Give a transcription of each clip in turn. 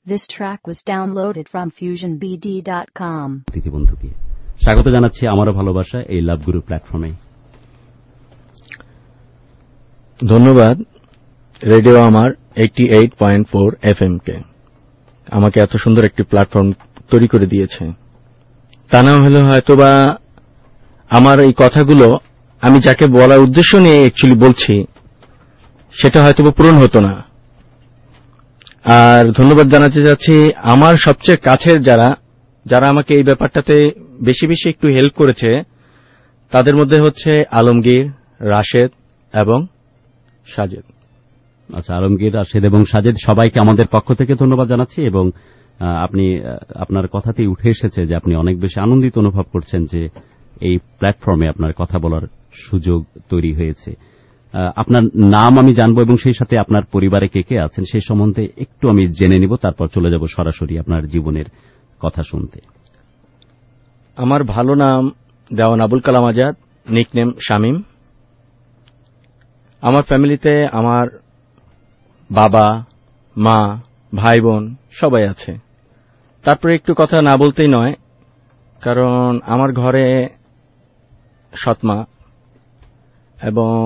This track was downloaded from FusionBD.com. বন্ধুকে স্বাগত জানাচ্ছি আমারও ভালোবাসা এই লাভ গুরু প্ল্যাটফর্মে। ধন্যবাদ রেডিও আমার 88.4 FM কে আমাকে এত সুন্দর একটি প্ল্যাটফর্ম তৈরি করে দিয়েছে। তা না হলে হয়তোবা আমার এই কথাগুলো আমি যাকে বলার উদ্দেশ্য নিয়ে অ্যাকচুয়ালি বলছি সেটা হয়তোবা পূরণ হতো না। আর ধন্যবাদ জানাতে যাচ্ছি আমার সবচেয়ে কাছের যারা আমাকে এই ব্যাপারটাতে বেশি বেশি একটু হেল্প করেছে, তাদের মধ্যে হচ্ছে আলমগীর, রাশেদ এবং সাজেদ। আচ্ছা, আলমগীর, রাশেদ এবং সাজেদ সবাইকে আমাদের পক্ষ থেকে ধন্যবাদ জানাচ্ছি। এবং আপনি আপনার কথাতেই উঠে এসেছে যে আপনি অনেক বেশি আনন্দিত অনুভব করছেন যে এই প্ল্যাটফর্মে আপনার কথা বলার সুযোগ তৈরি হয়েছে। আপনার নাম আমি জানবো এবং সেই সাথে আপনার পরিবারে কে কে আছেন সেই সম্বন্ধে একটু আমি জেনে নিব, তারপর চলে যাব সরাসরি আপনার জীবনের কথা শুনতে। আমার ভালো নাম দেওয়ান আবুল কালাম আজাদ, নিকনেম শামীম। আমার ফ্যামিলিতে আমার বাবা, মা, ভাই বোন সবাই আছে। তারপরে একটু কথা না বলতেই নয়, কারণ আমার ঘরে সৎমা এবং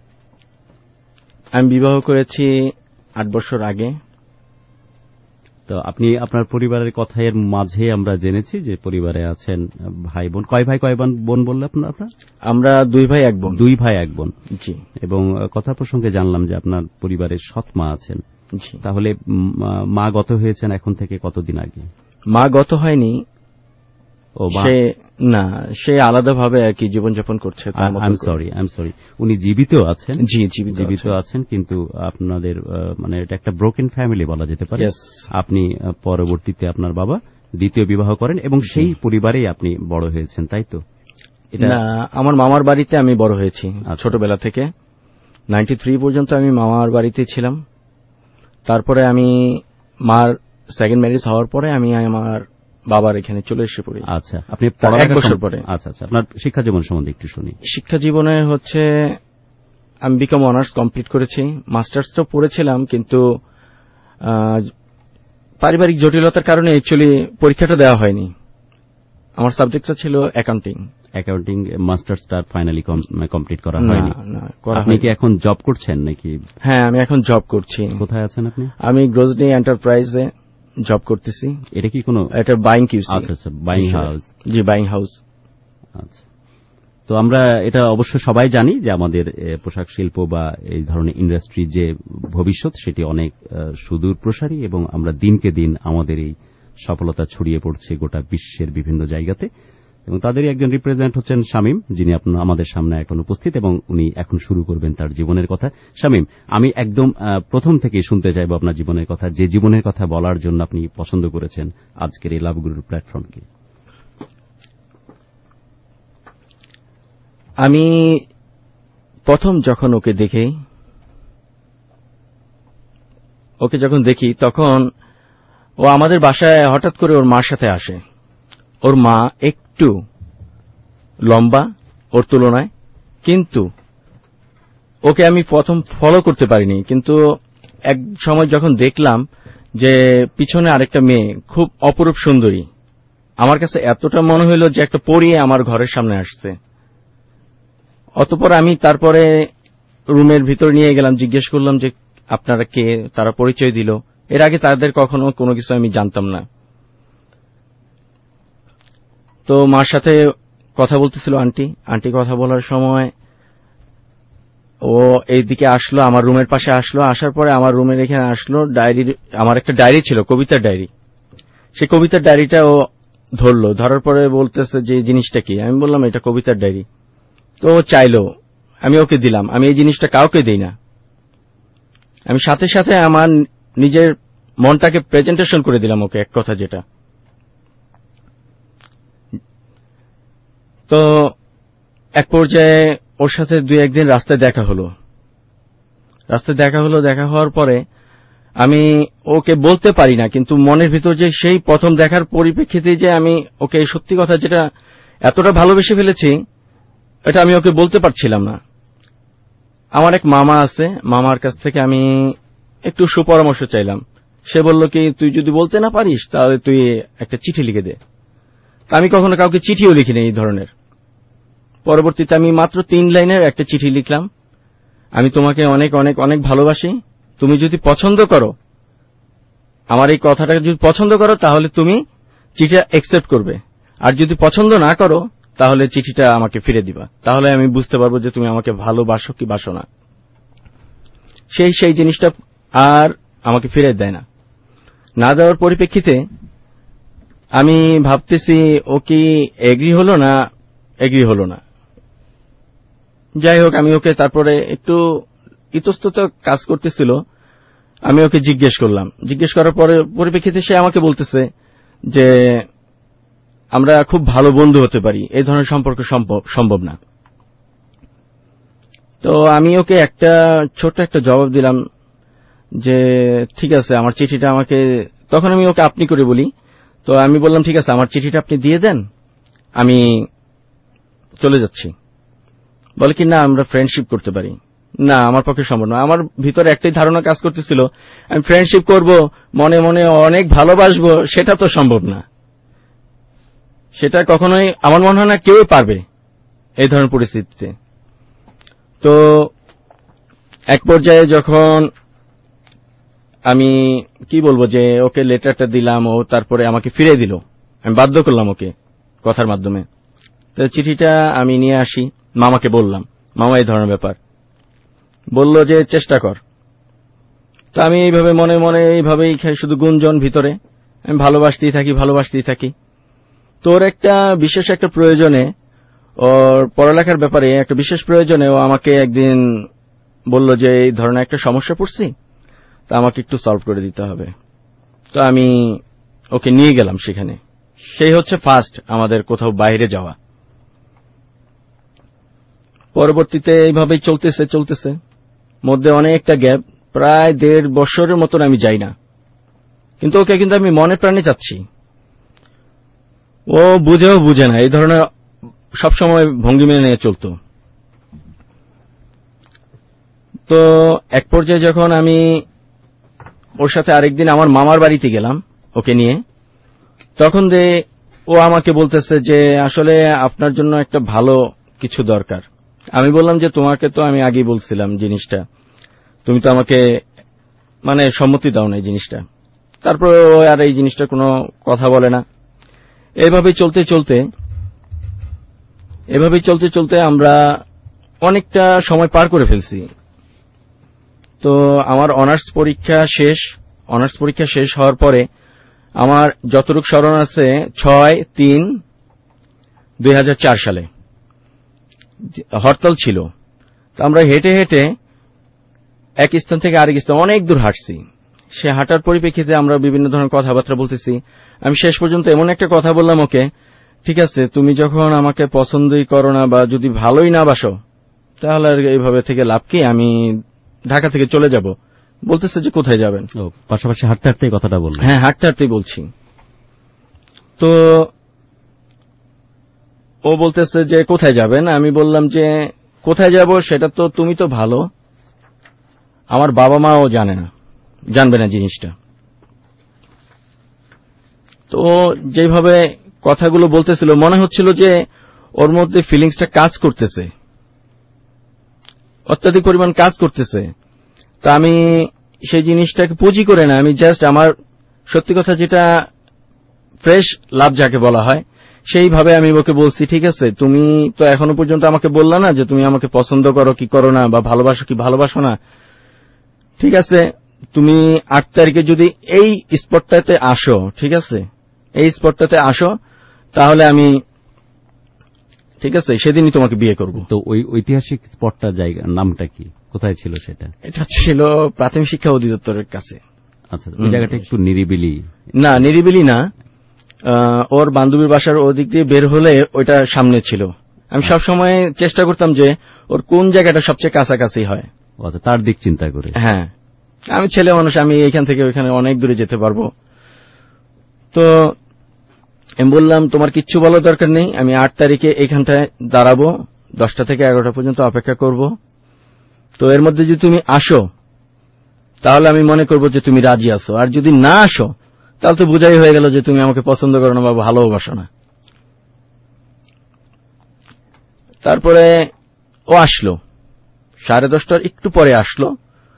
আমি বিবাহ করেছি 8 বছর আগে। তো আপনি আপনার পরিবারের কথার মাঝে আমরা জেনেছি যে পরিবারে আছেন ভাই বোন। কয় ভাই কয় বোন বললে আপনার? আমরা 2 ভাই 1 বোন। 2 ভাই 1 বোন, জি। এবং কথা প্রসঙ্গে জানলাম যে আপনার পরিবারের সৎ মা আছেন। জি। তাহলে মা গত হয়েছেন এখন থেকে কতদিন আগে? মা গত হয়নি, সে আলাদাভাবে আর কি জীবনযাপন করছে। আই এম সরি, উনি জীবিত আছেন? জি, জীবিত আছেন, কিন্তু আপনাদের মানে এটা একটা ব্রোকেন ফ্যামিলি বলা যেতে পারে। আপনি পরবর্তীতে আপনার বাবা দ্বিতীয় বিবাহ করেন এবং সেই পরিবারেই আপনি বড় হয়েছেন, তাই তো? না, আমার মামার বাড়িতে আমি বড় হয়েছি ছোটবেলা থেকে। 93 পর্যন্ত আমি মামার বাড়িতে ছিলাম। তারপরে আমি মার সেকেন্ড ম্যারেজ হওয়ার পরে আমি আমার বাবার এখানে চলে এসে পড়ি। আচ্ছা, আপনি 1 বছর পরে। আচ্ছা, আপনার শিক্ষা জীবন সম্বন্ধে একটু শুনি। শিক্ষা জীবনে হচ্ছে আমি বিকম অনার্স কমপ্লিট করেছি, মাস্টার্স তো পড়েছিলাম, কিন্তু পারিবারিক জটিলতার কারণে অ্যাকচুয়ালি পরীক্ষাটা দেওয়া হয়নি। আমার সাবজেক্টটা ছিল অ্যাকাউন্টিং। মাস্টার্সটা ফাইনালি কমপ্লিট করা হয়নি? আপনি কি এখন জব করছেন নাকি? হ্যাঁ, আমি এখন জব করছি। কোথায় আছেন আপনি? আমি গ্রোজনি এন্টারপ্রাইজে জব করতেছি। এটা কি কোনো? এটা বাইং কিউসি। আচ্ছা, বাইং হাউস। জি, বাইং হাউস। আচ্ছা, তো আমরা এটা অবশ্য সবাই জানি যে আমাদের পোশাক শিল্প বা এই ধরনের ইন্ডাস্ট্রি যে ভবিষ্যৎ সেটি অনেক সুদূর প্রসারী এবং আমরা দিনকে দিন আমাদের এই সফলতা ছড়িয়ে পড়ছে গোটা বিশ্বের বিভিন্ন জায়গাতে। এবং তাদেরই একজন রিপ্রেজেন্ট হচ্ছেন শামীম, যিনি আমাদের সামনে এখন উপস্থিত এবং উনি এখন শুরু করবেন তার জীবনের কথা। শামীম, আমি একদম প্রথম থেকেই শুনতে চাইব আপনার জীবনের কথা, যে জীবনের কথা বলার জন্য আপনি পছন্দ করেছেন আজকের এই লাভগুরুর প্ল্যাটফর্মকে। আমি প্রথম যখন ওকে দেখি তখন ও আমাদের বাসায় হঠাৎ করে ওর মার সাথে আসে। ওর মা একটু লম্বা ওর তুলনায়, কিন্তু ওকে আমি প্রথম ফলো করতে পারিনি। কিন্তু এক সময় যখন দেখলাম যে পিছনে আরেকটা মেয়ে খুব অপরূপ সুন্দরী, আমার কাছে এতটা মনে হইল যে একটা পরী আমার ঘরের সামনে আসছে। অতঃপর আমি তারপরে রুমের ভিতর নিয়ে গেলাম, জিজ্ঞেস করলাম যে আপনারা কে। তারা পরিচয় দিল। এর আগে তাদের কখনো কোনো কিছু আমি জানতাম না। তো মার সাথে কথা বলতেছিল আন্টি কথা বলার সময় ও এইদিকে আসলো, আমার রুমের পাশে আসলো। আসার পরে আমার রুমের এখানে আসলো, আমার একটা ডায়েরি ছিল, কবিতার ডায়েরি। সেই কবিতার ডায়েরিটা ও ধরার পরে বলতেছে যে জিনিসটা কি। আমি বললাম এটা কবিতার ডায়েরি। তো ও চাইলো, আমি ওকে দিলাম। আমি এই জিনিসটা কাউকে দেই না। আমি সাথে সাথে আমার নিজের মনটাকে প্রেজেন্টেশন করে দিলাম ওকে, এক কথা যেটা। তো এক পর্যায়ে ওর সাথে 2-1 দিন রাস্তায় দেখা হলো। দেখা হওয়ার পরে আমি ওকে বলতে পারি না, কিন্তু মনের ভিতর যে সেই প্রথম দেখার পরিপ্রেক্ষিতে যে আমি ওকে সত্যি কথা যেটা এতটা ভালোবেসে ফেলেছি, এটা আমি ওকে বলতে পারছিলাম না। আমার এক মামা আছে, মামার কাছ থেকে আমি একটু সুপরামর্শ চাইলাম। সে বলল কি, তুই যদি বলতে না পারিস তাহলে তুই একটা চিঠি লিখে দে। আমি কখনো কাউকে চিঠিও লিখিনি এই ধরনের। পরবর্তীতে আমি মাত্র 3 লাইনের একটা চিঠি লিখলাম, আমি তোমাকে অনেক অনেক অনেক ভালোবাসি, তুমি যদি পছন্দ করো, আমার এই কথাটা যদি পছন্দ করো তাহলে তুমি চিঠিটা অ্যাকসেপ্ট করবে, আর যদি পছন্দ না করো তাহলে চিঠিটা আমাকে ফিরে দিবা, তাহলে আমি বুঝতে পারবো যে তুমি আমাকে ভালোবাসো কি বাসো না। সেই জিনিসটা আর আমাকে ফিরে দেয় না। না দেওয়ার পরিপ্রেক্ষিতে আমি ভাবতেছি ও কি এগ্রি হলো না এগ্রি হলো না। যাই হোক, আমি ওকে তারপরে একটু ইতস্তত কাজ করতেছিল, আমি ওকে জিজ্ঞেস করলাম। জিজ্ঞেস করার পরে পরিপ্রেক্ষিতে সে আমাকে বলতেছে যে আমরা খুব ভালো বন্ধু হতে পারি, এই ধরনের সম্পর্ক সম্ভব না। তো আমি ওকে একটা ছোট্ট একটা জবাব দিলাম যে ঠিক আছে, আমার চিঠিটা আমাকে, তখন আমি ওকে আপনি করে বলি, তো আমি বললাম ঠিক আছে আমার চিঠিটা আপনি দিয়ে দেন, আমি চলে যাচ্ছি। বলে কি না, আমরা ফ্রেন্ডশিপ করতে পারি। না, আমার পক্ষে সম্ভব না। আমার ভিতরে একটাই ধারণা কাজ করতেছিল, আমি ফ্রেন্ডশিপ করব, মনে মনে অনেক ভালোবাসবো, সেটা তো সম্ভব না। সেটা কখনোই আমার মনে হয় না কেউ পারবে এই ধরনের পরিস্থিতিতে। তো এক পর্যায়ে যখন আমি কি বলবো যে ওকে লেটারটা দিলাম, ও তারপরে আমাকে ফিরে দিল, আমি বাধ্য করলাম ওকে কথার মাধ্যমে। তো চিঠিটা আমি নিয়ে আসি, মামাকে বললাম, মামা এই ধরনের ব্যাপার। বলল যে চেষ্টা কর। তো আমি এইভাবে মনে মনে এইভাবেই শুধু গুঞ্জন ভিতরে, আমি ভালোবাসতেই থাকি। তোর একটা বিশেষ একটা প্রয়োজনে, ওর পড়ালেখার ব্যাপারে একটা বিশেষ প্রয়োজনে ও আমাকে একদিন বলল যে এই ধরনের একটা সমস্যা পড়ছি, তা আমাকে একটু সলভ করে দিতে হবে। তো আমি ওকে নিয়ে গেলাম সেখানে। সেই হচ্ছে ফার্স্ট আমাদের কোথাও বাইরে যাওয়া। পরবর্তীতে এইভাবেই চলতেছে, মধ্যে অনেকটা গ্যাপ, প্রায় 1.5 বছরের মতন আমি যাই না, কিন্তু ওকে কিন্তু আমি মনে প্রাণে চাচ্ছি। ও বুঝে না, এই ধরনের সবসময় ভঙ্গি মেনে নিয়ে চলত। তো এক পর্যায়ে যখন আমি ওর সাথে আরেকদিন আমার মামার বাড়িতে গেলাম ওকে নিয়ে, তখন ও আমাকে বলতেছে যে আসলে আপনার জন্য একটা ভালো কিছু দরকার। আমি বললাম যে তোমাকে তো আমি আগেই বলছিলাম জিনিসটা, তুমি তো আমাকে মানে সম্মতি দাও না এই জিনিসটা। তারপরে ও আর এই জিনিসটা কোনো কথা বলে না। এভাবেই চলতে আমরা অনেকটা সময় পার করে ফেলছি। তো আমার অনার্স পরীক্ষা শেষ হওয়ার পরে আমার যতটুকু স্মরণ আছে 6/3/2004 সালে হরতাল ছিল। তো আমরা হেঁটে এক স্থান থেকে আরেক স্থান অনেক দূর হাঁটছি। সে হাঁটার পরিপ্রেক্ষিতে আমরা বিভিন্ন ধরনের কথাবার্তা বলতেছি। আমি শেষ পর্যন্ত এমন একটা কথা বললাম ওকে, ঠিক আছে তুমি যখন আমাকে পছন্দই করো না বা যদি ভালোই না বাসো তাহলে আর এইভাবে থেকে লাভ কি, আমি ঢাকা থেকে চলে যাব। বলতেছে যে কোথায় যাবেন? পাশাপাশি হাঁটতে হাঁটতে কথাটা বললেন? হ্যাঁ, হাঁটতে হাঁটতেই বলছি। তো ও বলতেছে যে কোথায় যাবেন? আমি বললাম যে কোথায় যাব সেটা তো তুমি তো ভালো, আমার বাবা মাও জানবে না জিনিসটা। তো যেভাবে কথাগুলো বলতেছিল মনে হচ্ছিল যে ওর মধ্যে ফিলিংসটা কাজ করতেছে, অত্যাধিক পরিমাণ কাজ করতেছে। তা আমি সেই জিনিসটাকে পুঁজি করে না, আমি জাস্ট আমার সত্যি কথা যেটা ফ্রেশ লাভ যাকে বলা হয় সেইভাবে আমি ওকে বলছি, ঠিক আছে তুমি তো এখনো পর্যন্ত আমাকে বললা না যে তুমি আমাকে পছন্দ করো কি করো না বা ভালোবাসো কি ভালোবাসো না। ঠিক আছে, তুমি 8 তারিখে যদি এই স্পটটাতে আসো, ঠিক আছে এই স্পটটাতে আসো, তাহলে আমি ঠিক আছে সেদিনই তোমাকে বিয়ে করব। তো ওই ঐতিহাসিক স্পটটা জায়গার নামটা কি, কোথায় ছিল সেটা? এটা ছিল প্রাথমিক শিক্ষা অধিদপ্তরের কাছে। আচ্ছা, ওই জায়গাটা একটু নিরিবিলি? না, নিরিবিলি না, ওর বান্ধবীর বাসার ওদিক দিয়ে বের হলে ওইটা সামনে ছিল। আমি সব সময় চেষ্টা করতাম যে ওর কোন জায়গাটা সবচেয়ে কাছাকাছি হয়। আচ্ছা, তার দিক চিন্তা করে। হ্যাঁ, আমি ছেলে মানুষ, আমি এইখান থেকে ওইখানে অনেক দূরে যেতে পারবো। তো আমি বললাম তোমার কিচ্ছু বলার দরকার নেই, আমি 8 তারিখে এইখানটায় দাঁড়াবো, 10টা থেকে 11টা পর্যন্ত অপেক্ষা করব। তো এর মধ্যে যদি তুমি আসো তাহলে আমি মনে করব যে তুমি রাজি আছো, আর যদি না আসো তাহলে তো বোঝাই হয়ে গেল যে তুমি আমাকে পছন্দ করো না বা ভালোবাসো না। তারপরে ও আসলো 10:30 একটু পরে আসলো।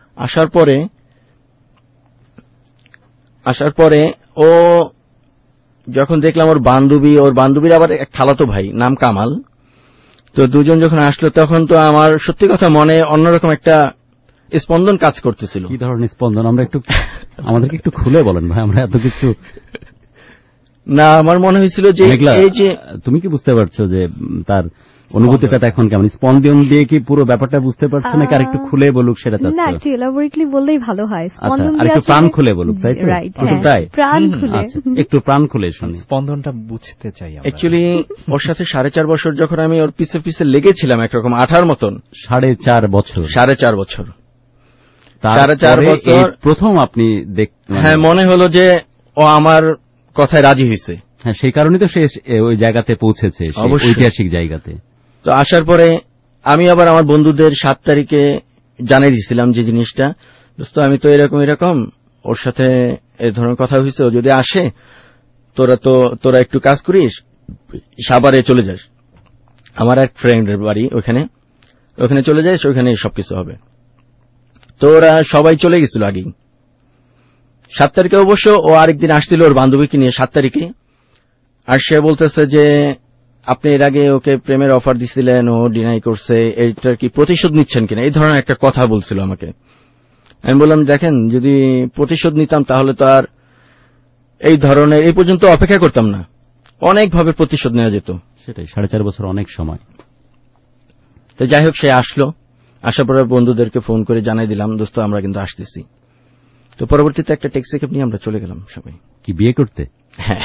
আসার পরে ও যখন দেখলাম ওর বান্ধবীর আবার এক খালাতো ভাই নাম কামাল, তো দুজন যখন আসলো তখন তো আমার সত্যি কথা মনে অন্যরকম একটা স্পন্দন কাজ করতেছিল। কি ধরনের স্পন্দন আমাদেরকে একটু খুলে বলেন ভাই, আমরা এত কিছু না, আমার মনে হয়েছিল যে এই যে তুমি কি বুঝতে পারছো যে তার অনুভূতিটা এখন কেমন, স্পন্দন দিয়ে কি পুরো ব্যাপারটা বুঝতে পারছো নাকি আর একটু খুলে বলুক সেটা চাচ্ছো? না, একটু এলাবোরেটলি বললেই ভালো হয়। স্পন্দন আর একটু প্রাণ খুলে বলুক, তাই তো? রাইট, তাই প্রাণ খুলে একটু প্রাণ খুলে শুনি, স্পন্দনটা বুঝতে চাই। অ্যাকচুয়ালি ওর সাথে 4.5 বছর যখন আমি ওর পিছে পিছে লেগেছিলাম একরকম আঠার মতন। 4.5 বছর 4.5 বছর 4.5 বছর প্রথম আপনি হ্যাঁ, মনে হলো যে ও আমার কথায় রাজি হয়েছে। হ্যাঁ, সেই কারণেই তো সে ওই জায়গাতে পৌঁছেছে, ঐতিহাসিক জায়গাতে। তো আসার পরে আমি আবার আমার বন্ধুদের 7 তারিখে জানিয়ে দিয়েছিলাম যে জিনিসটা, দোস্ত আমি তো এরকম ওর সাথে এই ধরনের কথা হয়েছে, ও যদি আসে তোরা একটু কাজ করিস, সাভারে চলে যাস, আমার এক ফ্রেন্ডের বাড়ি ওখানে চলে যাস, ওখানে সবকিছু হবে। তো ওরা সবাই চলে গেছিল আগেই। 7 তারিখে অবশ্য ও আরেকদিন আসছিল ওর বান্ধবীকে নিয়ে 7 তারিখে, আর সে বলতেছে যে আপনি এর আগে ওকে প্রেমের অফার দিছিলেন, ও ডিনাই করছে, এইটার কি প্রতিশোধ নিচ্ছেন কিনা, এই ধরনের একটা কথা বলছিল আমাকে। আমি বললাম দেখেন, যদি প্রতিশোধ নিতাম তাহলে তো আর এই ধরনের এই পর্যন্ত অপেক্ষা করতাম না, অনেকভাবে প্রতিশোধ নেওয়া যেত। সেটাই, 4.5 বছর অনেক সময়। তো যাই হোক, সে আসলো। আসার পরে বন্ধুদেরকে ফোন করে জানাই দিলাম, দোস্ত আমরা কিন্তু আসতেছি। তো পরবর্তীতে একটা ট্যাক্সি ক্যাব নিয়ে আমরা চলে গেলাম সবাই। কি বিয়ে করতে? হ্যাঁ।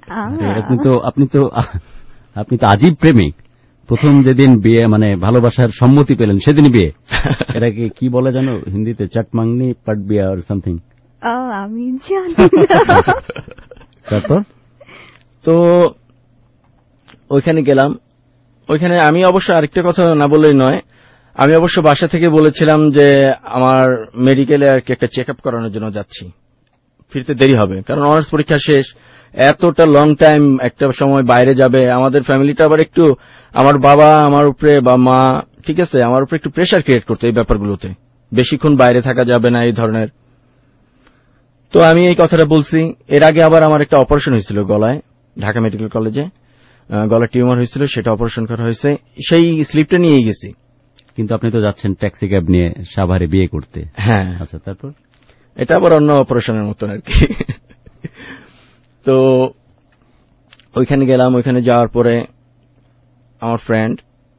আপনি তো আজীব প্রেমিক। প্রথম যেদিন বিয়ে মানে ভালোবাসার সম্মতি পেলেন সেদিনই বিয়ে। এটাকে কি বলে জানো হিন্দিতে? চট মাংনি পট বিয়া আর সামথিং। আমি জানি না। তারপর তো ওইখানে গেলাম। ওইখানে আমি অবশ্য আরেকটা কথা না বললেই নয়, আমি অবশ্য বাসা থেকে বলেছিলাম যে আমার মেডিকেলে আর কি একটা চেক আপ করানোর জন্য যাচ্ছি, ফিরতে দেরি হবে, কারণ অনার্স পরীক্ষা শেষ, এতটা লং টাইম একটা সময় বাইরে যাবে। আমাদের ফ্যামিলিটা আবার একটু, আমার বাবা আমার উপরে বা মা, ঠিক আছে, আমার উপরে একটু প্রেশার ক্রিয়েট করতো এই ব্যাপারগুলোতে, বেশিক্ষণ বাইরে থাকা যাবে না এই ধরনের। তো আমি এই কথাটা বলছি। এর আগে আবার আমার একটা অপারেশন হয়েছিল গলায়, ঢাকা মেডিকেল কলেজে গলার টিউমার হয়েছিল, সেটা অপারেশন করা হয়েছে, সেই স্লিপটা নিয়েই গেছি। কিন্তু আপনি তো যাচ্ছেন ট্যাক্সি ক্যাব নিয়ে সাভারে বিয়ে করতে। হ্যাঁ, আচ্ছা, তারপর এটা আবার অন্য অপারেশনের মতন আর কি। তো ওইখানে গেলাম। ওইখানে যাওয়ার পরে আমার ফ্রেন্ড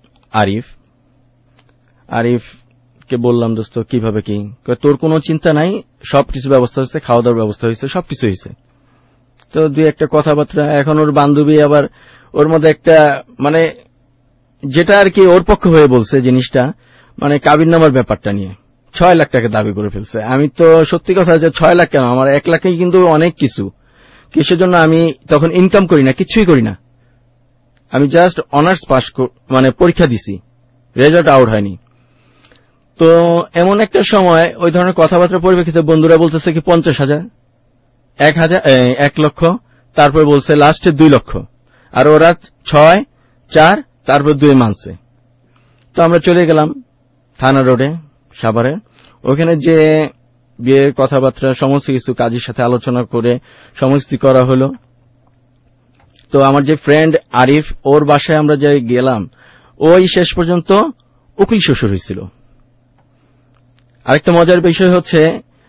আরিফকে বললাম, দোস্ত কিভাবে কি? তোর কোনো চিন্তা নাই, সবকিছু ব্যবস্থা হয়েছে, খাওয়া দাওয়ার ব্যবস্থা হয়েছে, সবকিছু হয়েছে। তো দুই একটা কথাবার্তা। এখন ওর বান্ধবী আবার ওর মধ্যে একটা মানে যেটা আর কি ওর পক্ষ হয়ে বলছে জিনিসটা, মানে কাবিননামার ব্যাপারটা নিয়ে 6 লাখ টাকা দাবি করে ফেলছে। আমি তো সত্যি কথা যে 6 লাখ কেন, আমার 1 লাখই কিন্তু অনেক কিছু। কিসের জন্য? আমি তখন ইনকাম করি না, কিছুই করি না, আমি জাস্ট অনার্স পাস মানে পরীক্ষা দিছি, রেজাল্ট আউট হয়নি। তো এমন একটা সময় ওই ধরনের কথাবার্তার পরিপ্রেক্ষিতে বন্ধুরা বলতেছে কি 50,000, 1 লক্ষ, তারপর বলছে লাস্টে 2 লক্ষ, আর ওরা 6, 4, তারপর 2 মানছে। তো আমরা চলে গেলাম থানা রোডে সাভারে। ওখানে যে বিয়ের কথাবার্তা সমস্ত কিছু কাজীর সাথে আলোচনা করে সমস্ত করা হলো। তো আমার যে ফ্রেন্ড আরিফ, ওর বাসায় আমরা যে গেলাম, ওই শেষ পর্যন্ত উকিল শ্বশুর হয়েছিল। আরেকটা মজার বিষয় হচ্ছে,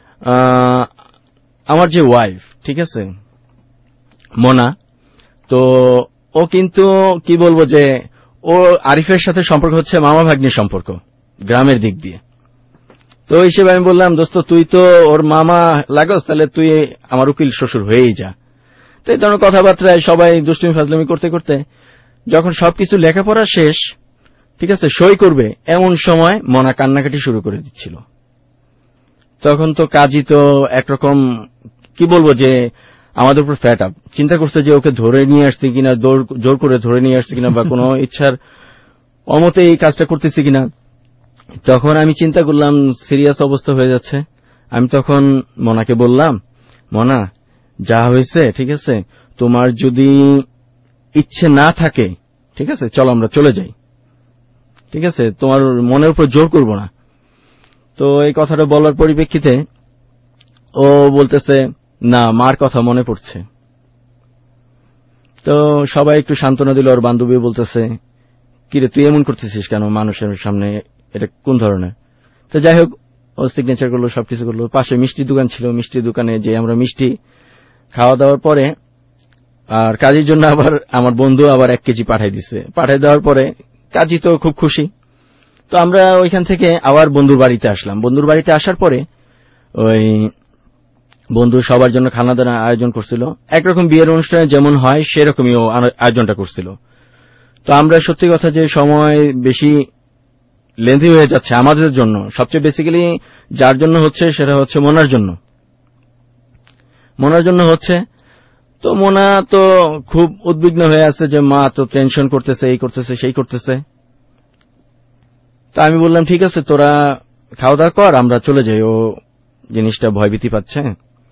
আমার যে ওয়াইফ, ঠিক আছে, মোনা, তো ও কিন্তু কি বলবো যে ও আরিফের সাথে সম্পর্ক হচ্ছে মামা ভাগ্নির সম্পর্ক গ্রামের দিক দিয়ে। তো ওই হিসেবে আমি বললাম, দোস্ত তুই তো ওর মামা লাগস, তাহলে তুই আমার উকিল শ্বশুর হয়েই যা। তো এই ধরনের কথাবার্তায় সবাই দুষ্টুমি ফাজলামি করতে করতে যখন সবকিছু লেখাপড়া শেষ, ঠিক আছে, সই করবে, এমন সময় মনা কান্নাকাটি শুরু করে দিচ্ছিল। তখন তো কাজী তো একরকম কি বলবো যে আমাদের উপর ফ্যাট আপ, চিন্তা করছে যে ওকে ধরে নিয়ে আসছে কিনা, জোর করে ধরে নিয়ে আসছে কিনা, বা কোনো ইচ্ছার অমতে এই কাজটা করতেছি কিনা। তখন আমি চিন্তা করলাম সিরিয়াস অবস্থা হয়ে যাচ্ছে, আমি তখন মোনাকে বললাম, মোনা যা হয়েছে ঠিক আছে, তোমার যদি ইচ্ছে না থাকে ঠিক আছে চলো আমরা চলে যাই, ঠিক আছে, তোমার মনের উপর জোর করব না। তো এই কথাটা বলার পরিপ্রেক্ষিতে ও বলতেছে না মার কথা মনে পড়ছে। তো সবাই একটু সান্ত্বনা দিল, ওর বান্ধবী বলতেছে কিরে তুই এমন করতেছিস কেন মানুষের সামনে, এটা কোন ধরনের। তো যাই হোক ও সিগনেচার করলো, সবকিছু করলো। পাশে মিষ্টি দোকান ছিল, মিষ্টি দোকানে যে আমরা মিষ্টি খাওয়া দাওয়ার পরে আর কাজীর জন্য আবার আমার বন্ধু আবার 1 কেজি পাঠাই দিছে। পাঠাই দেওয়ার পরে কাজী তো খুব খুশি। তো আমরা ওইখান থেকে আবার বন্ধুর বাড়িতে আসলাম। বন্ধুর বাড়িতে আসার পরে ওই বন্ধু সবার জন্য খানা দানা আয়োজন করছিল, একরকম বিয়ের অনুষ্ঠানে যেমন হয় সেরকমই ও আয়োজনটা করছিল। তো আমরা সত্যি কথা যে সময় বেশি লেন্থি হয়ে যাচ্ছে আমাদের জন্য, সবচেয়ে বেসিক্যালি যার জন্য হচ্ছে সেটা হচ্ছে মোনার জন্য। মোনার জন্য হচ্ছে, তো মোনা তো খুব উদ্বিগ্ন হয়ে আছে যে মা তো টেনশন করতেছে, এই করতেছে সেই করতেছে। তা আমি বললাম ঠিক আছে তোরা খাওয়া দাওয়া কর, আমরা চলে যাই, ও জিনিসটা ভয়ভীতি পাচ্ছে।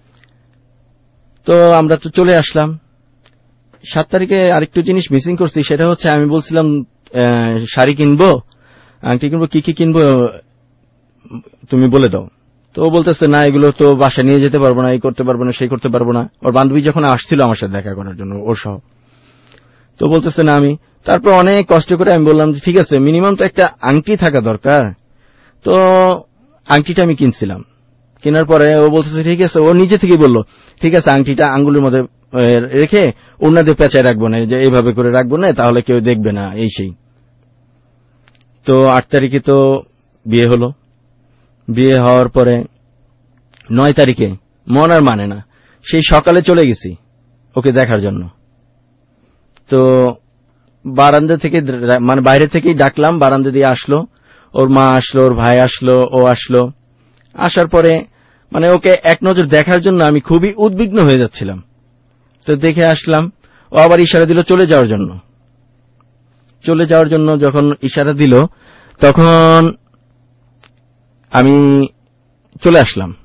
তো আমরা তো চলে আসলাম। 7 তারিখে আরেকটু জিনিস মিসিং করছি, সেটা হচ্ছে আমি বলছিলাম শাড়ি কিনবো, আংটি কিনবো, কি কি কিনবো তুমি বলে দাও। তো ও বলতেছে না এগুলো তো বাসা নিয়ে যেতে পারবো না, এই করতে পারবো না সেই করতে পারবো না। ওর বান্ধবী যখন আসছিল আমার সাথে দেখা করার জন্য ওর সহ, তো বলতেছে না আমি। তারপর অনেক কষ্ট করে আমি বললাম যে ঠিক আছে মিনিমাম তো একটা আংটি থাকা দরকার। তো আংটিটা আমি কিনছিলাম। কেনার পরে ও বলতেছে ঠিক আছে, ও নিজে থেকেই বলল ঠিক আছে আংটিটা আঙ্গুলের মধ্যে রেখে ওনাদের পেঁচায় রাখবো না, যে এইভাবে করে রাখবো না তাহলে কেউ দেখবে না, এই সেই। তো 8 তারিখে তো বিয়ে হলো। বিয়ে হওয়ার পরে 9 তারিখে মন আর মানে না, সেই সকালে চলে গেছি ওকে দেখার জন্য। তো বারান্দা থেকে মানে বাইরে থেকেই ডাকলাম, বারান্দা দিয়ে আসলো, ওর মা আসলো, ওর ভাই আসলো, ও আসলো। আসার পরে মানে ওকে এক নজর দেখার জন্য আমি খুবই উদ্বিগ্ন হয়ে যাচ্ছিলাম। তো দেখে আসলাম, ও আবার ইশারা দিল চলে যাওয়ার জন্য। চলে যাওয়ার জন্য যখন ইশারা দিল তখন আমি চলে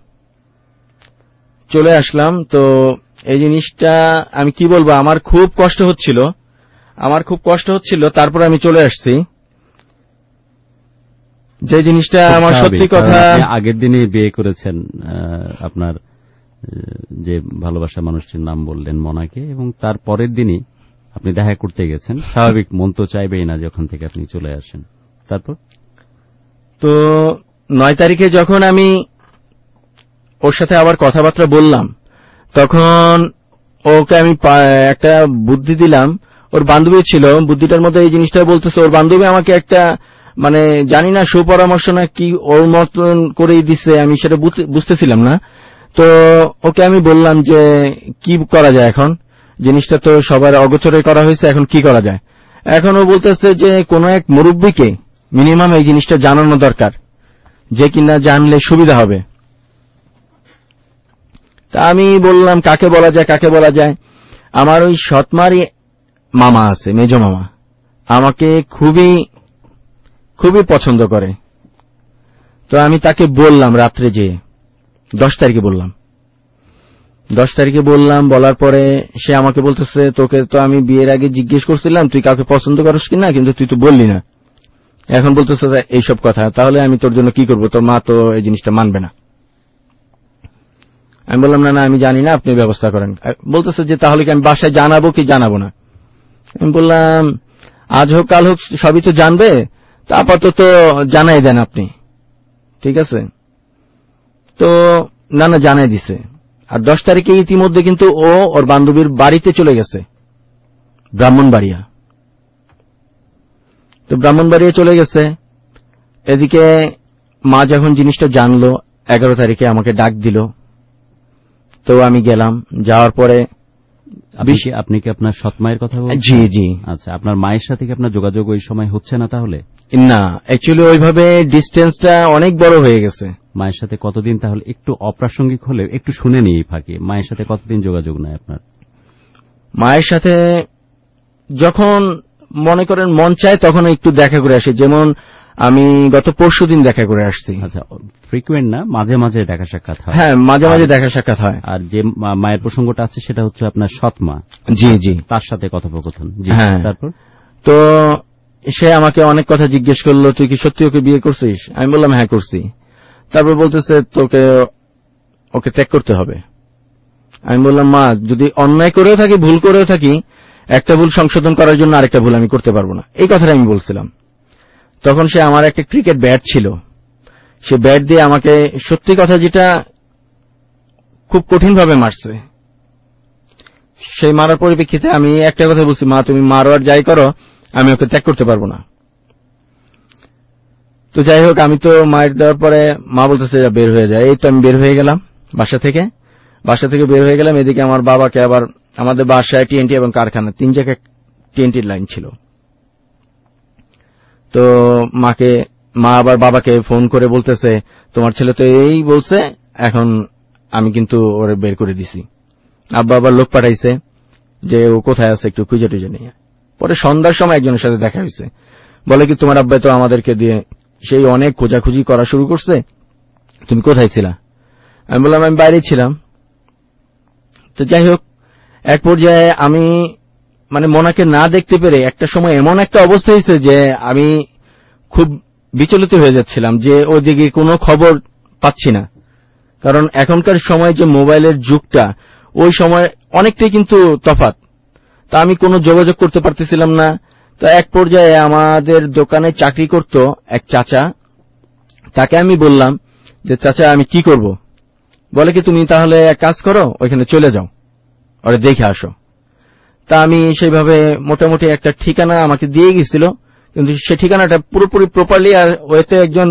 আসলাম। তো এই জিনিসটা আমি কি বলবো, আমার খুব কষ্ট হচ্ছিল। তারপর আমি চলে আসছি। যে জিনিসটা আমার সত্যি কথা, আগের দিনে বিয়ে করেছেন আপনার যে ভালোবাসা মানুষটির নাম বললেন মোনাকে, এবং তার পরের দিনই আপনি দেখা করতে গেছেন। স্বাভাবিক মন তো চাইবেই না যখন থেকে আপনি চলে আসেন। তারপর তো 9 তারিখে যখন আমি ওর সাথে আবার কথাবার্তা বললাম তখন ওকে আমি একটা বুদ্ধি দিলাম। ওর বান্ধবী ছিল, বুদ্ধিটার মধ্যে এই জিনিসটা বলতেছে, ওর বান্ধবী আমাকে একটা মানে জানি না সুপরামর্শ না কি ওর মতন করেই দিছে, আমি সেটা বুঝতেছিলাম না। তো ওকে আমি বললাম যে কি করা যায় এখন, জিনিসটা তো সবার অগোচরে করা হয়েছে, এখন কি করা যায়। এখন ও বলতেছে যে কোনো এক মুরব্বীকে মিনিমাম এই জিনিসটা জানানো দরকার, যে কিনা জানলে সুবিধা হবে। তা আমি বললাম কাকে বলা যায়। আমার ওই সৎমারই মামা আছে, মেজ মামা, আমাকে খুবই খুবই পছন্দ করে। তো আমি তাকে বললাম রাত্রে, যে 10 তারিখে বললাম। বলার পরে সে আমাকে বলতেছে তোকে তো আমি বিয়ের আগে জিজ্ঞেস করছিলাম তুই কাউকে পছন্দ করিস কিনা, কিন্তু তুই তো বললি না, এখন বলতেছে এইসব কথা, তাহলে আমি তোর জন্য কি করব, তোর মা তো এই জিনিসটা মানবে না। আমি বললাম না আমি জানি না, আপনি ব্যবস্থা করেন। বলতেছে যে তাহলে কি আমি বাসায় জানাবো কি জানাবো না। আমি বললাম আজ হোক কাল হোক সবই তো জানবে, তা আপাতত জানাই দেন আপনি, ঠিক আছে। তো না জানাই দিছে। আর 10 তারিখে ইতিমধ্যে কিন্তু ও ওর বান্ধবীর বাড়িতে চলে গেছে, ব্রাহ্মণবাড়িয়া। তো ব্রাহ্মণবাড়িয়া চলে গেছে। এদিকে মা যখন জিনিসটা জানলো 11 তারিখে আমাকে ডাক দিল। তো আমি গেলাম। যাওয়ার পরে আপনি কি আপনার সৎ মায়ের কথা বলছেন? জি জি। আচ্ছা, আপনার মায়ের সাথে কি আপনার যোগাযোগ ওই সময় হচ্ছে না তাহলে? না, অ্যাকচুয়ালি ওইভাবে ডিস্টেন্সটা অনেক বড় হয়ে গেছে। মায়ের সাথে কতদিন, তাহলে একটু অপ্রাসঙ্গিক হলেও একটু শুনে নিই ফাঁকে, মায়ের সাথে কতদিন যোগাযোগ নাই আপনার? মায়ের সাথে যখন মনে করেন মন চায় তখন একটু দেখা করে আসি। যেমন আমি গত পরশুদিন দেখা করে আসছি। আচ্ছা, ফ্রিকুয়েন্ট না, মাঝে মাঝে দেখা সাক্ষাৎ হয়? হ্যাঁ, মাঝে মাঝে দেখা সাক্ষাৎ হয়। আর যে মায়ের প্রসঙ্গটা আছে সেটা হচ্ছে আপনার সৎ মা। জি জি, তার সাথে কথোপকথন। জি, হ্যাঁ। তারপর তো সে আমাকে অনেক কথা জিজ্ঞেস করলো, তুই কি সত্যি ওকে বিয়ে করছিস? আমি বললাম হ্যাঁ করছি। তারপর বলতেছে তোকে ওকে ত্যাগ করতে হবে। আমি বললাম মা, যদি অন্যায় করেও থাকি, ভুল করেও থাকি, একটা ভুল সংশোধন করার জন্য আরেকটা ভুল আমি করতে পারবো না। এই কথাটা আমি বলছিলাম। তখন সে আমার একটা ক্রিকেট ব্যাট ছিল, সে ব্যাট দিয়ে আমাকে সত্যি কথা যেটা খুব কঠিনভাবে মারছে। সেই মারার পরিপ্রেক্ষিতে আমি একটা কথা বলছি, মা তুমি মারো আর যাই করো, আমি ওকে ত্যাগ করতে পারবো না। তো যাই হোক, আমি তো মায়ের দেওয়ার পরে মা বলতেছে বের হয়ে যায়। এই তো আমি বের হয়ে গেলাম বাসা থেকে বের হয়ে গেলাম। এদিকে আমার বাবাকে আবার, আমাদের বাসায় টিএনটি এবং কারখানা 3 জায়গায় টিএনটির লাইন ছিল। তো মা আবার বাবাকে ফোন করে বলতেছে তোমার ছেলে তো এই বলছে, এখন আমি কিন্তু ওরে বের করে দিছি। আব্বা আবার লোক পাঠাইছে যে ও কোথায় আছে একটু খুঁজে টুজে নিয়ে। পরে সন্ধ্যার সময় একজনের সাথে দেখা হয়েছে, বলে কি তোমার আব্বা তো আমাদেরকে দিয়ে সেই অনেক খোঁজাখুঁজি করা শুরু করছে, তুমি কোথায় ছিলা? আমি বললাম আমি বাইরে ছিলাম। তো যাই হোক, এক পর্যায়ে আমি মোনাকে না দেখতে পেরে একটা সময় এমন একটা অবস্থা হয়েছে যে আমি খুব বিচলিত হয়ে যাচ্ছিলাম যে ওদিকে কোনো খবর পাচ্ছি না। কারণ এখনকার সময় যে মোবাইলের যুগটা, ওই সময় অনেকটাই কিন্তু তফাৎ। তা আমি কোনো যোগাযোগ করতে পারতেছিলাম না। তো এক পর্যায়ে আমাদের দোকানে চাকরি করত এক চাচা, তাকে আমি বললাম যে চাচা আমি কি করব? বলে কি তুমি তাহলে এক কাজ করো, ওইখানে চলে যাও, ওরে দেখে আসো। তা আমি সেইভাবে মোটামুটি একটা ঠিকানা আমাকে দিয়ে গেছিল, কিন্তু সে ঠিকানাটা পুরোপুরি প্রপারলি আর ওইতে একজন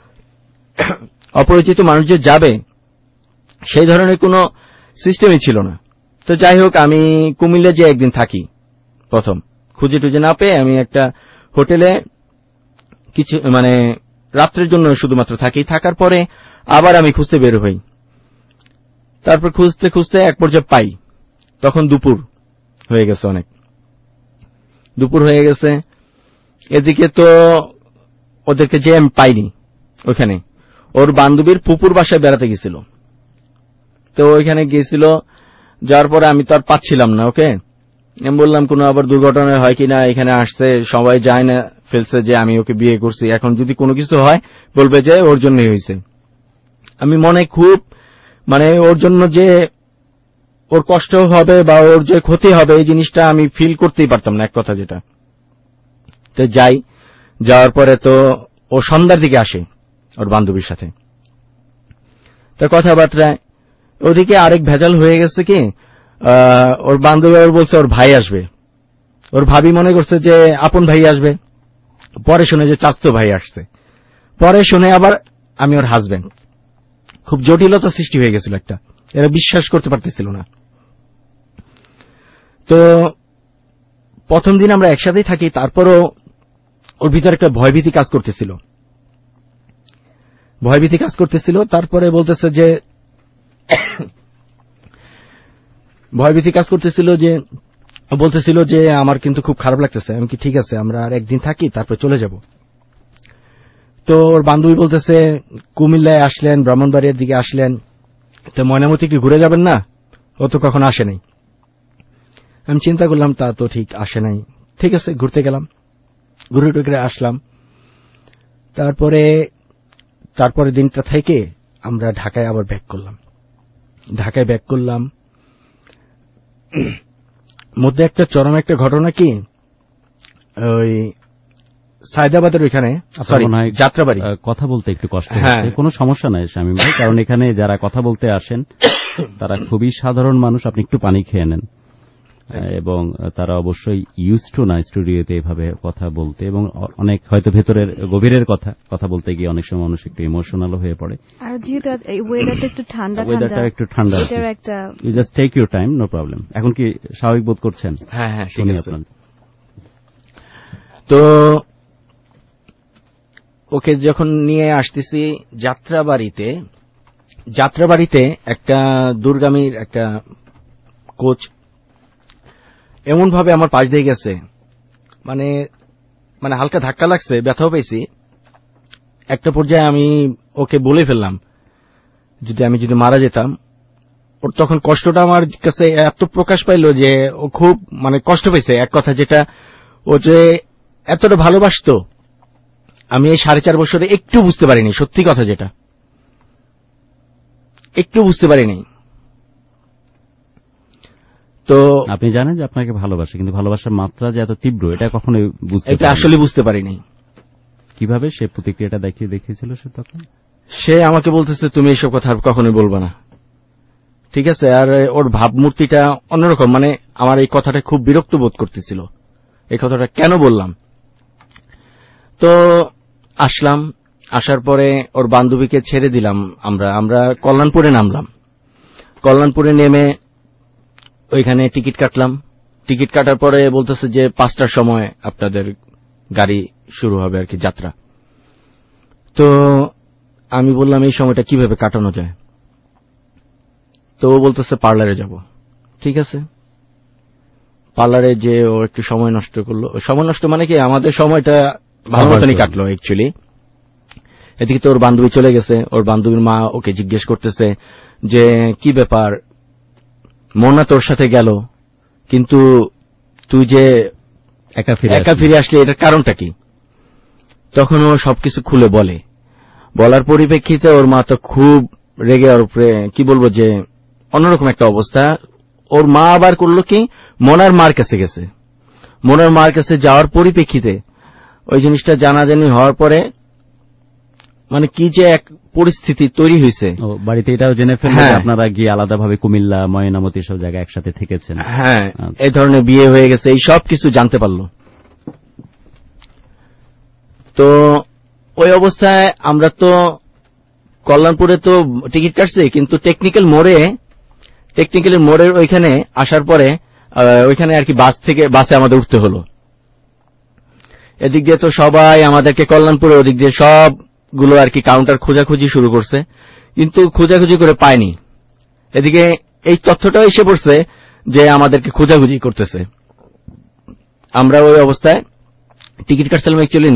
অপরিচিত মানুষ যে যাবে সেই ধরনের কোনো সিস্টেমই ছিল না। তো যাই হোক, আমি কুমিল্লা যে একদিন থাকি, প্রথম খুঁজে টুজে না পেয়ে আমি একটা হোটেলে কিছু রাত্রের জন্য শুধুমাত্র থাকি। থাকার পরে আবার আমি খুঁজতে বের হই। তারপর খুঁজতে খুঁজতে এক পর্যায়ে পাই, তখন দুপুর হয়ে গেছে, অনেক দুপুর হয়ে গেছে। এদিকে তো ওদেরকে যে আমি পাইনি, ওখানে ওর বান্ধবীর ফুপুর বাসায় বেড়াতে গেছিল। তো ওইখানে গিয়েছিল, যাওয়ার পরে আমি তো আর পাচ্ছিলাম না ওকে। আমি বললাম কোনো আবার দুর্ঘটনা হয় কিনা, এখানে আসছে সবাই যায় না ফেলছে যে আমি ওকে বিয়ে করছি, এখন যদি কোনো কিছু হয় বলবে যে ওর জন্যই হয়েছে। আমি মনে খুব ওর জন্য যে ওর কষ্ট হবে বা ওর যে ক্ষতি হবে এই জিনিসটা আমি ফিল করতেই পারতাম না, এক কথা যেটা। তো যাওয়ার পরে তো ও সন্ধ্যার দিকে আসে ওর বান্ধবীর সাথে। তো কথাবার্তায় ওদিকে আরেক ভেজাল হয়ে গেছে কি, ওর বান্ধবী আবার বলছে ওর ভাই আসবে। ওর ভাবি মনে করছে যে আপন ভাই আসবে, পরে শুনে যে চাচতো ভাই আসছে, পরে শুনে আবার আমি ওর হাজবেন্ড। খুব জটিলতা সৃষ্টি হয়ে গেছিল একটা, এরা বিশ্বাস করতে পারতেছিল না। তো প্রথম দিন আমরা একসাথেই থাকি, তারপরও ওর ভিতরে একটা ভয়ভীতি কাজ করতেছিল। তারপরে বলতেছে যে বলতেছিল যে আমার কিন্তু খুব খারাপ লাগতেছে। আমি কি ঠিক আছে, আমরা আর একদিন থাকি তারপর চলে যাব। তো ওর বান্ধবী বলতেছে কুমিল্লায় আসলেন, ব্রাহ্মণবাড়িয়ার দিকে আসলেন, তো ময়নামতি কি ঘুরে যাবেন না? ও তো কখনো আসে নাই। আমি চিন্তা করলাম তা তো ঠিক, আসে নাই, ঠিক আছে ঘুরতে গেলাম, ঘুরে টুকরে আসলাম। তারপরে দিনটা থেকে আমরা ঢাকায় আবার ব্যাক করলাম। মধ্যে একটা চরম একটা ঘটনা কি, ওই সায়দাবাদের ওইখানে, সরি যাত্রাবাড়ি, কথা বলতে একটু কষ্ট হচ্ছে। কোনো সমস্যা নাই শামীম ভাই, কারণ এখানে যারা কথা বলতে আসেন তারা খুবই সাধারণ মানুষ। আপনি একটু পানি খেয়ে নেন, এবং তারা অবশ্যই ইউজ টু না স্টুডিওতে এভাবে কথা বলতে, এবং অনেক হয়তো ভেতরের গভীরের কথা বলতে গিয়ে অনেক সময় মানুষ একটু ইমোশনালও হয়ে পড়ে। আর যেহেতু ওয়েদারটা একটু ঠান্ডা, এটার একটা you just take your time, no problem. এখন কি স্বাভাবিক বোধ করছেন? হ্যাঁ হ্যাঁ ঠিক আছে। তো ওকে যখন নিয়ে আসতেছি যাত্রাবাড়িতে একটা দূরগামীর একটা কোচ এমন ভাবে আমার পাশ দিয়ে গেছে, হালকা ধাক্কা লাগছে, ব্যথাও পেয়েছি, একটা পর্যায়ে আমি ওকে বলে ফেললাম আমি যদি মারা যেতাম, ওর তখন কষ্টটা আমার কাছে এত প্রকাশ পাইল যে ও খুব মানে কষ্ট পেয়েছে। এক কথা যেটা, ও যে এতটা ভালোবাসতো আমি এই 4.5 বছরে একটু বুঝতে পারিনি, সত্যি কথা যেটা একটু বুঝতে পারিনি। তো আপনি জানেন যে আপনাকে ভালোবাসে, কিন্তু ভালোবাসার মাত্রা যে এত তীব্র এটা কখনোই এটা আসলে বুঝতে পারিনি। কিভাবে সে প্রতিক্রিয়াটা দেখিয়েছিল সে তখন? সে আমাকে বলতেছে তুমি এইসব কথা আর কখনোই বলবে না, ঠিক আছে? আর ওর ভাবমূর্তিটা অন্যরকম, মানে আমার এই কথাটা খুব বিরক্ত বোধ করতেছিল, এই কথাটা কেন বললাম। তো আসলাম, আসার পরে ওর বান্ধবীকে ছেড়ে দিলাম। আমরা কল্যাণপুরে নামলাম। কল্যাণপুরে নেমে ওইখানে টিকিট কাটলাম। টিকিট কাটার পরে বলতেছে যে 5টার সময় আপনাদের গাড়ি শুরু হবে আর কি, যাত্রা। তো আমি বললাম এই সময়টা কিভাবে কাটানো যায়? তো ও বলতেছে পার্লারে যাব। ঠিক আছে, পার্লারে যে ও একটু সময় নষ্ট করলো। সময় নষ্ট মানে কি, আমাদের সময়টা ভালো মতনই কাটলো অ্যাকচুয়ালি। এদিকে তো ওর বান্ধবী চলে গেছে। ওর বান্ধবীর মা ওকে জিজ্ঞেস করতেছে যে কি ব্যাপার, মোনা তোর সাথে গেল কিন্তু তুই যে একা ফিরে আসলি, এটার কারণটা কি? তখন ও সবকিছু খুলে বলার পরিপ্রেক্ষিতে ওর মা তো খুব রেগে, ওর উপরে কি বলবো যে অন্যরকম একটা অবস্থা। ওর মা আবার করলো কি, মোনার মার কাছে গেছে। মোনার মার কাছে যাওয়ার পরিপ্রেক্ষিতে ওই জিনিসটা জানাজানি হওয়ার পরে মানে কি যে এক পরিস্থিতি তৈরি হয়েছে। বাড়িতে এটাও জেনে ফেললেন আপনারা গিয়ে আলাদাভাবে কুমিল্লা, ময়নামতি সব জায়গায় একসাথে থেকেছেন। হ্যাঁ, এই ধরনের বিয়ে হয়ে গেছে, এই সব কিছু জানতে পারলো। তো ওই অবস্থায় আমরা তো কল্যাণপুরে তো টিকিট কাটছি, কিন্তু টেকনিক্যাল মোড়ের ওইখানে আসার পরে ওইখানে আর কি বাসে আমাদের উঠতে হলো। এদিক দিয়ে তো সবাই আমাদেরকে কল্যাণপুরে ওদিক দিয়ে সবগুলো আর কি কাউন্টার খোঁজাখুঁজি শুরু করছে, কিন্তু খোঁজাখুঁজি করে পায়নি। এদিকে এই তথ্যটাও এসে পড়ছে যে আমাদেরকে খোঁজাখুঁজি করতেছে। আমরা ওই অবস্থায় টিকিট কাটছিলাম অ্যাকচুয়ালি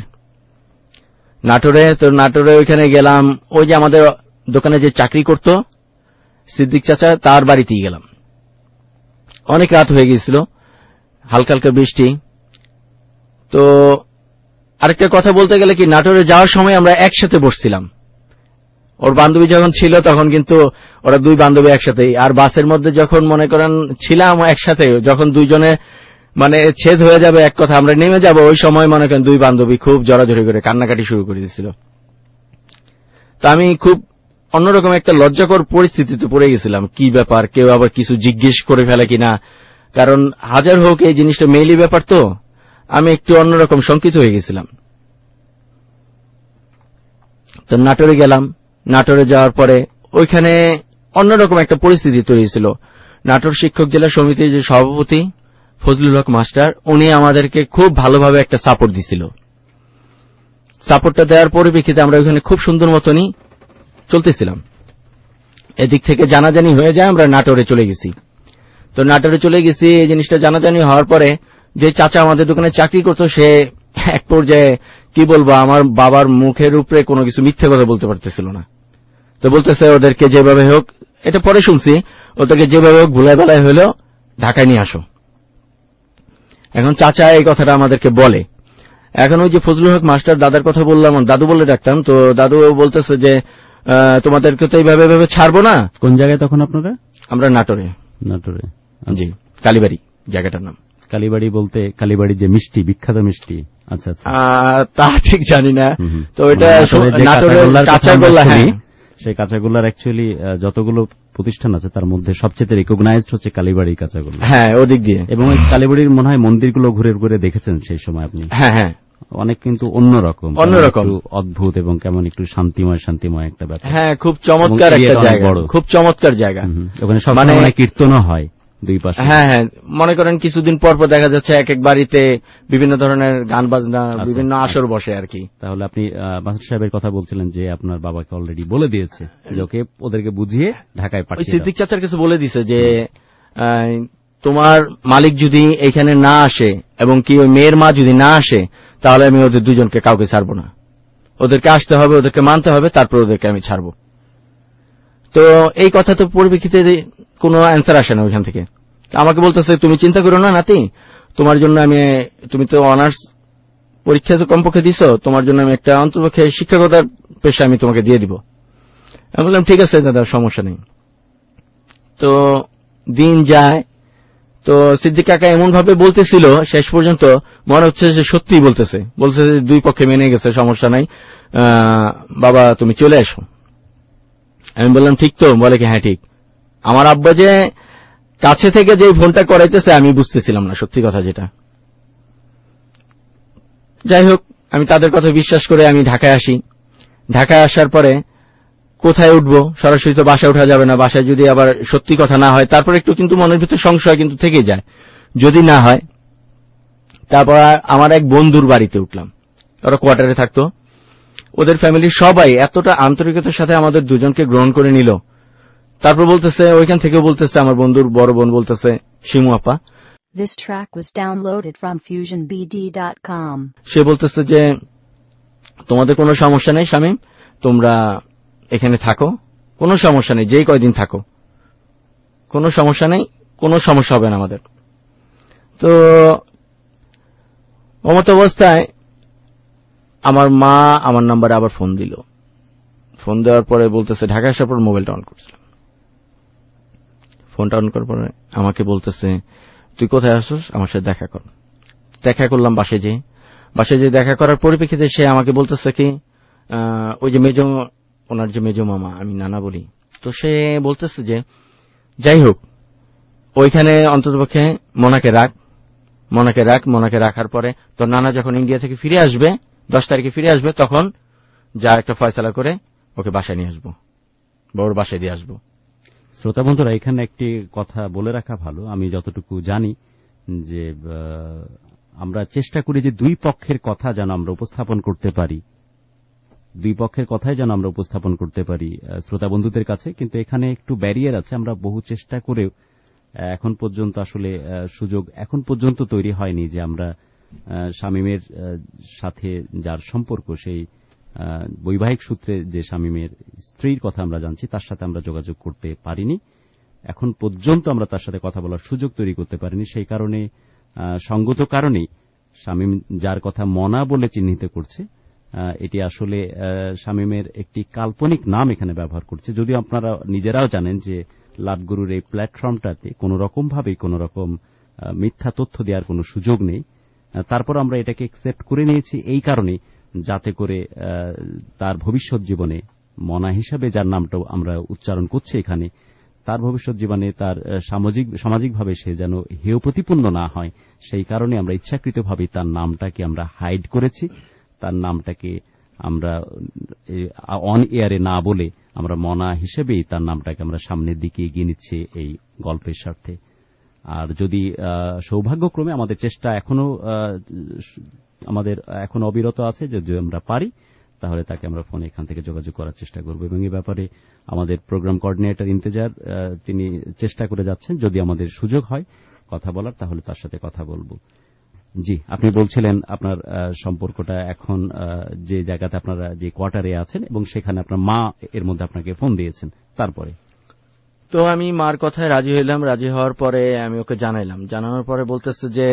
নাটোরে ওইখানে গেলাম। ওই যে আমাদের দোকানে যে চাকরি করত সিদ্দিক চাচা, তার বাড়িতেই গেলাম। অনেক রাত হয়ে গিয়েছিল, হালকা হালকা বৃষ্টি। তো আরেকটা কথা বলতে গেলে কি, নাটোরে যাওয়ার সময় আমরা একসাথে বসছিলাম। ওর বান্ধবী যখন ছিল তখন কিন্তু ওরা দুই বান্ধবী একসাথেই, আর বাসের মধ্যে যখন মনে করেন ছিলাম একসাথে, যখন দুইজনে মানে ছেদ হয়ে যাবে, এক কথা আমরা নেমে যাব, ওই সময় মনে করেন দুই বান্ধবী খুব জড়াজড়ি করে কান্নাকাটি শুরু করে দিয়েছিল। তা আমি খুব অন্যরকম একটা লজ্জাকর পরিস্থিতিতে পড়ে গেছিলাম। কি ব্যাপার, কেউ আবার কিছু জিজ্ঞেস করে ফেলে কিনা, কারণ হাজার হোক এই জিনিসটা মেইলি ব্যাপার, তো আমি একটু অন্যরকম শঙ্কিত হয়ে গেছিলাম। তো নাটোরে গেলাম। নাটোরে যাওয়ার পরে ওইখানে অন্যরকম একটা পরিস্থিতি তৈরি হয়েছিল। নাটোর শিক্ষক জেলা সমিতির যে সভাপতি ফজলুল হক মাস্টার, উনি আমাদেরকে খুব ভালোভাবে একটা সাপোর্ট দিছিল। সাপোর্টটা দেওয়ার পরিপ্রেক্ষিতে আমরা ওইখানে খুব সুন্দর মতনই চলতেছিলাম। এদিক থেকে জানাজানি হয়ে যায়, আমরা নাটোরে চলে গেছি। তো নাটোরে চলে গেছি, এই জিনিসটা জানাজানি হওয়ার পরে যে চাচা আমাদের দোকানে চাকরি করতো, সে এক পর্যায়ে কি বলবো, আমার বাবার মুখের উপরে কোনো কিছু মিথ্যে কথা বলতে পারতেছিল না। তো বলতেছে ওদেরকে যেভাবে হোক, এটা পরে শুনছি, ওদেরকে যেভাবে হোক ভুলাই বেলায় হলেও ঢাকায় নিয়ে আসো। এখন চাচা এই কথাটা আমাদেরকে বলে। এখন ওই যে ফজলুল হক মাস্টার দাদার কথা বললাম, দাদু বলে ডাকতাম, তো দাদু বলতেছে যে তোমাদেরকে তো এইভাবে ছাড়বো না। কোন জায়গায় তখন আপনারা? আমরা নাটোরে। জি, কালীবাড়ি জায়গাটার নাম। কালীবাড়ি বলতে কালীবাড়ি যে মিষ্টি, বিখ্যাত মিষ্টি। আচ্ছা আচ্ছা, তা ঠিক জানি না। তো এটা নাটোরের কাঁচাগোল্লা। হ্যাঁ, সেই কাঁচাগোল্লার অ্যাকচুয়ালি যতগুলো প্রতিষ্ঠান আছে তার মধ্যে সবচেয়ে রিকগনাইজড হচ্ছে কালীবাড়ি কাঁচাগোল্লা। হ্যাঁ, ওদিক দিয়ে। এবং ওই কালীবাড়ির মনে হয় মন্দিরগুলো ঘুরে ঘুরে দেখেছেন সেই সময় আপনি? হ্যাঁ হ্যাঁ, অনেক কিন্তু অন্যরকম অদ্ভুত এবং কেমন একটু শান্তিময় একটা ব্যাপার। হ্যাঁ, খুব চমৎকার একটা জায়গা, খুব চমৎকার জায়গা। ওখানে সব মানে কীর্তনও হয় দুই পাশে। হ্যাঁ হ্যাঁ, মনে করেন কিছুদিন পর পর দেখা যাচ্ছে এক এক বাড়িতে বিভিন্ন ধরনের গান বাজনা, বিভিন্ন আসর বসে আর কি। তাহলে আপনি মাস্টার সাহেবের কথা বলছিলেন যে আপনার বাবাকে অলরেডি বলে দিয়েছে যে ওদেরকে বুঝিয়ে ঢাকায় পাঠিয়ে, সিদ্দিক চাচার কাছে বলে দিছে যে তোমার মালিক যদি এখানে না আসে এবং কি ওই মেয়ের মা যদি না আসে, তাহলে আমি ওদের দুজনকে কাউকে ছাড়বো না। ওদেরকে আসতে হবে, ওদেরকে মানতে হবে, তারপর ওদেরকে আমি ছাড়বো। তো এই কথা তো পরিপ্রেক্ষিতে কোনো অ্যান্সার আসে না ওইখান থেকে। আমাকে বলতেছে, তুমি চিন্তা করো না নাতি, তোমার জন্য আমি, তুমি তো অনার্স পরীক্ষা তো কমপক্ষে দিছো, তোমার জন্য আমি একটা অন্ততপক্ষে শিক্ষকতার পেশা আমি তোমাকে দিয়ে দিব। আমি বললাম ঠিক আছে দাদা, সমস্যা নেই। তো দিন যায়, তো সিদ্দিক কাকা এমন ভাবে বলতেছিল শেষ পর্যন্ত মনে হচ্ছে যে সত্যিই বলতেছে যে দুই পক্ষে মেনে গেছে, সমস্যা নাই, বাবা তুমি চলে এসো। আমি বললাম ঠিক তো? বলে কি হ্যাঁ ঠিক। আমার আব্বা যে কাছে থেকে যে ফোনটা করাইতেছে আমি বুঝতেছিলাম না, সত্যি কথা যেটা। যাই হোক, আমি তাদের কথা বিশ্বাস করে আমি ঢাকায় আসি। ঢাকায় আসার পরে কোথায় উঠবো, সরাসরি তো বাসায় ওঠা যাবে না, বাসায় যদি আবার সত্যি কথা না হয় তারপর একটু কিন্তু মনের ভিতরে সংশয় কিন্তু থেকে যায়, যদি না হয়। তারপর আমার এক বন্ধুর বাড়িতে উঠলাম, ওরা কোয়ার্টারে থাকতো। ওদের ফ্যামিলির সবাই এতটা আন্তরিকতার সাথে আমাদের দুজনকে গ্রহণ করে নিল। তারপর বলতেছে, ওইখান থেকেও বলতেছে, আমার বন্ধুর বড় বোন বলতেছে, শিমু আপা, This track was downloaded from FusionBD.com. সে বলতেছে যে তোমাদের কোনো সমস্যা নেই শামীম, তোমরা এখানে থাকো, কোনো সমস্যা নেই, যেই কয়দিন থাকো, কোনো সমস্যা নেই, কোনো সমস্যা হবে না আমাদের। তো অমত অবস্থায় আমার মা আমার নাম্বারে আবার ফোন দিল। ফোন দেওয়ার পরে বলতেছে, ঢাকা আসার পর মোবাইলটা অন করছিলাম, ফোনটা অন করার পরে আমাকে বলতেছে, তুই কোথায় আসছিস, আমার সাথে দেখা কর। দেখা করলাম বাসায় যে দেখা করার পরিপ্রেক্ষিতে সে আমাকে বলতেছে কি, ওই যে ওনার যে মেজো মামা, আমি নানা বলি, তো সে বলতেছে যে যাই হোক ওইখানে অন্ততপক্ষে মোনাকে রাখার পরে তোর নানা যখন ইন্ডিয়া থেকে ফিরে আসবে, 10 তারিখে ফিরে আসবে, তখন যা একটা ফয়সালা করে ওকে বাসায় নিয়ে আসবো, বা ওর বাসায় দিয়ে আসবো। শ্রোতা বন্ধুরা, এখানে একটি কথা বলে রাখা ভালো। আমি যতটুকু জানি যে আমরা চেষ্টা করি যে দুই পক্ষের কথা যেন আমরা উপস্থাপন করতে পারি, শ্রোতা বন্ধুদের কাছে। কিন্তু এখানে একটু ব্যারিয়ার আছে, আমরা বহু চেষ্টা করেও এখন পর্যন্ত আসলে সুযোগ এখন পর্যন্ত তৈরি হয়নি যে আমরা শামীমের সাথে যার সম্পর্ক, সেই বৈবাহিক সূত্রে যে শামীমের স্ত্রীর কথা আমরা জানছি, তার সাথে আমরা যোগাযোগ করতে পারিনি। এখন পর্যন্ত আমরা তার সাথে কথা বলার সুযোগ তৈরি করতে পারিনি। সেই কারণে সঙ্গত কারণেই শামীম যার কথা মনা বলে চিহ্নিত করছে, এটি আসলে শামীমের একটি কাল্পনিক নাম এখানে ব্যবহার করছে। যদিও আপনারা নিজেরাও জানেন যে লাভগুরুর এই প্ল্যাটফর্মটাতে কোন রকম মিথ্যা তথ্য দেওয়ার কোনো সুযোগ নেই। তারপর আমরা এটাকে অ্যাকসেপ্ট করে নিয়েছি এই কারণে, যাতে করে তার ভবিষ্যৎ জীবনে মনা হিসাবে যার নামটা আমরা উচ্চারণ করছি এখানে, তার ভবিষ্যৎ জীবনে তার সামাজিকভাবে সে যেন হেয় প্রতিপন্ন না হয়, সেই কারণে আমরা ইচ্ছাকৃতভাবে তার নামটাকে আমরা হাইড করেছি। তার নামটাকে আমরা অন এয়ারে না বলে আমরা মনা হিসেবেই তার নামটাকে আমরা সামনের দিকে এগিয়ে নিচ্ছি এই গল্পের স্বার্থে। আর যদি সৌভাগ্যক্রমে আমাদের চেষ্টা এখনো অবিরত আছে, যদি আমরা পারি তাহলে তাকে আমরা ফোনে এখান থেকে যোগাযোগ করার চেষ্টা করব। এবং এই ব্যাপারে আমাদের প্রোগ্রাম কোঅর্ডিনেটর ইন্তেজার তিনি চেষ্টা করে যাচ্ছেন, যদি আমাদের সুযোগ হয় কথা বলার তাহলে তার সাথে কথা বলব। জি, আপনি বলছিলেন আপনার সম্পর্কটা এখন যে জায়গাতে আপনারা যে কোয়ার্টারে আছেন এবং সেখানে আপনার মা এর মধ্যে আপনাকে ফোন দিয়েছেন, তারপরে তো আমি মার কথায় রাজি হইলাম। রাজি হওয়ার পরে আমি ওকে জানানোর পরে বলতেছে যে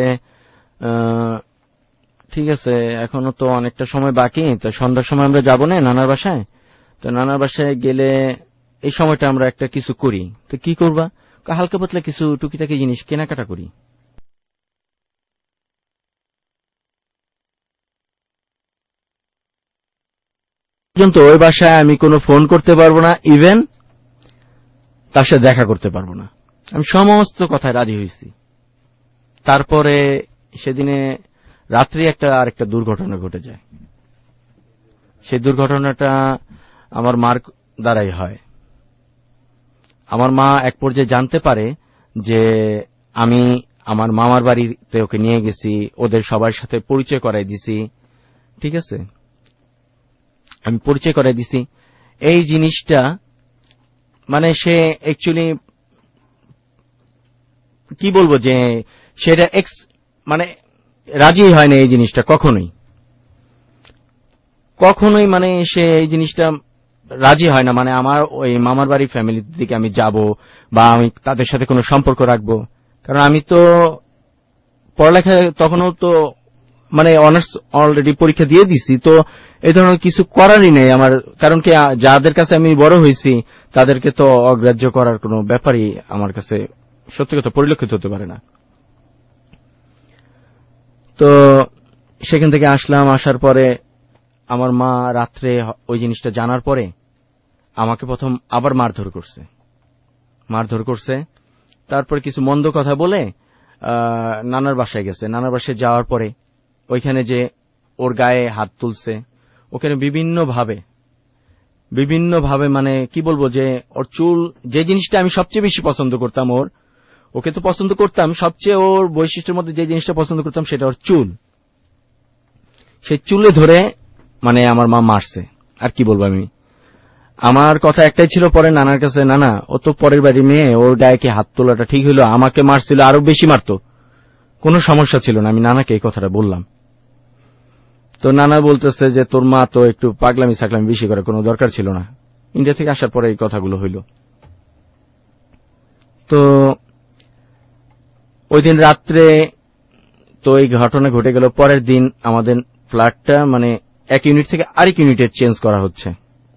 ঠিক আছে, এখনো তো অনেকটা সময় বাকি, তো সন্ধ্যার সময় আমরা যাবো না নানার বাসায়। তো নানার বাসায় গেলে এই সময়টা আমরা একটা কিছু করি। তো কি করবা? হালকা পাতলা কিছু টুকিটাকি জিনিস কেনাকাটা করি। পর্যন্ত ওই বাসায় আমি কোনো ফোন করতে পারবো না, ইভেন তার সাথে দেখা করতে পারবো না। আমি সমস্ত কথায় রাজি হয়েছি। তারপরে সেদিনে রাত্রি আরেকটা দুর্ঘটনা ঘটে যায়। সেই দুর্ঘটনাটা আমার মার দ্বারাই হয়। আমার মা এক পর্যায়ে জানতে পারে যে আমি আমার মামার বাড়িতে ওকে নিয়ে গেছি, ওদের সবার সাথে পরিচয় করাই দিছি। ঠিক আছে, আমি পরিচয় করাই দিছি। এই জিনিসটা মানে সে অ্যাকচুয়ালি কি বলবো যে সেটা মানে রাজি হয় না এই জিনিসটা কখনোই। কখনোই মানে সে এই জিনিসটা রাজি হয় না, মানে আমার ওই মামার বাড়ির ফ্যামিলির দিকে আমি যাব বা আমি তাদের সাথে কোনো সম্পর্ক রাখবো। কারণ আমি তো পড়ালেখা তখনও তো মানে অনার্স অলরেডি পরীক্ষা দিয়ে দিছি, তো এই ধরনের কিছু করারই নেই আমার। কারণ কি যাদের কাছে আমি বড় হয়েছি তাদেরকে তো অগ্রাহ্য করার কোনো ব্যাপারই আমার কাছে সত্যি কথা পরিলক্ষিত হতে পারে না। তো সেখান থেকে আসলাম, আসার পরে আমার মা রাত্রে ওই জিনিসটা জানার পরে আমাকে প্রথম আবার মারধর করছে। তারপর কিছু মন্দ কথা বলে নানার বাসায় গেছে। নানার বাসায় যাওয়ার পরে ওইখানে যে ওর গায়ে হাত তুলছে, ওখানে বিভিন্ন ভাবে মানে কি বলবো, যে ওর চুল, যে জিনিসটা আমি সবচেয়ে বেশি পছন্দ করতাম, ওকে তো পছন্দ করতাম, সবচেয়ে ওর বৈশিষ্ট্যের মধ্যে যে জিনিসটা পছন্দ করতাম সেটা ওর চুল। সেই চুলে ধরে মানে আমার মা মারছে। আর কি বলবো আমি, আমার কথা একটাই ছিল পরে নানার কাছে, নানা ও তো পরের বাড়ি মেয়ে, ওর গায়ে কি হাত তোলাটা ঠিক হইলো? আমাকে মারছিল, আরো বেশি মারতো, কোনো সমস্যা ছিল না। আমি নানাকে এই কথাটা বললাম। তো নানা বলতেছে যে তোর মা তো একটু পাগলামি সাকলামি বেশি করে, কোনো দরকার ছিল না। ইন্ডিয়া থেকে আসার পরে এই কথাগুলো হইল। তো ওই দিন রাত্রে তো এই ঘটনা ঘটে গেল। পরের দিন আমাদের ফ্ল্যাটটা মানে এক ইউনিট থেকে আরেক ইউনিটে চেঞ্জ করা হচ্ছে।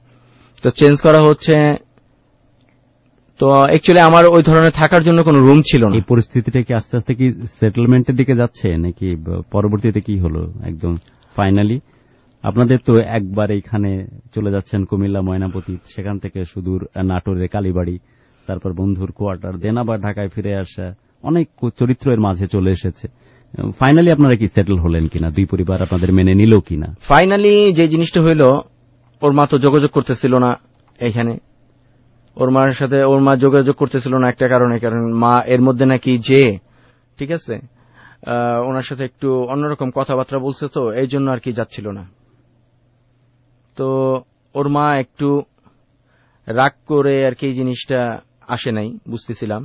তো অ্যাকচুয়ালি আমার ওই ধরনের থাকার জন্য কোনো রুম ছিল না। এই পরিস্থিতিটা কি আস্তে আস্তে কি সেটেলমেন্টের দিকে যাচ্ছে নাকি পরবর্তীতে কি হলো একদম ফাইনালি? আপনাদের তো একবার এইখানে চলে যাচ্ছেন কুমিল্লা ময়নাপতি, সেখান থেকে সুদূর নাটোরের কালীবাড়ি, তারপর বন্ধুর কোয়ার্টার, দেন আবার ঢাকায় ফিরে আসা, অনেক চরিত্রের মাঝে চলে এসেছে। ফাইনালি আপনারা কি সেটেল হলেন কিনা? দুই পরিবার আপনাদের মেনে নিল কিনা? ফাইনালি যে জিনিসটা হইল, ওর মা তো যোগাযোগ করতেছিল না এখানে। ওর মা যোগাযোগ করতেছিল না একটা কারণে, কারণ মা এর মধ্যে নাকি যে ঠিক আছে ওনার সাথে একটু অন্যরকম কথাবার্তা বলছে, তো এই জন্য আর কি যাচ্ছিল না। তো ওর মা একটু রাগ করে আর কি এই জিনিসটা আসে নাই, বুঝতেছিলাম।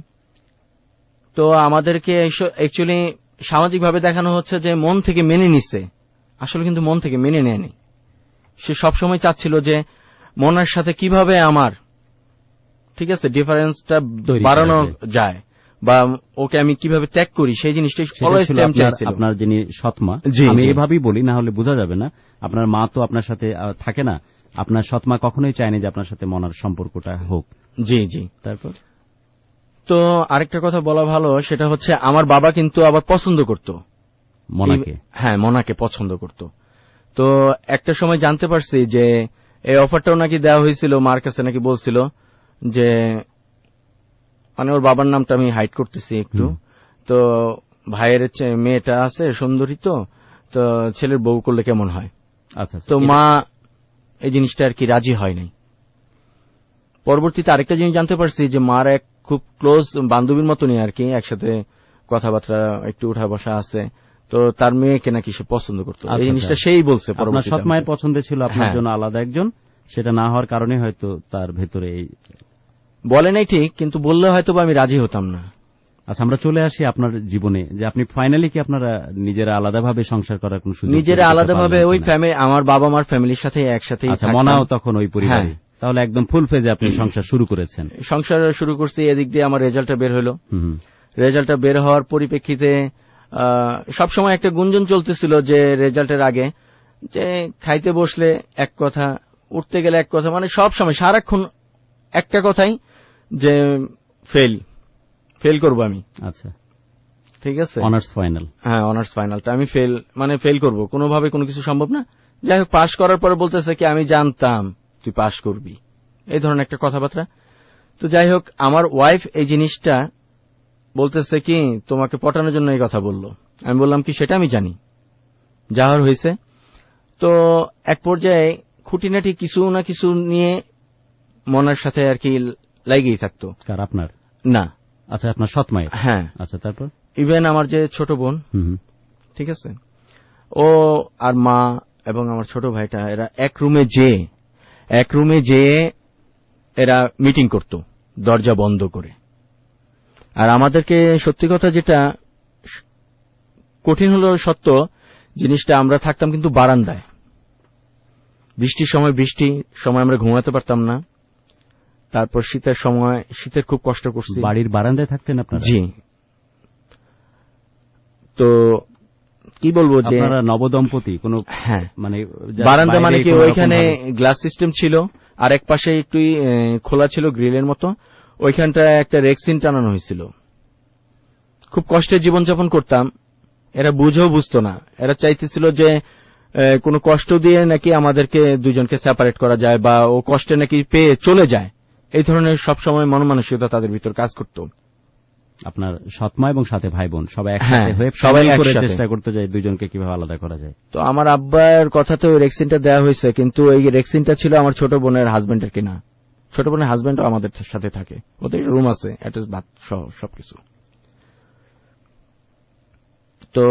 তো আমাদেরকে অ্যাকচুয়ালি সামাজিকভাবে দেখানো হচ্ছে যে মন থেকে মেনে নিচ্ছে, আসলে কিন্তু মন থেকে মেনে নেয়নি। সে সবসময় চাচ্ছিল যে মনের সাথে কিভাবে আমার ঠিক আছে ডিফারেন্সটা বাড়ানো যায়, বা ওকে আমি কিভাবে ত্যাগ করি, সেই জিনিসটাই অলওয়েজ টাইম চাইছিল। আপনার যিনি সৎমা, আমি এভাবেই বলি, না হলে বোঝা যাবে না। আপনার মা তো আপনার সাথে থাকে না, আপনার সৎমা কখনোই চায়নি যে আপনার সাথে মনার সম্পর্কটা হোক। জি জি। তারপর তো আরেকটা কথা বলা ভালো, সেটা হচ্ছে আমার বাবা কিন্তু আবার পছন্দ করত মনাকে। হ্যাঁ, মনাকে পছন্দ করত। তো একটা সময় জানতে পারছি যে এই অফারটাও নাকি দেওয়া হয়েছিল, মার কাছে নাকি বলছিল যে মানে ওর বাবার নামটা আমি হাইড করতেছি একটু, তো ভাইয়ের মেয়েটা আছে সুন্দরী, তো ছেলের বউ করলে কেমন হয়। আচ্ছা। তো মা এই জিনিসটা আর কি রাজি হয় নাই। পরবর্তীতে আরেকটা জিনিস জানতে পারছি যে মার এক খুব ক্লোজ বান্ধবীর মতনই আর কি, একসাথে কথাবার্তা একটু উঠা বসা আছে, তো তার মেয়েকে নাকি সে পছন্দ করতো। এই জিনিসটা সেই বলছে। আপনার সৎ মায়ের পছন্দ ছিল আপনার জন্য আলাদা একজন, সেটা না হওয়ার কারণে হয়তো তার ভেতরে এই বলে নাই ঠিক, কিন্তু বললে হয়তো আমি রাজি হতাম না। আচ্ছা, আমরা চলে আসি আপনার জীবনে, যে আপনি ফাইনালি কি আপনারা নিজেরা আলাদাভাবে সংসার করার কোন সুযোগ? নিজেরা আলাদাভাবে ওই ফ্যামিলি, আমার বাবা মার ফ্যামিলির সাথে একসাথে। আচ্ছা, মনাও তখন ওই পরিবারে, তাহলে একদম ফুল ফেজে আপনি সংসার শুরু করেছেন। সংসার শুরু করছি, এদিক দিয়ে আমার রেজাল্টটা বের হলো। রেজাল্টটা বের হওয়ার পরিপ্রেক্ষিতে সবসময় একটা গুঞ্জন চলতেছিল যে রেজাল্টের আগে, যে খাইতে বসলে এক কথা, উঠতে গেলে এক কথা, মানে সব সময় সারাক্ষণ একটা কথাই যে ফেল করবো আমি। আচ্ছা, ঠিক আছে, অনার্স ফাইনাল। হ্যাঁ, অনার্স ফাইনালটা আমি ফেল করবো, কোনোভাবে কোনো কিছু সম্ভব না। যাই হোক, পাশ করার পরে বলতেছে কি আমি জানতাম তুই পাশ করবি, এই ধরনের একটা কথাবার্তা। তো যাই হোক, আমার ওয়াইফ এই জিনিসটা বলতেছে কি তোমাকে পটানোর জন্য এই কথা বললো। আমি বললাম কি সেটা আমি জানি, যাওয়ার হয়েছে। তো এক পর্যায়ে খুঁটিনাটি কিছু না কিছু নিয়ে মনের সাথে আর কি লাগেই থাকতো। কার? আপনার? না। আচ্ছা, আপনার সৎ মায়ের? হ্যাঁ। আচ্ছা, তারপর ইভেন আমার যে ছোট বোন, ঠিক আছে, ও আর মা এবং আমার ছোট ভাইটা, এরা এক রুমে যেয়ে এরা মিটিং করত দরজা বন্ধ করে। আর আমাদেরকে সত্যি কথা যেটা কঠিন হলো সত্য, জিনিসটা আমরা থাকতাম কিন্তু বারান্দায়। বৃষ্টির সময় আমরা ঘুমাতে পারতাম না। তারপর শীতের খুব কষ্ট করছি। বাড়ির বারান্দায় থাকতেন আপনারা? জি। তো কি বলবো যে আপনারা নবদম্পতি কোন হ্যাঁ মানে বারান্দা মানে কি ওইখানে গ্লাস সিস্টেম ছিল, আর এক পাশে একটু খোলা ছিল গ্রিলের মতো, ওইখানটা একটা রেক্সিন টানানো হয়েছিল। খুব কষ্টে জীবনযাপন করতাম। এরা বুঝতো না, এরা চাইতেছিল যে কোনো কষ্ট দিয়ে নাকি আমাদেরকে দুজনকে সেপারেট করা যায় বা ও কষ্টে নাকি পেয়ে চলে যায়, এই ধরনের সবসময় মনমানসিকতা তাদের ভিতর কাজ করত। আপনার সৎমা এবং সাথে ভাই বোন সবাই একসাথে হয়ে সবাই চেষ্টা করতে যায় দুজনকে কিভাবে আলাদা করা যায়। তো আমার আব্বার কথাতে ওই রেক্সিনটা দেওয়া হয়েছে, কিন্তু এই রেক্সিনটা ছিল আমার ছোট বোনের হাজবেন্ডের কিনা। ছোট বোনের হাজবেন্ডও আমাদের সাথে থাকে, ওদের রুম আছে অ্যাটাচ বাথ সহ সবকিছু। তো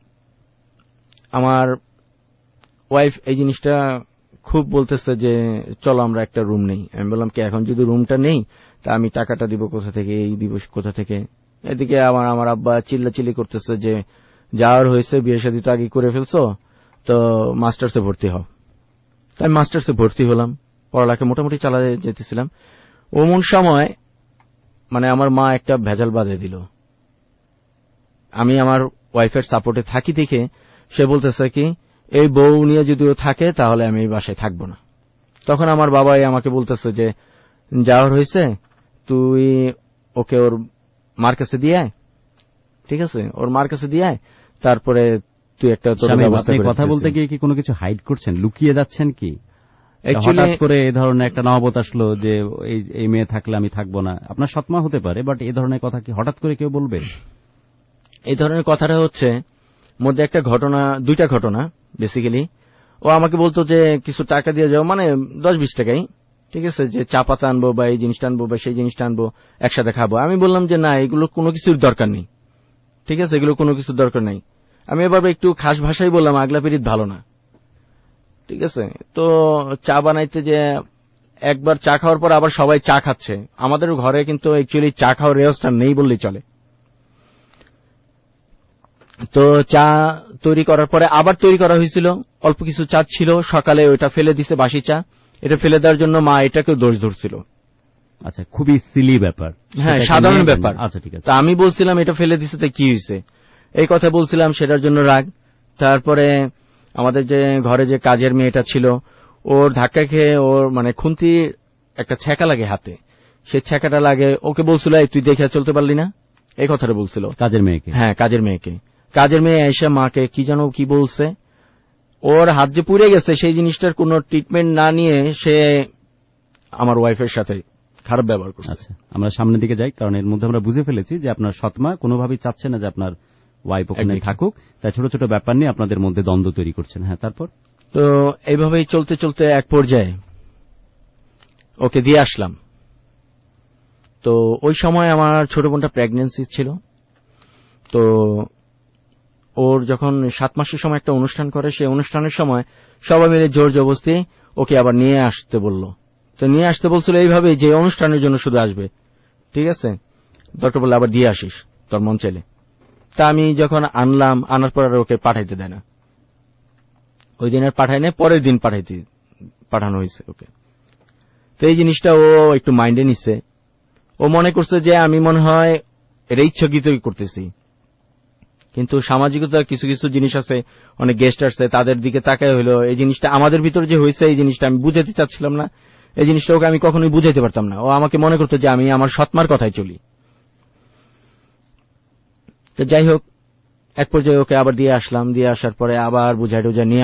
আমার ওয়াইফ এই জিনিসটা খুব বলতেছে যে চলো আমরা একটা রুম নেই। আমি বললাম কি এখন যদি রুমটা নেই তা আমি টাকাটা দিব কোথা থেকে, এই দিব কোথা থেকে। এদিকে আমার আব্বা চিল্লাচিল্লি করতেছে যে যাওয়ার হয়েছে, বিয়ে শাদী তো আগে করে ফেলছো, তো মাস্টার্সে ভর্তি হও। তাই মাস্টার্সে ভর্তি হলাম, পড়ালেখা মোটামুটি চালাতে যেতেছিলাম। ওমন সময় মানে আমার মা একটা ভেজাল বাঁধে দিল। আমি আমার ওয়াইফের সাপোর্টে থাকি দেখে সে বলতেছে কি এই বউ নিয়ে যদি ও থাকে তাহলে আমি এই বাসায় থাকবো না। তখন আমার বাবাই আমাকে বলতেছে যে যাওয়ার হয়েছে তুই ওকে ওর মার কাছে দিয়ে আয়, ঠিক আছে, ওর মার কাছে দিয়ে আয়, তারপরে তুই একটা তোর ব্যবস্থা করে। কথা বলতে গিয়ে কি কোনো কিছু হাইড করছেন, লুকিয়ে যাচ্ছেন কি? হঠাৎ করে এই ধরনের একটা নববত আসলো যে এই মেয়ে থাকলে আমি থাকবো না, আপনার সৎমা হতে পারে, বাট এই ধরনের কথা কি হঠাৎ করে কেউ বলবে? এই ধরনের কথাটা হচ্ছে মধ্যে একটা ঘটনা, দুইটা ঘটনা বেসিক্যালি। ও আমাকে বলতো যে কিছু টাকা দিয়ে যাও, মানে 10-20 টাকাই, ঠিক আছে, যে চা পাতা আনবো বা এই জিনিসটা আনবো বা সেই জিনিসটা আনবো, একসাথে খাবো। আমি বললাম যে না, এগুলো কোনো কিছুর দরকার নেই, ঠিক আছে, এগুলো কোনো কিছুর দরকার নেই। আমি এবার একটু খাস ভাষায় বললাম আগলা পিরিত ভালো না, ঠিক আছে। তো চা বানাইতে যে একবার চা খাওয়ার পর আবার সবাই চা খাচ্ছে। আমাদের ঘরে কিন্তু অ্যাকচুয়ালি চা খাওয়ার রেওয়াজটা নেই বললেই চলে। তো চা তৈরি করার পরে আবার তৈরি করা হয়েছিল, অল্প কিছু চা ছিল, সকালে ওইটা ফেলে দিছে, বাসি চা। এটা ফেলে দেওয়ার জন্য মা এটাকেও দোষ ধরছিল। আচ্ছা, খুবই সিলি ব্যাপার, হ্যাঁ সাধারণ ব্যাপার। আচ্ছা ঠিক আছে। তা আমি বলছিলাম এটা ফেলে দিছে তো কি হয়েছে, এই কথা বলছিলাম, সেটার জন্য রাগ। তারপরে আমাদের যে ঘরে যে কাজের মেয়েটা ছিল, ওর ধাক্কা খেয়ে ওর মানে খুন্তি একটা ছ্যাঁকা লাগে হাতে, সেই ছ্যাঁকাটা লাগে। ওকে বলছিল তুই দেখে চলতে পারলি না, এই কথাটা বলছিল কাজের মেয়েকে। হ্যাঁ কাজের মেয়েকে। কাজের মেয়ে এসে মাকে কি জানো কি বলছে, ওর হাত যে পুড়ে গেছে সেই জিনিসটার কোনো ট্রিটমেন্ট না নিয়ে সে আমার ওয়াইফের সাথে খারাপ ব্যবহার করছে। আচ্ছা, আমরা সামনের দিকে যাই, কারণ এর মধ্যে আমরা বুঝে ফেলেছি যে আপনার সৎমা কোনোভাবেই চাচ্ছে না যে আপনার ওয়াইফ ওখানে থাকুক, তাই ছোট ছোট ব্যাপার নিয়ে আপনাদের মধ্যে দ্বন্দ্ব তৈরি করছেন। হ্যাঁ, তারপর? তো এইভাবেই চলতে চলতে এক পর্যায়ে ওকে দিয়ে আসলাম। তো ওই সময় আমার ছোট বোনটা প্রেগন্যান্সি ছিল। তো ওর যখন 7 মাসের সময় একটা অনুষ্ঠান করে, সেই অনুষ্ঠানের সময় সবাই মিলে জোর জবরদস্তি ওকে আবার নিয়ে আসতে বলল। তো নিয়ে আসতে বলছিল এইভাবে যে অনুষ্ঠানের জন্য শুধু আসবে, ঠিক আছে, ডক্টর বলল আবার দিয়ে আসিস তোর মন চাইলে। তা আমি যখন আনলাম, আনার পর আর ওকে পাঠাইতে দেয় না, ওই দিন আর পাঠাই না, পরের দিন পাঠানো হয়েছে ওকে। তো এই জিনিসটা ও একটু মাইন্ডে নিচ্ছে। ও মনে করছে যে আমি মনে হয় এটা ইচ্ছাকৃতই করতেছি, কিন্তু সামাজিকতার কিছু কিছু জিনিস আছে, অনেক গেস্ট আসছে, তাদের দিকে তাকায় হইলো। এই জিনিসটা আমাদের ভিতরে যে হয়েছে এই জিনিসটা আমি বুঝাতে চাচ্ছিলাম না, এই জিনিসটা ওকে আমি কখনোই বুঝাইতে পারতাম না। ও আমাকে মনে করতো যে আমি আমার সৎমার কথায় চলি। তো যাই হোক, এক পর্যায়ে ওকে আবার দিয়ে আসলাম। দিয়ে আসার পরে আবার বুঝাই টুঝাই নিয়ে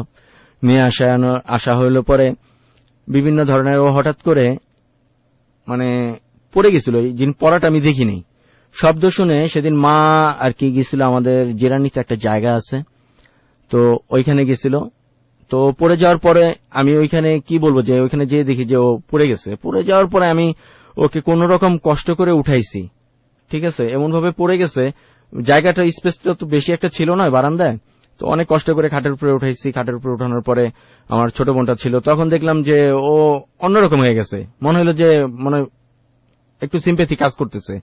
আসা হইল। পরে বিভিন্ন ধরনের ও হঠাৎ করে মানে পড়ে গেছিল, এই জিনিস পড়াটা আমি দেখিনি। শব্দ শুনে সেদিন মা আর কি গেছিল, আমাদের জিরানিতে একটা জায়গা আছে, তো ওইখানে গেছিল। তো পড়ে যাওয়ার পরে আমি ওইখানে কি বলবো যে ওইখানে যেয়ে দেখি যে ও পড়ে গেছে। পড়ে যাওয়ার পরে আমি ওকে কোন রকম কষ্ট করে উঠাইছি, ঠিক আছে, এমন ভাবে পড়ে গেছে, জায়গাটা স্পেসটা তো বেশি একটা ছিল না বারান্দায়, তো অনেক কষ্ট করে খাটের উপরে উঠাইছি। খাটের উপরে উঠানোর পরে আমার ছোট বোনটা ছিল, তখন দেখলাম যে ও অন্যরকম হয়ে গেছে, মনে হলো যে মনে একটু সিম্প্যাথি কাজ করতেছে।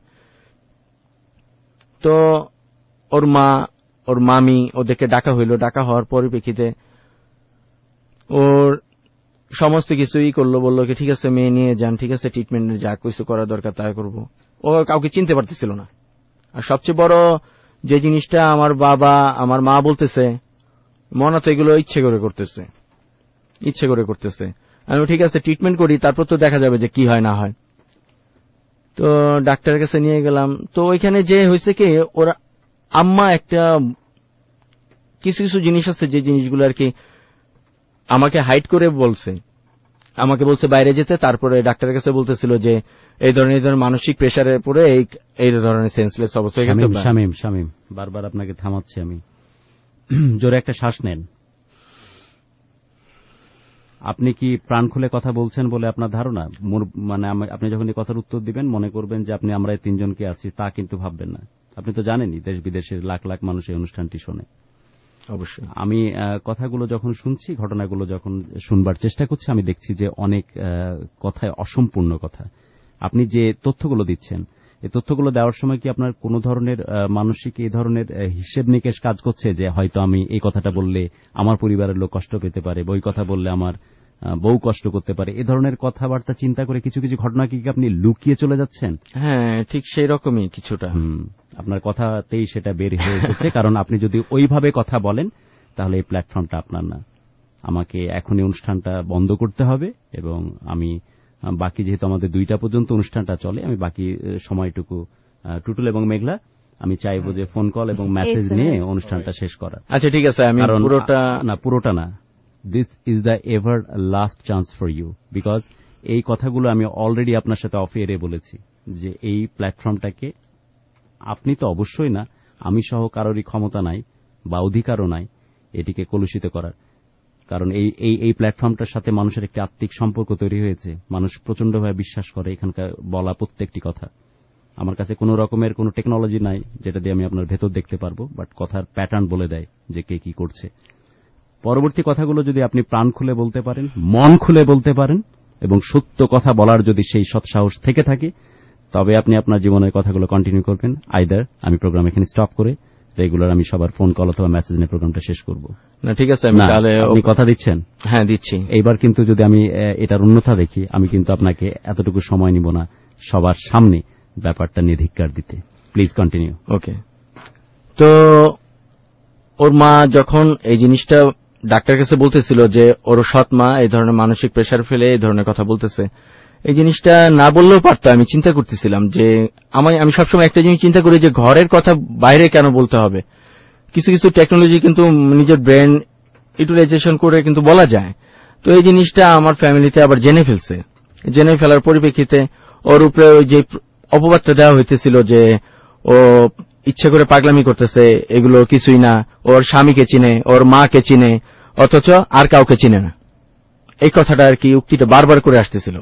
তো ওর মা, ওর মামি, ওদেরকে ডাকা হইল। ডাকা হওয়ার পরিপ্রেক্ষিতে ওর সমস্ত কিছুই করলো, বললো কি ঠিক আছে মেয়ে নিয়ে যান, ঠিক আছে ট্রিটমেন্টের যা কিছু করা দরকার তাই করব। ও কাউকে চিনতে পারতেছিল না। আর সবচেয়ে বড় যে জিনিসটা আমার বাবা আমার মা বলতেছে, মনে তো এগুলো ইচ্ছে করে করতেছে। আমি ঠিক আছে ট্রিটমেন্ট করি, তারপর তো দেখা যাবে যে কি হয় না হয়। তো ডাক্তারের কাছে নিয়ে গেলাম। তো ওইখানে যে হয়েছে কি, ওরা আম্মা একটা কিছু কিছু জিনিস আছে যে জিনিসগুলো আর কি আমাকে হাইড করে আমাকে বলছে বাইরে যেতে। তারপরে ডাক্তারের কাছে বলতেছিল যে এই ধরনের মানসিক প্রেসারে পড়ে এই ধরনের সেন্সলেস অবস্থা হয়ে গেছে। শামীম বারবার আপনাকে থামাচ্ছি আমি। জোরে একটা শ্বাস নেন। আপনি কি প্রাণ খুলে কথা বলছেন বলে আপনার ধারণা? মানে আপনি যখন এই কথার উত্তর দিবেন মনে করবেন যে আপনি আমরা এই তিনজনকে আছি, তা কিন্তু ভাববেন না। আপনি তো জানেনই দেশ বিদেশের লাখ লাখ মানুষ এই অনুষ্ঠানটি শোনে। অবশ্যই আমি কথাগুলো যখন শুনছি, ঘটনাগুলো যখন শুনবার চেষ্টা করছি, আমি দেখছি যে অনেক কথায় অসম্পূর্ণ কথা। আপনি যে তথ্যগুলো দিচ্ছেন, এই তথ্যগুলো দেওয়ার সময় কি আপনার কোন ধরনের মানসিক এই ধরনের হিসেব নিকেশ কাজ করছে যে হয়তো আমি এই কথাটা বললে আমার পরিবারের লোক কষ্ট পেতে পারে, বা ওই কথা বললে আমার বউ কষ্ট করতে পারে, এ ধরনের কথাবার্তা চিন্তা করে কিছু কিছু ঘটনা কি আপনি লুকিয়ে চলে যাচ্ছেন? হ্যাঁ, ঠিক সেই রকমই কিছুটা। আপনার কথাতেই সেটা বের হয়ে এসেছে। কারণ আপনি যদি ওইভাবে কথা বলেন তাহলে এই প্ল্যাটফর্মটা আপনার না। আমাকে এখনই অনুষ্ঠানটা বন্ধ করতে হবে, এবং আমি বাকি যেহেতু আমাদের 2টা পর্যন্ত অনুষ্ঠানটা চলে, আমি বাকি সময়টুকু টুটুল এবং মেঘলা আমি চাইবো যে ফোন কল এবং মেসেজ নিয়ে অনুষ্ঠানটা শেষ করা। আচ্ছা ঠিক আছে, আমি পুরোটা না, this is the ever last chance for you, because এই কথাগুলো আমি অলরেডি আপনার সাথে অফ এয়ারে বলেছি যে এই প্ল্যাটফর্মটাকে আপনি তো অবশ্যই না, আমি সহ কারোরই ক্ষমতা নাই বা অধিকারও নাই এটিকে কলুষিত করার। কারণ এই প্ল্যাটফর্মটার সাথে মানুষের একটি আত্মিক সম্পর্ক তৈরি হয়েছে। মানুষ প্রচন্ডভাবে বিশ্বাস করে এখানকার বলা প্রত্যেকটি কথা। আমার কাছে কোনো রকমের কোনো টেকনোলজি নাই যেটা দিয়ে আমি আপনার ভেতর দেখতে পারবো, বাট কথার প্যাটার্ন বলে দেয় যে কে কি করছে। পরবর্তী কথাগুলো যদি আপনি প্রাণ খুলে বলতে পারেন, মন খুলে বলতে পারেন, এবং সত্য কথা বলার যদি সেই সৎসাহস থেকে থাকে, তবে আপনি আপনার জীবনের কথাগুলো কন্টিনিউ করবেন। আইদার আমি প্রোগ্রাম এখানে স্টপ করে রেগুলার আমি সবার ফোন কল অথবা মেসেজ নিয়ে প্রোগ্রামটা শেষ করব। না ঠিক আছে, আমি তাহলে আপনি কথা দিচ্ছেন? হ্যাঁ দিচ্ছি। এইবার কিন্তু যদি আমি এটার অন্যথা দেখি, আমি কিন্তু আপনাকে এতটুকু সময় নিব না সবার সামনে ব্যাপারটা নিয়ে ধিক্কার দিতে। Please continue. ওকে। তো ওর মা যখন এই জিনিসটা ডাক্তার কাছে বলতেছিল যে ওর সৎ মা এই ধরনের মানসিক প্রেসার ফেলে এই ধরনের কথা বলতেছে, এই জিনিসটা না বললেও পারতো। আমি চিন্তা করতেছিলাম যে আমি সবসময় একটা জিনিস চিন্তা করি যে ঘরের কথা বাইরে কেন বলতে হবে। কিছু কিছু টেকনোলজি কিন্তু নিজের ব্রেন ইউটিলাইজেশন করে কিন্তু বলা যায়। তো এই জিনিসটা আমার ফ্যামিলিতে আবার জেনে ফেলার পরিপ্রেক্ষিতে ওর উপরে ওই যে অপবাদটা দেওয়া হইতেছিল যে ও ইচ্ছে করে পাগলামি করতেছে, এগুলো কিছুই না, ওর স্বামীকে চিনে, ওর মাকে চিনে, অথচ আর কাউকে চিনে না, এই কথাটা আর কি উক্তিটা বারবার করে আসতেছিল।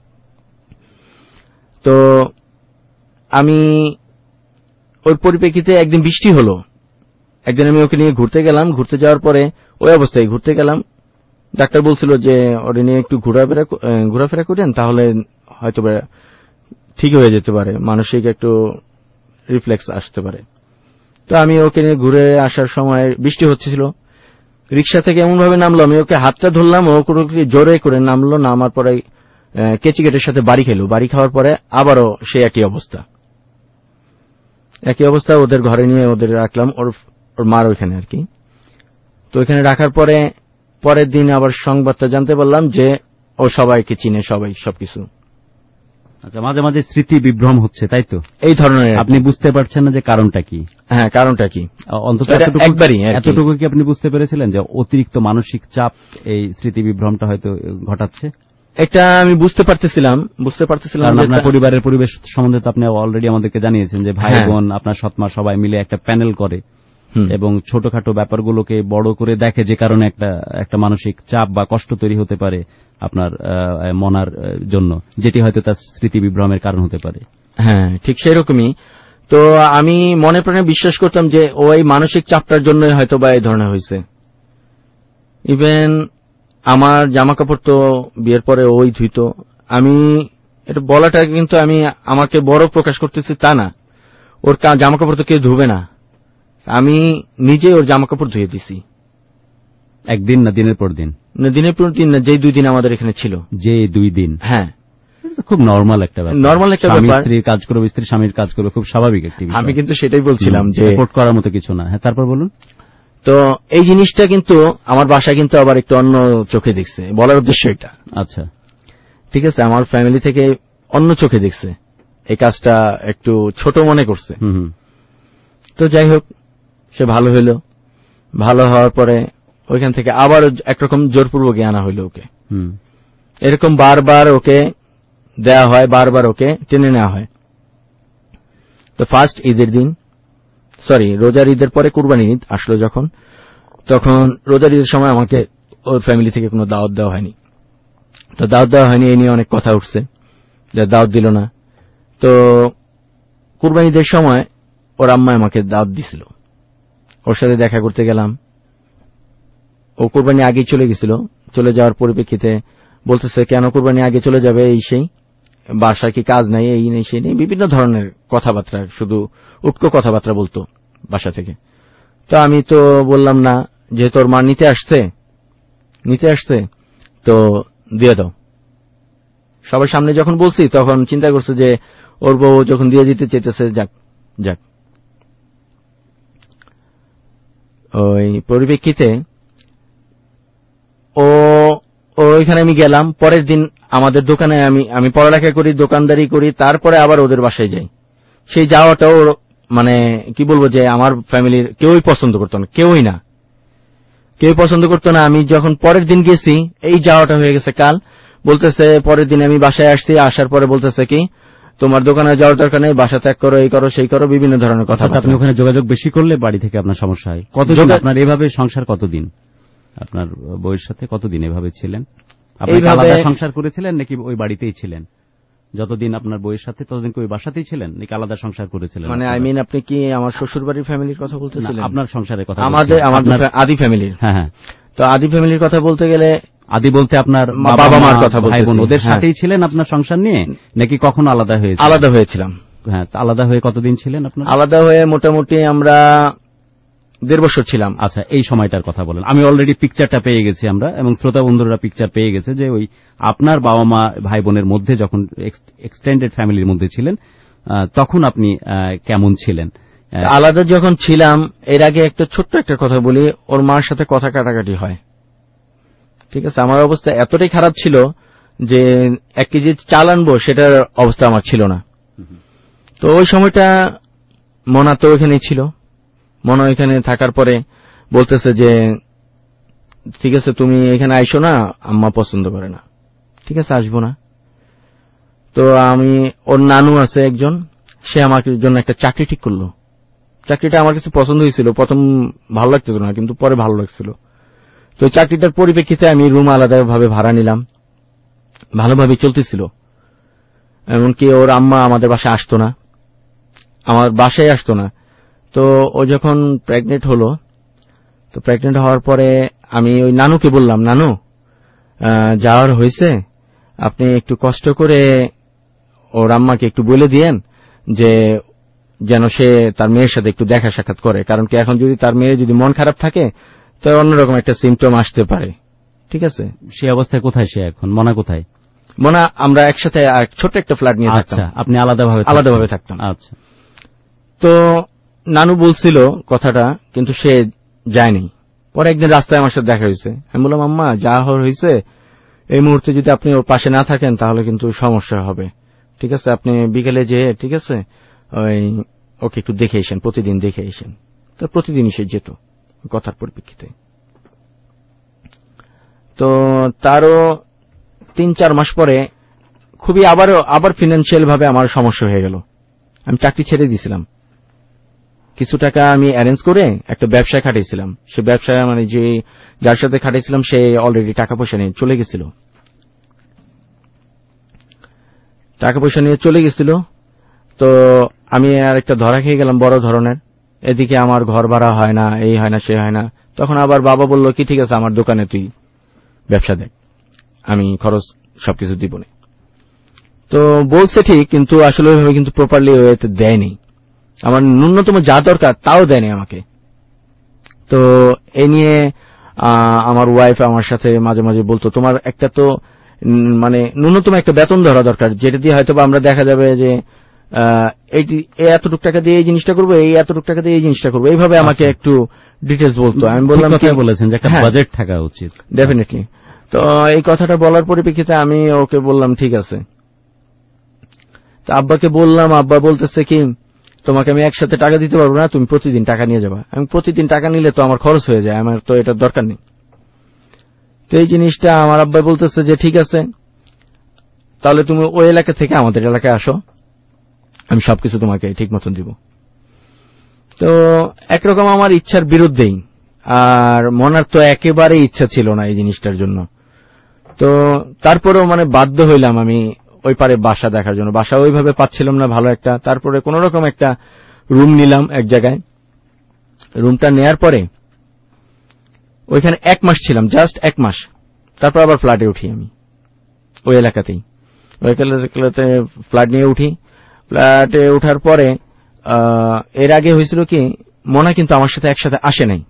তো আমি ওই পরিপ্রেক্ষিতে একদিন বৃষ্টি হলো, একদিন আমি ওকে নিয়ে ঘুরতে গেলাম। ঘুরতে যাওয়ার পরে ওই অবস্থায় ঘুরতে গেলাম, ডাক্তার বলছিল যে ওর নিয়ে একটু ঘোরাফেরা করেন, তাহলে হয়তো ঠিক হয়ে যেতে পারে, মানসিক একটু রিফ্লেক্স আসতে পারে। তো আমি ওকে নিয়ে ঘুরে আসার সময় বৃষ্টি হচ্ছিল, রিক্সা থেকে এমন ভাবে নামলো, আমি ওকে হাতটা ধরলাম, ও কোনো জোরে করে নামলো, নামার পরে কেচি গেটের সাথে বাড়ি খেলো। বাড়ি খাওয়ার পরে আবারও সে একই অবস্থা। ওদের ঘরে নিয়ে ওদের রাখলাম, ওর মার ওইখানে আর কি। তো ওইখানে রাখার পরে পরের দিন আবার সংবাদটা জানতে পারলাম যে ও সবাইকে চিনে, সবকিছু। আচ্ছা, মাঝে মাঝে স্মৃতি বিভ্রম হচ্ছে, তাই তো? এই ধরনের আপনি বুঝতে পারছেন না যে কারণটা কি? হ্যাঁ, কারণটা কি অন্তত এতটুকু কি আপনি বুঝতে পেরেছিলেন যে অতিরিক্ত মানসিক চাপ এই স্মৃতি বিভ্রমটা হয়তো ঘটাচ্ছে? এটা আমি বুঝতে পারতেছিলাম। আপনার পরিবারের পরিবেশ সম্বন্ধে তো আপনি অলরেডি আমাদেরকে জানিয়েছেন যে ভাই বোন আপনার সৎমা সবাই মিলে একটা প্যানেল করে এবং ছোটখাটো ব্যাপারগুলোকে বড় করে দেখে, যে কারণে একটা মানসিক চাপ বা কষ্ট তৈরি হতে পারে আপনার মনার জন্য, যেটি হয়তো তার স্মৃতি বিভ্রমের কারণ হতে পারে। হ্যাঁ, ঠিক সেই রকমই। তো আমি মনে প্রাণে বিশ্বাস করতাম যে ওই মানসিক চাপটার জন্যই হয়তো বা এই ধরনের হয়েছে। ইভেন আমার জামা কাপড় তো বিয়ের পরে ওই ধুইতো। আমি এটা বলাটা কিন্তু আমি আমাকে বড় প্রকাশ করতেছি তা না, ওর জামা কাপড় তো কেউ ধুবে না, আমি নিজে ওর জামা কাপড় ধুয়ে দিছি। একদিন না দিনের পর দিন? দিনের পর দিন না, যেই 2 দিন আমাদের এখানে ছিল। যে 2 দিন? হ্যাঁ, খুব নরমাল একটা ব্যাপার। নরমাল একটা ব্যাপার। স্ত্রীর কাজ করবে, স্ত্রী স্বামীর কাজ করবে, খুব স্বাভাবিক একটি বিষয়। আমি কিন্তু সেটাই বলছিলাম যে রিপোর্ট করার মতো কিছু না। হ্যাঁ, তারপর বলুন। তো এই জিনিসটা কিন্তু আমার বাসা কিন্তু আবার একটু অন্য চোখে দেখছে, বলার উদ্দেশ্য এটা। আচ্ছা, ঠিক আছে, আমার ফ্যামিলি থেকে অন্য চোখে দেখছে, এই কাজটা একটু ছোট মনে করছে। তো যাই হোক, সে ভালো হইলো। ভালো হওয়ার পরে ওইখান থেকে আবার একরকম জোরপূর্বক আনা হইলো ওকে। এরকম বারবার ওকে দেয়া হয়, বারবার ওকে টেনে নেওয়া হয়। তো ফার্স্ট ঈদের দিন, রোজার ঈদের পরে কুরবানি ঈদ আসলো যখন, তখন রোজার ঈদের সময় আমাকে ওর ফ্যামিলি থেকে কোনো দাওয়াত দেওয়া হয়নি। তো দাওয়াত দেওয়া হয়নি, এই নিয়ে অনেক কথা উঠছে যে দাওয়াত দিল না। তো কুরবানি ঈদের সময় ওর আম্মা আমাকে দাওয়াত দিছিল, ওর সাথে দেখা করতে গেলাম। ও কুরবানি আগেই চলে গেছিল। চলে যাওয়ার পরিপ্রেক্ষিতে বলতেছে, কেন কুরবানি আগে চলে যাবে, এই সেই, বাসায় কি কাজ নাই, এই নেই সেই নেই, বিভিন্ন ধরনের কথাবার্তা, শুধু উটকো কথাবার্তা বলতো বাসা থেকে। তো আমি তো বললাম না, যেহেতু ওর মা নিতে আসছে তো দিয়ে দাও। সবার সামনে যখন বলছি তখন চিন্তা করছে যে ওর বউ যখন দিয়ে দিতে চাইতেছে, যাক যাক। ওই পরিপ্রেক্ষিতে ওইখানে আমি গেলাম। পরের দিন আমাদের দোকানে আমি পড়ালেখা করি, দোকানদারি করি, তারপরে আবার ওদের বাসায় যাই। সেই যাওয়াটাও মানে কি বলবো যে আমার ফ্যামিলির কেউই পছন্দ করতো না, কেউই পছন্দ করতো না। আমি যখন পরের দিন গেছি, এই যাওয়াটা হয়ে গেছে কাল। বলতেছে পরের দিন আমি বাসায় আসছি, আসার পরে বলতেছে কি, তোমার দোকানে যাওয়ার দরকার নেই, বাসা ত্যাগ করো, এই করো সেই করো, বিভিন্ন ধরনের কথা। আপনি ওখানে যোগাযোগ বেশি করলে বাড়ি থেকে আপনার সমস্যা হয়। কতদিন আপনার এভাবে সংসার, কতদিন আপনার বউয়ের সাথে কতদিন এভাবে ছিলেন? আপনি আলাদা সংসার করেছিলেন নাকি ওই বাড়িতেই ছিলেন? যতদিন আপনার বউয়ের সাথে ততদিন কি ওই বাসাতেই ছিলেন নাকি আলাদা সংসার করেছিলেন? মানে আপনি কি আমার শ্বশুর বাড়ির ফ্যামিলির কথা বলতেছিলেন? আপনার সংসারের কথা। আমাদের আদি ফ্যামিলির। হ্যাঁ। তো আদি ফ্যামিলির কথা বলতে গেলে, আদি বলতে আপনার বাবা মার কথা বলতে, ভাই বোন ওদের সাথেই ছিলেন আপনার সংসার নিয়ে নাকি কখনো আলাদা হয়েছে? আলাদা হয়েছিলাম। হ্যাঁ, আলাদা হয়ে কতদিন ছিলেন আপনার? আলাদা হয়ে মোটামুটি আমরা 1.5 বছর ছিলাম। আচ্ছা, এই সময়টার কথা বলেন। আমি অলরেডি পিকচারটা পেয়ে গেছি আমরা, এবং শ্রোতা বন্ধুরা পিকচার পেয়ে গেছে যে ওই আপনার বাবা মা ভাই বোনের মধ্যে যখন এক্সটেন্ডেড ফ্যামিলির মধ্যে ছিলেন, তখন আপনি কেমন ছিলেন? আলাদা যখন ছিলাম, এর আগে একটা ছোট্ট একটা কথা বলি, ওর মার সাথে কথা কাটাকাটি হয়। ঠিক আছে, আমার অবস্থা এতটাই খারাপ ছিল যে 1 কেজি চাল আনবো সেটার অবস্থা আমার ছিল না। তো ওই সময়টা মনা তো ওইখানেই ছিল। মনে এখানে থাকার পরে বলতেছে যে ঠিক আছে তুমি এখানে আইসো না, আম্মা পছন্দ করে না। ঠিক আছে, আসবো না। তো ওর নানু আছে একজন, সে আমার জন্য একটা চাকরি ঠিক করলো। চাকরিটা আমার কাছে পছন্দ হয়েছিল, প্রথম ভালো লাগতো না, কিন্তু পরে ভালো লাগছিল। তো চাকরিটার পরিপ্রেক্ষিতে আমি রুম আলাদাভাবে ভাড়া নিলাম, ভালোভাবে চলতেছিল। এমনকি ওর আম্মা আমাদের বাসায় আসতো না, আমার বাসায় আসতো না। তো ও যখন প্রেগনেন্ট হলো, তো প্রেগনেন্ট হওয়ার পরে আমি ওই নানুকে বললাম, নানু যাওয়ার হয়েছে, আপনি একটু কষ্ট করে ওর আম্মাকে একটু বলে দিয়েন যে যেন সে তার মেয়ের সাথে একটু দেখা সাক্ষাৎ করে। কারণ কি, এখন যদি তার মেয়ে যদি মন খারাপ থাকে তো অন্যরকম একটা সিমটম আসতে পারে। ঠিক আছে, সেই অবস্থায় কোথায় সে এখন? মনা কোথায়? মনা আমরা একসাথে ছোট একটা ফ্ল্যাট নিয়ে থাকতাম। আচ্ছা, আপনি আলাদাভাবে থাকতাম। আচ্ছা। তো নানু বলছিল কথাটা, কিন্তু সে যায়নি। পরে একদিন রাস্তায় আমার সাথে দেখা হয়েছে। আমি বললাম, আম্মা যা হয়েছে, এই মুহূর্তে যদি আপনি ওর পাশে না থাকেন তাহলে কিন্তু সমস্যা হবে। ঠিক আছে, আপনি বিকেলে যেয়ে ঠিক আছে ওকে একটু দেখে এসেন, প্রতিদিন দেখে এসেন। তো প্রতিদিনই সে যেত কথার পরিপ্রেক্ষিতে। তো তারও 3-4 মাস পরে খুবই আবার ফিনান্সিয়াল ভাবে আমার সমস্যা হয়ে গেল। আমি চাকরি ছেড়ে দিয়েছিলাম, কিছু টাকা আমি অ্যারেঞ্জ করে একটা ব্যবসায় খাটিয়েছিলাম। সে ব্যবসায় মানে যার সাথে খাটিয়েছিলাম সে অলরেডি টাকা পয়সা নিয়ে চলে গেছিল। তো আমি আর একটা ধরা খেয়ে গেলাম বড় ধরনের। এদিকে আমার ঘর ভাড়া হয় না, এই হয় না, সে হয় না। তখন আবার বাবা বলল কি, ঠিক আছে আমার দোকানে তুই ব্যবসা দেখ, আমি খরচ সবকিছু দিব না। তো বলছে ঠিক, কিন্তু আসলে ওইভাবে কিন্তু প্রপারলি ওয়েতে দেয়নি। আমার ন্যূনতম যা দরকার তাও দেয়নি আমাকে। তো এই নিয়ে আমার ওয়াইফ আমার সাথে মাঝে মাঝে বলতো, তোমার একটা তো মানে ন্যূনতম একটা বেতন ধরা দরকার, যেটা দিয়ে হয়তো আমরা দেখা যাবে যে এতটুক টাকা দিয়ে এই জিনিসটা করবো, এই এতটুক টাকা দিয়ে এই জিনিসটা করবো, এইভাবে আমাকে একটু ডিটেলস বলতো। আমি বললাম কি বলেছেন যে একটা বাজেট থাকা উচিত, ডেফিনেটলি। তো এই কথাটা বলার পরিপ্রেক্ষিতে আমি ওকে বললাম ঠিক আছে। তো আব্বাকে বললাম, আব্বা বলতেছে কি তোমাকে আমি একসাথে টাকা দিতে পারবো না, তুমি প্রতিদিন টাকা নিয়ে যাবা। আমি প্রতিদিন টাকা নিলে তো আমার খরচ হয়ে যায়, আমার তো এটার দরকার নেই। তো এই জিনিসটা আমার আব্বা বলতেছে যে ঠিক আছে, তাহলে তুমি ওই এলাকা থেকে আমাদের এলাকায় আসো, আমি সবকিছু তোমাকে ঠিক মতন দিব। তো একরকম আমার ইচ্ছার বিরুদ্ধেই, আর মনার তো একেবারে ইচ্ছা ছিল না এই জিনিসটার জন্য। তো তারপরেও মানে বাধ্য হইলাম আমি ওই পারে বাসা দেখার জন্য। বাসা ওইভাবে পাচ্ছিলাম না ভালো একটা, তারপরে কোন রকম একটা রুম নিলাম এক জায়গায়। রুমটা নেয়ার পরে ওইখানে 1 মাস ছিলাম, জাস্ট 1 মাস। তারপর আবার ফ্ল্যাটে উঠি আমি ওই এলাকাতেই। ওই এলাকাতে ফ্ল্যাট নিয়ে উঠি। ফ্ল্যাটে ওঠার পরে এর আগে হয়েছিল কি, মোনা কিন্তু আমার সাথে একসাথে আসে নাই।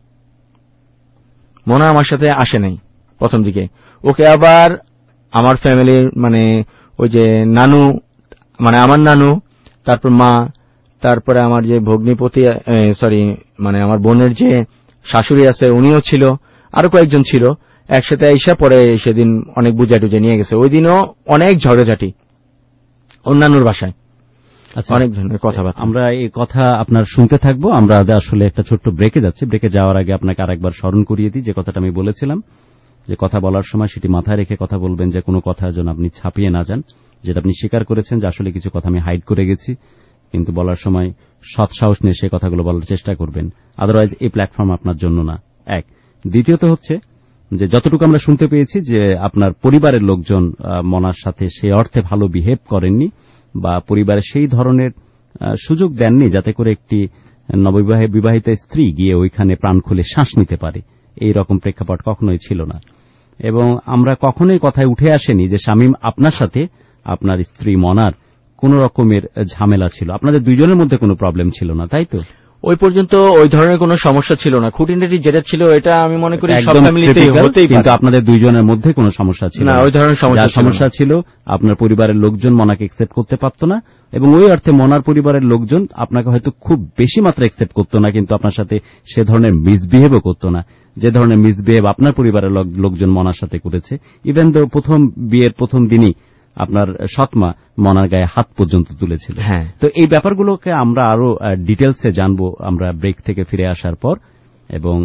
মোনা আমার সাথে আসে নাই প্রথম দিকে। ওকে আবার আমার ফ্যামিলির মানে ওই যে নানু, মানে আমার নানু, তারপর মা, তারপরে আমার যে ভগ্নিপতি মানে আমার বোনের যে শাশুড়ি আছে উনিও ছিল, আরো কয়েকজন ছিল, একসাথে আইসা পরে সেদিন অনেক বুঝা টুজে নিয়ে গেছে। ওই দিনও অনেক ঝগড়াঝাটি অন্যান্যর বাসায়, অনেক ধরনের কথাবার্তা। আমরা এই কথা আপনার শুনতে থাকবো। আমরা আসলে একটা ছোট্ট ব্রেকে যাচ্ছি। ব্রেকে যাওয়ার আগে আপনাকে আরেকবার স্মরণ করিয়ে দিই যে কথাটা আমি বলেছিলাম, যে কথা বলার সময় সেটি মাথায় রেখে কথা বলবেন, যে কোনো কথা যেন আপনি ছাপিয়ে না যান। যেটা আপনি স্বীকার করেছেন যে আসলে কিছু কথা আমি হাইড করে গেছি, কিন্তু বলার সময় সৎ সাহস নিয়ে সে কথাগুলো বলার চেষ্টা করবেন। আদারওয়াইজ এই প্ল্যাটফর্ম আপনার জন্য না। এক। দ্বিতীয়ত হচ্ছে যে যতটুকু আমরা শুনতে পেয়েছি যে আপনার পরিবারের লোকজন মনার সাথে সেই অর্থে ভালো বিহেভ করেননি, বা পরিবারে সেই ধরনের সুযোগ দেননি যাতে করে একটি নববিবাহিত স্ত্রী গিয়ে ওইখানে প্রাণ খুলে শ্বাস নিতে পারে। এই রকম প্রেক্ষাপট কখনোই ছিল না। এবং আমরা কখনোই কথায় উঠে আসেনি যে শামীম আপনার সাথে আপনার স্ত্রী মনার কোন রকমের ঝামেলা ছিল, আপনাদের দুইজনের মধ্যে কোনো প্রবলেম ছিল না, তাই তো? ওই পর্যন্ত ওই ধরনের কোনো সমস্যা ছিল না। খুঁটিনাটি যেটা ছিল এটা আমি মনে করি সব ফ্যামিলিতেই হতেই পারে, কিন্তু আপনাদের দুইজনের মধ্যে কোনো সমস্যা ছিল না। ওই ধরনের সমস্যা ছিল আপনার পরিবারের লোকজন মনাকে একসেপ্ট করতে পারত না, এবং ওই অর্থে মনার পরিবারের লোকজন আপনাকে হয়তো খুব বেশি মাত্রা একসেপ্ট করত না, কিন্তু আপনার সাথে সে ধরনের মিসবিহেভও করত না যে ধরনের মিসবিহেভ আপনার পরিবারের লোকজন মনার সাথে করেছে। ইভেন দো বিয়ের প্রথম দিনই আপনার সৎমা মনার গায়ে হাত পর্যন্ত তুলেছিল। তো এই ব্যাপারগুলোকে আমরা আরো ডিটেলসে জানবো আমরা ব্রেক থেকে ফিরে আসার পর, এবং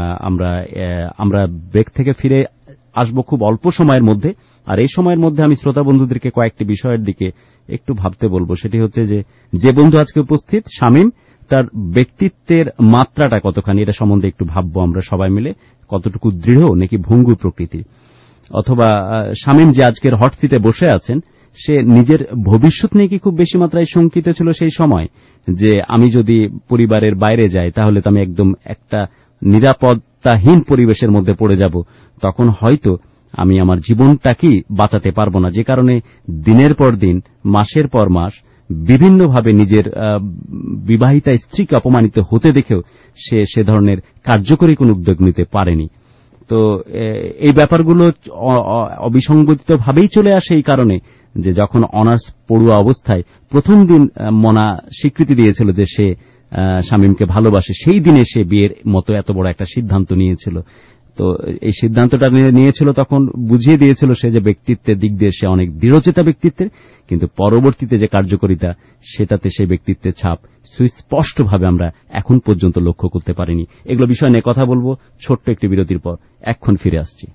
আমরা ব্রেক থেকে ফিরে আসবো খুব অল্প সময়ের মধ্যে। আর এই সময়ের মধ্যে আমি শ্রোতা বন্ধুদেরকে কয়েকটি বিষয়ের দিকে একটু ভাবতে বলবো। সেটি হচ্ছে যে বন্ধু আজকে উপস্থিত শামীম, তার ব্যক্তিত্বের মাত্রাটা কতখানি, এটা সম্বন্ধে একটু ভাববো আমরা সবাই মিলে। কতটুকু দৃঢ় নাকি ভঙ্গুর প্রকৃতির, অথবা শামীম যে আজকের হট সিটে বসে আছেন সে নিজের ভবিষ্যৎ নিয়ে কি খুব বেশি মাত্রায় শঙ্কিত ছিল সেই সময়, যে আমি যদি পরিবারের বাইরে যাই তাহলে তো আমি একদম একটা নিরাপত্তাহীন পরিবেশের মধ্যে পড়ে যাব, তখন হয়তো আমি আমার জীবনটাকেই বাঁচাতে পারবো না, যে কারণে দিনের পর দিন মাসের পর মাস বিভিন্নভাবে নিজের বিবাহিতা স্ত্রীকে অপমানিত হতে দেখেও সে ধরনের কার্যকরী কোন উদ্যোগ নিতে পারেনি। তো এই ব্যাপারগুলো অবিসংগতিতভাবেই চলে আসে এই কারণে যে যখন অনার্স পড়ুয়া অবস্থায় প্রথম দিন মনা স্বীকৃতি দিয়েছিল যে সে শামীমকে ভালোবাসে, সেই দিনে সে বিয়ের মতো এত বড় একটা সিদ্ধান্ত নিয়েছিল। তো এই সিদ্ধান্তটা নিয়েছিল তখন বুঝিয়ে দিয়েছিল সে যে ব্যক্তিত্বের দিক দিয়ে সে অনেক দৃঢ়চেতা ব্যক্তিত্বের, কিন্তু পরবর্তীতে যে কার্যকারিতা সেটাতে সেই ব্যক্তিত্বের ছাপ সুস্পষ্টভাবে আমরা এখন পর্যন্ত লক্ষ্য করতে পারিনি। এগুলো বিষয় নিয়ে কথা বলবো ছোট্ট একটি বিরতির পর। এখন ফিরে আসছি।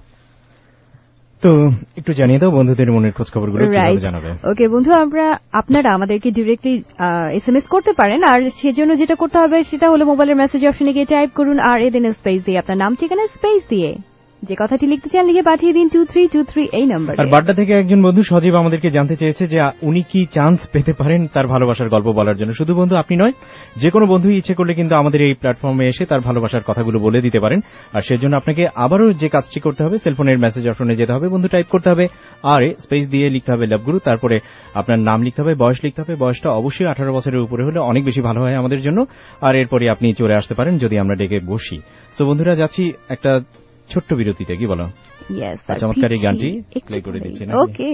তো একটু জানিয়ে দাও বন্ধুদের মনের খোঁজ খবরগুলো কিভাবে জানাবে। ওকে বন্ধু, আপনারা আমাদেরকে ডিরেক্টলি এসএমএস করতে পারেন, আর সেজন্য যেটা করতে হবে সেটা হলো মোবাইলের মেসেজ অপশনে গিয়ে টাইপ করুন আর এদিন স্পেস দিয়ে আপনার নাম ঠিকানা স্পেস দিয়ে যে কথাটি লিখতে চান লিখে পাঠিয়ে দিন 2323 এই নম্বরে। আর বাড্ডা থেকে একজন বন্ধু সজীব আমাদেরকে জানতে চেয়েছে যে উনি কি চান্স পেতে পারেন তার ভালোবাসার গল্প বলার জন্য। শুধু বন্ধু আপনি নয়, যে কোনো বন্ধু ইচ্ছে করলে কিন্তু আমাদের এই প্ল্যাটফর্মে এসে তার ভালোবাসার কথাগুলো বলে দিতে পারেন। আর সেজন্য আপনাকে আবারও যে কাজটি করতে হবে, সেলফোনের মেসেজ অপশনে যেতে হবে, বন্ধু টাইপ করতে হবে আর স্পেস দিয়ে লিখতে হবে লাভগুরু, তারপরে আপনার নাম লিখতে হবে, বয়স লিখতে হবে। বয়সটা অবশ্যই 18 বছরের উপরে হলে অনেক বেশি ভালো হয় আমাদের জন্য। আর এরপরে আপনি চলে আসতে পারেন যদি আমরা ডেকে বসি। তো বন্ধুরা, যাচ্ছি একটা ছোট্ট বিরতিতে, কি বলো? ইয়েস, চমৎকার এই গানটি প্লে করে দিচ্ছি না? ওকে।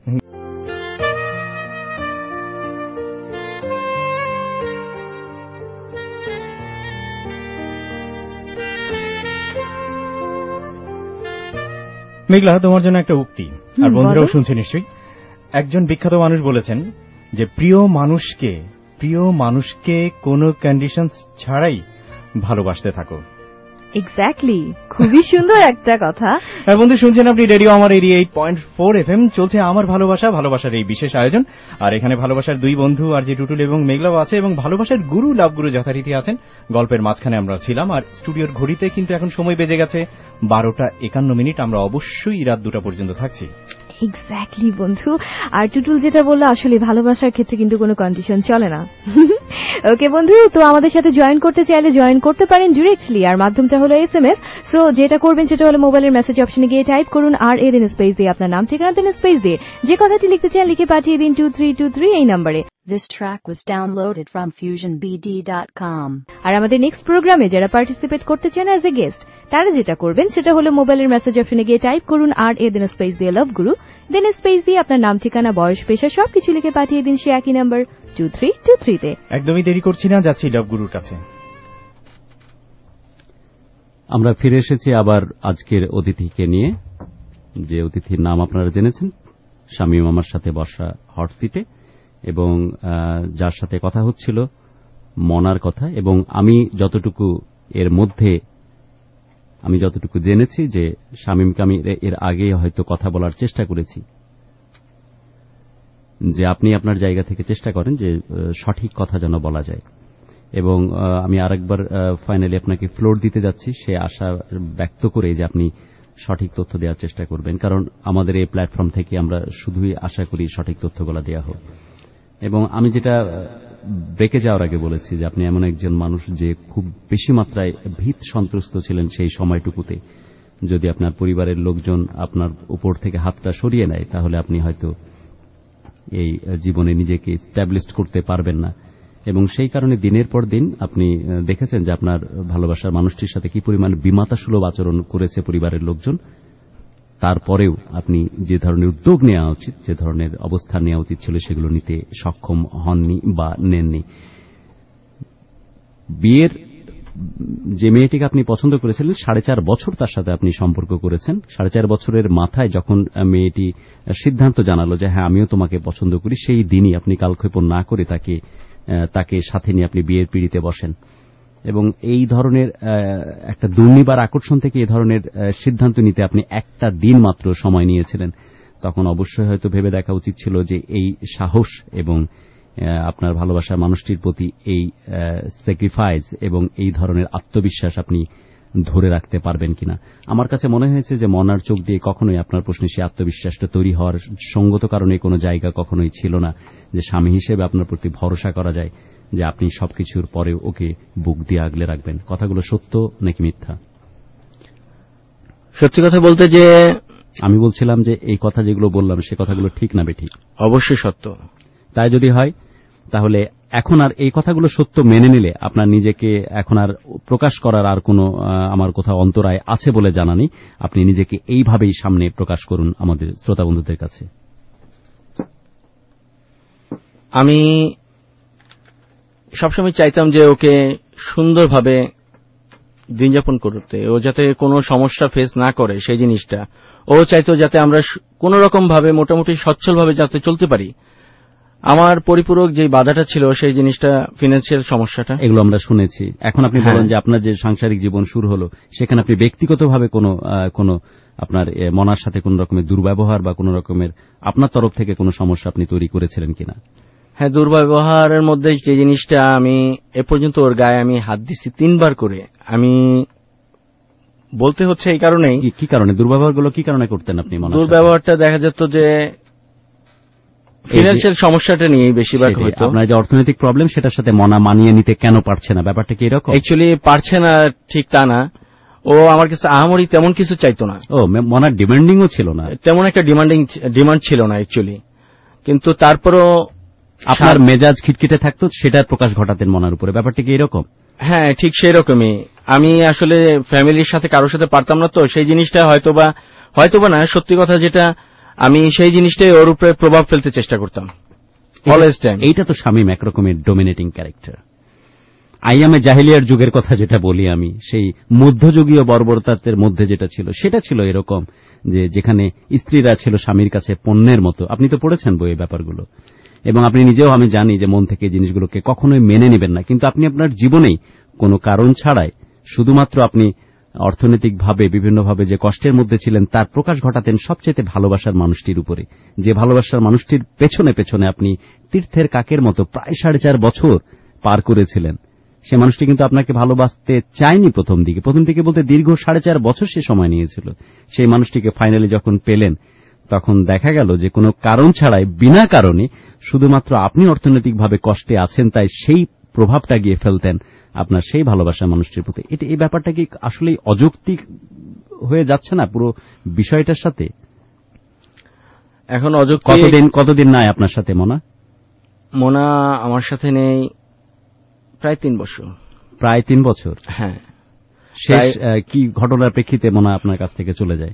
মেঘলা, তোমার জন্য একটা উক্তি, আর বন্ধুরাও বলো। শুনছে নিশ্চয়ই। একজন বিখ্যাত মানুষ বলেছেন যে প্রিয় মানুষকে কোনো কন্ডিশনস ছাড়াই ভালোবাসতে থাকো। এক্স্যাক্টলি, খুবই সুন্দর একটা কথা। আর বন্ধু, শুনছেন আপনি রেডিও আমার 88.4 FM, চলছে আমার ভালোবাসার এই বিশেষ আয়োজন। আর এখানে ভালোবাসার দুই বন্ধু আর যে টুটুল এবং মেঘলাও আছে, এবং ভালোবাসার গুরু লাভগুরু যথারীতি আছেন। গল্পের মাঝখানে আমরা ছিলাম, আর স্টুডিওর ঘড়িতে কিন্তু এখন সময় বেজে গেছে 12:51। আমরা অবশ্যই রাত 2টা পর্যন্ত থাকছি। এক্স্যাক্টলি বন্ধু। আর টুটুল যেটা বললো, আসলে ভালোবাসার ক্ষেত্রে কিন্তু কোনো কন্ডিশন চলে না। ওকে বন্ধু, তো আমাদের সাথে জয়েন করতে চাইলে জয়েন করতে পারেন ডিরেক্টলি, আর মাধ্যমটা হলো SMS। সো যেটা করবেন সেটা হলো মোবাইলের মেসেজ অপশনে গিয়ে টাইপ করুন আর দেন স্পেস দিয়ে আপনার নাম, ঠিকানা দেন স্পেস দিয়ে যে কথাটি লিখতে চান লিখে পাঠিয়ে দিন 2323 এই নম্বরে। This track was downloaded from FusionBD.com. আর আমাদের নেক্সট প্রোগ্রামে যারা পার্টিসিপেট করতে চান অ্যাজ এ গেস্ট, তারা যেটা করবেন সেটা হলো মোবাইলের মেসেজ অপশনে গিয়ে টাইপ করুন আর দেন স্পেস দিয়ে লাভ গুরু, দেন স্পেস দিয়ে আপনার নাম, ঠিকানা, বয়স, পেশা সবকিছু লিখে পাঠিয়ে দিন সে একই নাম্বার 2323 তে। একদমই দেরি করছি না, যাচ্ছি লাভ গুরুর কাছে। আমরা ফিরে এসেছি আবার আজকের অতিথিকে নিয়ে, যে অতিথির নাম আপনারা জেনেছেন, শামীম আমার সাথে বসা হট সিটে, এবং যার সাথে কথা হচ্ছিল মনার কথা। এবং আমি যতটুকু জেনেছি যে শামীমকে আমি এর আগে হয়তো কথা বলার চেষ্টা করেছি, যে আপনি আপনার জায়গা থেকে চেষ্টা করেন যে সঠিক কথা যেন বলা যায়। এবং আমি আরেকবার ফাইনালি আপনাকে ফ্লোর দিতে যাচ্ছি, সে আশা ব্যক্ত করে যে আপনি সঠিক তথ্য দেওয়ার চেষ্টা করবেন, কারণ আমাদের এই প্ল্যাটফর্ম থেকে আমরা শুধুই আশা করি সঠিক তথ্যগুলো দেওয়া হোক। এবং আমি যেটা ব্রেকে যাওয়ার আগে বলেছি যে আপনি এমন একজন মানুষ যে খুব বেশি মাত্রায় ভীত সন্ত্রস্ত ছিলেন সেই সময়টুকুতে। যদি আপনার পরিবারের লোকজন আপনার উপর থেকে হাতটা সরিয়ে নেয়, তাহলে আপনি হয়তো এই জীবনে নিজেকে এস্টাবলিশড করতে পারবেন না। এবং সেই কারণে দিনের পর দিন আপনি দেখেছেন যে আপনার ভালোবাসার মানুষটির সাথে কি পরিমাণ বিমাতাসুলভ আচরণ করেছে পরিবারের লোকজন। তারপরেও আপনি যে ধরনের উদ্যোগ নেওয়া উচিত, যে ধরনের অবস্থান নেওয়া উচিত ছিল, সেগুলো নিতে সক্ষম হননি বা নেননি। বিয়ের যে মেয়েটিকে আপনি পছন্দ করেছিলেন, 4.5 বছর তার সাথে আপনি সম্পর্ক করেছেন। 4.5 বছরের মাথায় যখন মেয়েটি সিদ্ধান্ত জানালো যে হ্যাঁ আমিও তোমাকে পছন্দ করি, সেই দিনই আপনি কালক্ষেপণ না করে তাকে সাথে নিয়ে আপনি বিয়ের পিঁড়িতে বসেন। এবং এই ধরনের একটা দুর্নিবার আকর্ষণ থেকে এই ধরনের সিদ্ধান্ত নিতে আপনি একটা দিন মাত্র সময় নিয়েছিলেন। তখন অবশ্যই হয়তো ভেবে দেখা উচিত ছিল যে এই সাহস এবং আপনার ভালোবাসার মানুষটির প্রতি এই স্যাক্রিফাইস এবং এই ধরনের আত্মবিশ্বাস আপনি ধরে রাখতে পারবেন কিনা। আমার কাছে মনে হয়েছে যে মনার চোখ দিয়ে কখনোই আপনার প্রশ্নে সে আত্মবিশ্বাসটা তৈরি হওয়ার সঙ্গত কারণে কোনো জায়গা কখনোই ছিল না, যে স্বামী হিসেবে আপনার প্রতি ভরসা করা যায় যে আপনি সবকিছুর পরেও ওকে বুক দিয়ে আগলে রাখবেন। কথাগুলো সত্য নাকি মিথ্যা? সত্যি কথা বলতে যে আমি বলছিলাম যে এই কথা যেগুলো বললাম সে কথাগুলো ঠিক না বেঠিক? অবশ্যই সত্য। তাই যদি হয় তাহলে এখন আর এই কথাগুলো সত্য মেনে নিলে আপনার নিজেকে এখন আর প্রকাশ করার আর কোনো আমার কোথাও অন্তরায় আছে বলে জানা নেই। আপনি নিজেকে এইভাবেই সামনে প্রকাশ করুন আমাদের শ্রোতা বন্ধুদের কাছে। আমি সবসময় চাইতাম যে ওকে সুন্দরভাবে দিন যাপন করতে, ও যাতে কোনো সমস্যা ফেস না করে সেই জিনিসটা ও চাইতো, যাতে আমরা কোন রকম ভাবে মোটামুটি সচ্ছলভাবে যাতে চলতে পারি। আমার পরিপূরক যে বাধাটা ছিল সেই জিনিসটা ফিনান্সিয়াল সমস্যাটা, এগুলো আমরা শুনেছি। এখন আপনি বলেন যে আপনার যে সাংসারিক জীবন শুরু হলো সেখানে আপনি ব্যক্তিগতভাবে কোনো আপনার মনার সাথে কোন রকমের দুর্ব্যবহার বা কোন রকমের আপনার তরফ থেকে কোনো সমস্যা আপনি তৈরি করেছিলেন কিনা? হ্যাঁ, দুর্ব্যবহারের মধ্যে যে জিনিসটা, আমি এ পর্যন্ত ওর গায়ে আমি হাত দিছি 3 বার করে। আমি বলতে হচ্ছে এই কারণেই। কি কারণে দুর্ব্যবহারগুলো কি কারণে করতেন আপনি? দুর্ব্যবহারটা দেখা যেত যে ফিনান্সিয়াল সমস্যাটা নিয়েই বেশিরভাগ হতো। আপনার যে অর্থনৈতিক প্রবলেম সেটার সাথে মনা মানিয়ে নিতে কেন পারছে না, ব্যাপারটা কি এরকম? অ্যাকচুয়ালি পারছে না ঠিক তা না, ও আমার কাছে আহামরি তেমন কিছু চাইতো না। ও, মনার ডিমান্ডিংও ছিল না, তেমন একটা ডিমান্ড ছিল না অ্যাকচুয়ালি। কিন্তু তারপরও আপনার মেজাজ খিটখিটে থাকতো, সেটার প্রকাশ ঘটাতেন মনার উপরে, ব্যাপারটা কি এরকম? হ্যাঁ, ঠিক সেই রকমই। আমি আসলে ফ্যামিলির সাথে কারোর সাথে পারতাম না, তো সেই জিনিসটা হয়তোবা না, সত্যি কথা যেটা, আমি সেই জিনিসটাই ওর উপরে প্রভাব ফেলতে চেষ্টা করতাম অলওয়েজ টাইম। এইটা তো শামীম একরকমের ডোমিনেটিং ক্যারেক্টার। আইয়ামে জাহিলিয়ার যুগের কথা যেটা বলি আমি, সেই মধ্যযুগীয় বর্বরতার মধ্যে যেটা ছিল সেটা ছিল এরকম, যে যেখানে স্ত্রীরা ছিল স্বামীর কাছে পণ্যের মতো। আপনি তো পড়েছেন বইয়ের ব্যাপারগুলো, এবং আপনি নিজেও, আমি জানি যে মন থেকে জিনিসগুলোকে কখনোই মেনে নেবেন না, কিন্তু আপনি আপনার জীবনেই কোনো কারণ ছাড়াই শুধুমাত্র আপনি অর্থনৈতিকভাবে বিভিন্নভাবে যে কষ্টের মধ্যে ছিলেন তার প্রকাশ ঘটাতেন সবচেয়ে ভালোবাসার মানুষটির উপরে, যে ভালোবাসার মানুষটির পেছনে পেছনে আপনি তীর্থের কাকের মতো প্রায় 4.5 বছর পার করেছিলেন। সে মানুষটি কিন্তু আপনাকে ভালোবাসতে চায়নি প্রথম দিকে বলতে দীর্ঘ 4.5 বছর সে সময় নিয়েছিল। সেই মানুষটিকে ফাইনালি যখন পেলেন, তখন দেখা গেল যে কোনো কারণ ছাড়াই, বিনা কারণে, শুধুমাত্র আপনি অর্থনৈতিকভাবে কষ্টে আছেন তাই সেই প্রভাবটা গিয়ে ফেলতেন আপনার সেই ভালোবাসার মানুষটির প্রতি। এই ব্যাপারটা কি আসলেই অযৌক্তিক হয়ে যাচ্ছে না পুরো বিষয়টার সাথে? এখন অযৌক্তিক কতদিন নাই আপনার সাথে মোনা? আমার সাথে নেই প্রায় 3 বছর। প্রায় 3 বছর? হ্যাঁ। শেষ কি ঘটনার প্রেক্ষিতে মোনা আপনার কাছ থেকে চলে যায়?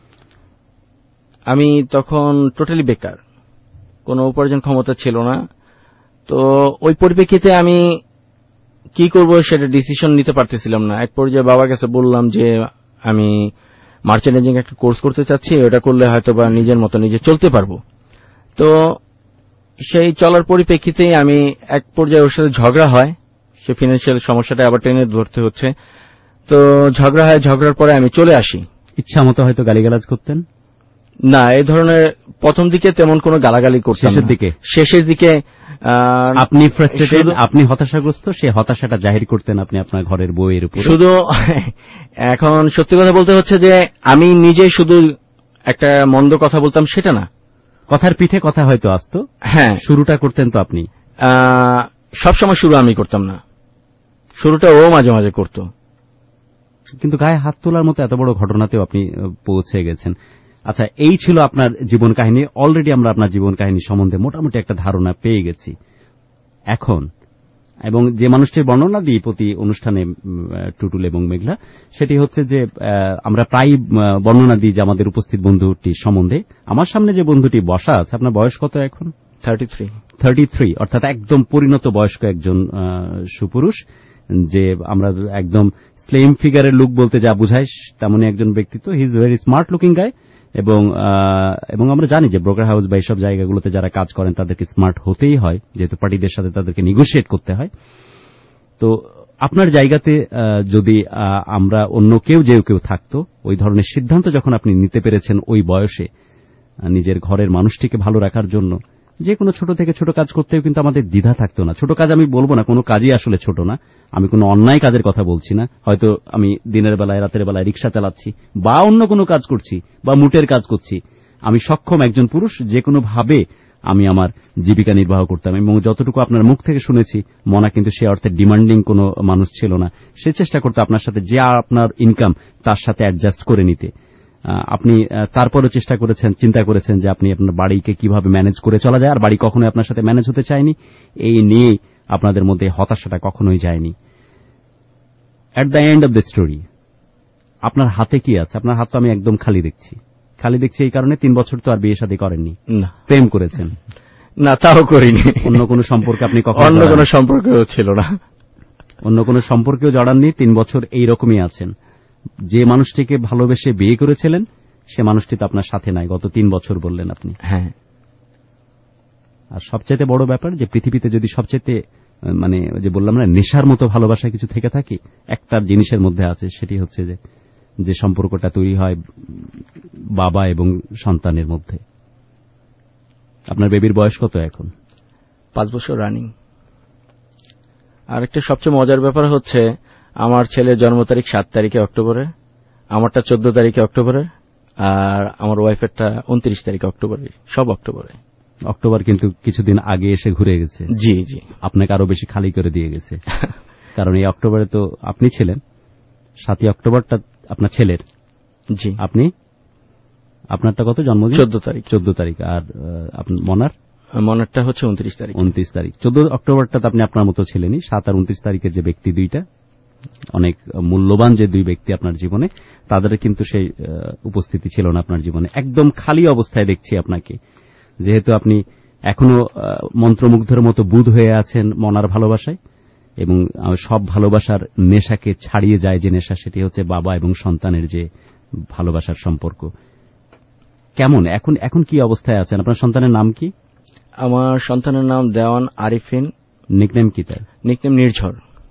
আমি তখন টোটালি বেকার, কোনো উপার্জন ক্ষমতা ছিল না। তো ওই পরিপ্রেক্ষিতে আমি কি করব সেটা ডিসিশন নিতে পারতেছিলাম না। এক পর্যায়ে বাবার কাছে বললাম যে আমি মার্চেন্টাইজিং একটা কোর্স করতে চাচ্ছি, ওটা করলে হয়তো বা নিজের মতো নিজে চলতে পারবো। তো সেই চলার পরিপ্রেক্ষিতেই আমি এক পর্যায়ে ওর সাথে ঝগড়া হয়, সে ফিনান্সিয়াল সমস্যাটা আবার টেনে ধরতে হচ্ছে। তো ঝগড়া হয়, ঝগড়ার পরে আমি চলে আসি। ইচ্ছা মতো হয়তো গালিগালাজ করতেন? না, এই ধরনের প্রথম দিকে তেমন কোনো গালাগালি করতাম না। শেষের দিকে আপনি ফ্রাস্ট্রেটেড, আপনি হতাশাগ্রস্ত, সে হতাশাটা জাহির করতেন আপনি আপনার ঘরের বউয়ের উপর। শুধু এখন সত্যি কথা বলতে হচ্ছে যে আমি নিজে শুধু একটা মন্দ কথা বলতাম সেটা না, কথার পিঠে কথা হয়তো আসতো। হ্যাঁ, শুরুটা করতেন তো আপনি? সবসময় শুরু আমি করতাম না, শুরুটা ও মাঝে মাঝে করত। কিন্তু গায়ে হাত তোলার মতো এত বড় ঘটনাতেও আপনি পৌঁছে গেছেন। আচ্ছা, এই ছিল আপনার জীবন কাহিনী। অলরেডি আমরা আপনার জীবন কাহিনী সম্বন্ধে মোটামুটি একটা ধারণা পেয়ে গেছি এখন, এবং যে মানুষটির বর্ণনা দিই প্রতি অনুষ্ঠানে টুটুল এবং মেঘলা, সেটি হচ্ছে যে আমরা প্রায় বর্ণনা দিই যে আমাদের উপস্থিত বন্ধুটি সম্বন্ধে। আমার সামনে যে বন্ধুটি বসা আছে, আপনার বয়স কত এখন? 33, অর্থাৎ একদম পরিণত বয়স্ক একজন সুপুরুষ, যে আমরা একদম স্লিম ফিগারের লুক বলতে যা বুঝাই তেমনই একজন ব্যক্তিত্ব। He is very smart looking guy, এবং আমরা জানি যে ব্রোকার হাউস বা এইসব জায়গাগুলোতে যারা কাজ করেন তাদেরকে স্মার্ট হতেই হয়, যেহেতু পার্টিদের সাথে তাদেরকে নেগোশিয়েট করতে হয়। তো আপনার জায়গাতে যদি আমরা অন্য কেউ থাকতো, ওই ধরনের সিদ্ধান্ত যখন আপনি নিতে পেরেছেন ওই বয়সে নিজের ঘরের মানুষটিকে ভালো রাখার জন্য, যে কোনো ছোট থেকে ছোট কাজ করতেও কিন্তু আমাদের দ্বিধা থাকতো না। ছোট কাজ আমি বলবো না, কোনো কাজই আসলে ছোট না, আমি কোনো অন্যায় কাজের কথা বলছি না। হয়তো আমি দিনের বেলায় রাতের বেলায় রিক্সা চালাচ্ছি বা অন্য কোনো কাজ করছি বা মুটের কাজ করছি, আমি সক্ষম একজন পুরুষ, যে কোনো ভাবে আমি আমার জীবিকা নির্বাহ করতাম। এবং যতটুকু আপনার মুখ থেকে শুনেছি, মনা কিন্তু সে অর্থে ডিমান্ডিং কোনো মানুষ ছিল না। সে চেষ্টা করতো আপনার সাথে যে আপনার ইনকাম তার সাথে অ্যাডজাস্ট করে নিতে। আপনি তারপরও চিন্তা করেছেন যে আপনি আপনার বাড়িকে কিভাবে ম্যানেজ করে চলা যায়, আর বাড়ি কখনোই আপনার সাথে ম্যানেজ হতে চায়নি। এই নিয়ে আপনাদের মধ্যে হতাশাটা কখনোই যায়নি। At the end of the story আপনার হাতে কি আছে? আপনার হাত তো আমি একদম খালি দেখছি এই কারণে 3 বছর তো আর বিয়ে শাদী করেননি, প্রেম করেছেন? না, তাও করিনি। অন্য কোনো সম্পর্কে আপনি কখনো? অন্য কোনো সম্পর্কেও ছিল না, অন্য কোনো সম্পর্কেও জড়াননি। 3 বছর এইরকমই আছেন। যে মানুষটিকে ভালোবেসে বিয়ে করেছিলেন সে মানুষটি তো আপনার সাথে নাই গত 3 বছর বললেন আপনি। হ্যাঁ। আর সবচেয়ে বড় ব্যাপার যে পৃথিবীতে যদি সবচেয়ে যে বললাম না, নেশার মতো ভালোবাসা কিছু থেকে থাকে, একটা জিনিসের মধ্যে আছে, সেটি হচ্ছে যে সম্পর্কটা তৈরি হয় বাবা এবং সন্তানের মধ্যে। আপনার বেবির বয়স কত এখন? 5 বছর রানিং। আর একটা সবচেয়ে মজার ব্যাপার হচ্ছে, আমার ছেলের জন্ম তারিখ 7 তারিখে অক্টোবরে, আমারটা 14 তারিখে অক্টোবরে, আর আমার ওয়াইফেরটা 29 তারিখে অক্টোবরে। সব অক্টোবরে। অক্টোবর কিন্তু কিছুদিন আগে এসে ঘুরে গেছে। জি জি, আপনাকে আরো বেশি খালি করে দিয়ে গেছে। কারণ এই অক্টোবরে তো আপনি ছিলেন, 7 অক্টোবরটা আপনার ছেলের। জি। আপনারটা কত জন্মদিন? 14 তারিখ। আর মনারটা হচ্ছে 29 তারিখ। 14 অক্টোবরটা তো আপনি আপনার মতো ছিলেনই। 7 আর 29 তারিখের যে ব্যক্তি দুইটা, অনেক মূল্যবান যে দুই ব্যক্তি আপনার জীবনে, তাদের কিন্তু সেই উপস্থিতি ছিল না আপনার জীবনে। একদম খালি অবস্থায় দেখছি আপনাকে, যেহেতু আপনি এখনো মন্ত্রমুগ্ধের মতো বুঁদ হয়ে আছেন মনার ভালোবাসায়, এবং সব ভালোবাসার নেশাকে ছাড়িয়ে যায় যে নেশা, সেটি হচ্ছে বাবা এবং সন্তানের যে ভালোবাসার সম্পর্ক। কেমন এখন কি অবস্থায় আছেন? আপনার সন্তানের নাম কি? আমার সন্তানের নাম দেওয়ান আরিফিন। নিকনেম কি তার? নিকনেম নির্ঝর।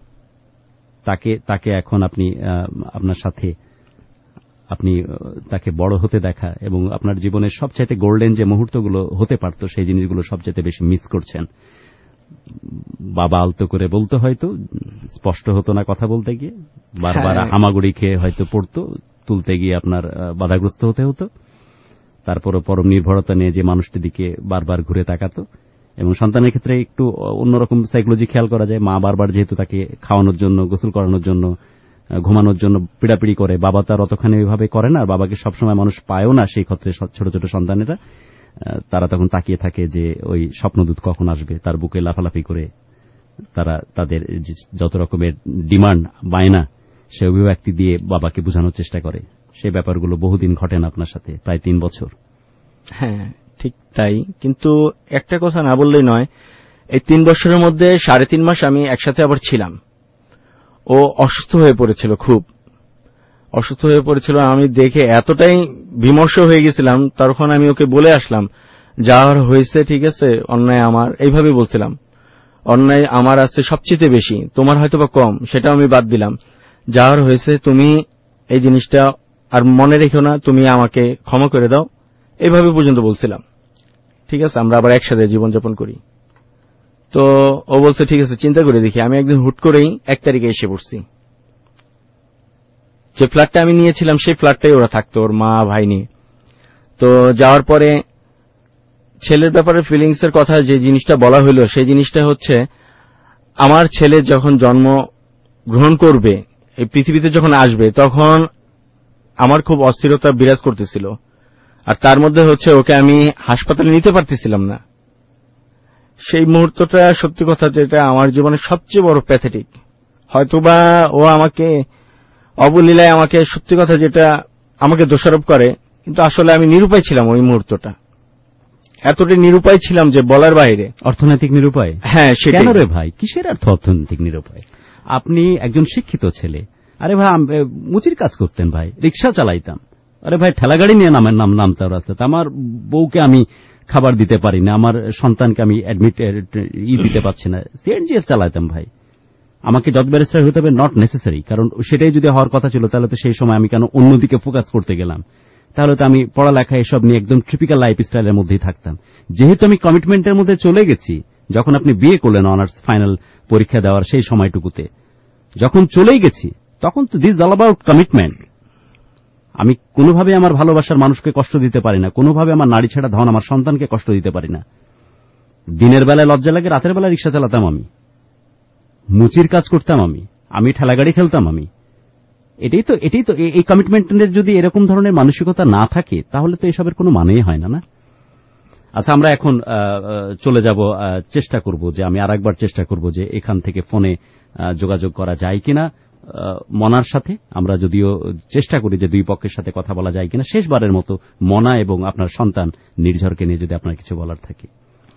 তাকে এখন আপনি আপনার সাথে আপনি তাকে বড় হতে দেখা এবং আপনার জীবনের সবচাইতে গোল্ডেন যে মুহূর্তগুলো হতে পারত সেই জিনিসগুলো সবচাইতে বেশি মিস করছেন। বাবা আলতো করে বলতো, হয়তো স্পষ্ট হতো না কথা বলতে গিয়ে, বারবার হামাগুড়ি খেয়ে হয়তো পড়তো, তুলতে গিয়ে আপনার বাধাগ্রস্ত হতে হতো। তারপরও পরম নির্ভরতা নিয়ে যে মানুষটির দিকে বারবার ঘুরে তাকাতো। এবং সন্তানের ক্ষেত্রে একটু অন্যরকম সাইকোলজি খেয়াল করা যায়। মা বারবার যেহেতু তাকে খাওয়ানোর জন্য, গোসল করানোর জন্য, ঘুমানোর জন্য পিড়াপিড়ি করে, বাবা তার অতখানি ওইভাবে করে না, আর বাবাকে সবসময় মানুষ পায়ও না। সেই ক্ষেত্রে ছোট ছোট সন্তানেরা তারা তখন তাকিয়ে থাকে যে ওই স্বপ্নদূত কখন আসবে, তার বুকে লাফালাফি করে তারা তাদের যত রকমের ডিমান্ড, বায়না, সে অভিব্যক্তি দিয়ে বাবাকে বোঝানোর চেষ্টা করে। সেই ব্যাপারগুলো বহুদিন ঘটে না আপনার সাথে, প্রায় 3 বছর। হ্যাঁ, ঠিক তাই। কিন্তু একটা কথা না বললেই নয়, এই 3 বছরের মধ্যে 3.5 মাস আমি একসাথে আবার ছিলাম। ও অসুস্থ হয়ে পড়েছিল, খুব অসুস্থ হয়ে পড়েছিল। আমি দেখে এতটাই বিমর্ষ হয়ে গেছিলাম, তখন আমি ওকে বলে আসলাম, যার হয়েছে ঠিক আছে, অন্যায় আমার, এইভাবে বলছিলাম। অন্যায় আমার আছে সবচেয়ে বেশি, তোমার হয়তো বা কম, সেটা আমি বাদ দিলাম। যার হয়েছে তুমি এই জিনিসটা আর মনে রেখো না, তুমি আমাকে ক্ষমা করে দাও, এইভাবে পর্যন্ত বলছিলাম। ঠিক আছে, আমরা আবার একসাথে জীবনযাপন করি। তো ও বলছে ঠিক আছে, চিন্তা করে দেখি। আমি একদিন হুট করেই 1 তারিখে এসে পড়ছি। যে ফ্ল্যাটটা আমি নিয়েছিলাম সেই ফ্ল্যাটটাই ওরা থাকতো, ওর মা ভাই নিয়ে। তো যাওয়ার পরে ছেলের ব্যাপারে ফিলিংসের কথা যে জিনিসটা বলা হইল, সেই জিনিসটা হচ্ছে, আমার ছেলে যখন জন্ম গ্রহণ করবে, এই পৃথিবীতে যখন আসবে, তখন আমার খুব অস্থিরতা বিরাজ করতেছিল। আর তার মধ্যে হচ্ছে ওকে আমি হাসপাতালে নিতে পারতেছিলাম না। সেই মুহূর্তটা সত্যি কথা যেটা আমার জীবনে সবচেয়ে বড় প্যাথেটিক। হয়তোবা ও আমাকে অবলীলায় আমাকে সত্যি কথা যেটা আমাকে দোষারোপ করে, কিন্তু আসলে আমি নিরুপায় ছিলাম ওই মুহূর্তটা। এতটাই নিরুপায় ছিলাম যে বলার বাইরে। অর্থনৈতিক নিরুপায়? হ্যাঁ, সেটা। কেন রে ভাই, কিসের অর্থ অর্থনৈতিক নিরুপায়? আপনি একজন শিক্ষিত ছেলে। আরে ভাই, মুচির কাজ করতেন ভাই, রিক্সা চালাইতাম। আরে ভাই, ঠেলাগাড়ি নিয়ে নামতাম রাস্তাতে। আমার বউকে আমি খাবার দিতে পারি না, আমার সন্তানকে আমি অ্যাডমিট দিতে পারছি না, সিএনজিএল চালাইতাম ভাই। আমাকে জজ ব্যারিস্টার হতে হবে নট নেসেসারি, কারণ সেটাই যদি হওয়ার কথা ছিল, তাহলে তো সেই সময় আমি কেন অন্যদিকে ফোকাস করতে গেলাম? তাহলে তো আমি পড়ালেখা এসব নিয়ে একদম ট্রিপিক্যাল লাইফ স্টাইলের মধ্যেই থাকতাম। যেহেতু আমি কমিটমেন্টের মধ্যে চলে গেছি, যখন আপনি বিয়ে করলেন অনার্স ফাইনাল পরীক্ষা দেওয়ার সেই সময়টুকুতে যখন চলেই গেছি, তখন তো দিস অল অ্যাবাউট কমিটমেন্ট। আমি কোনোভাবে আমার ভালোবাসার মানুষকে কষ্ট দিতে পারি না, কোনোভাবে আমার নারী ছেড়া ধন আমার সন্তানকে কষ্ট দিতে পারি না। দিনের বেলায় লজ্জা লাগে, রাতের বেলায় রিক্সা চালাতাম আমি, মুচির কাজ করতাম আমি ঠেলাগাড়ি খেলতাম আমি। এটাই তো এই কমিটমেন্টের যদি এরকম ধরনের মানসিকতা না থাকে, তাহলে তো এসবের কোনো মানেই হয় না। আচ্ছা, আমরা এখন চলে যাব, চেষ্টা করব যে আমি আরেকবার চেষ্টা করব যে এখান থেকে ফোনে যোগাযোগ করা যায় কিনা মনার সাথে। আমরা যদিও চেষ্টা করি যে দুই পক্ষের সাথে কথা বলা যায় কিনা। শেষবারের মতো মনা এবং আপনার সন্তান নির্ঝরকে নিয়ে যদি আপনার কিছু বলার থাকে।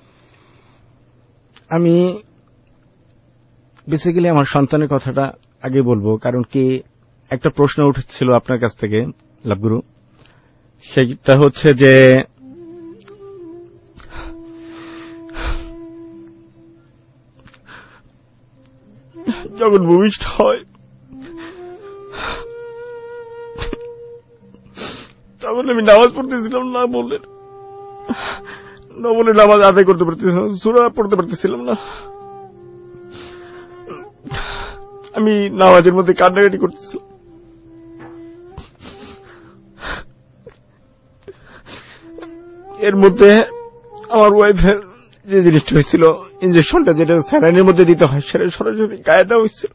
আমি বেসিক্যালি আমার সন্তানের কথাটা আগে বলবো, কারণ কি একটা প্রশ্ন উঠেছিল আপনার কাছ থেকে লাভগুরু, সেটা হচ্ছে যে যখন ভূমিষ্ঠ হয় তখন আমি নামাজ পড়তেছিলাম, না বলে নামাজ আদায় করতে পারতেছিলাম, সূরা পড়তে পারতেছিলাম না। আমি নামাজের মধ্যে কান্নাকাটি করতেছিলাম। এর মধ্যে আমার ওয়াইফের যে জিনিসটা হয়েছিল, ইঞ্জেকশনটা যেটা স্যালাইনের মধ্যে দিতে হয়, সেটা সরাসরি গায়ে দেওয়া হয়েছিল।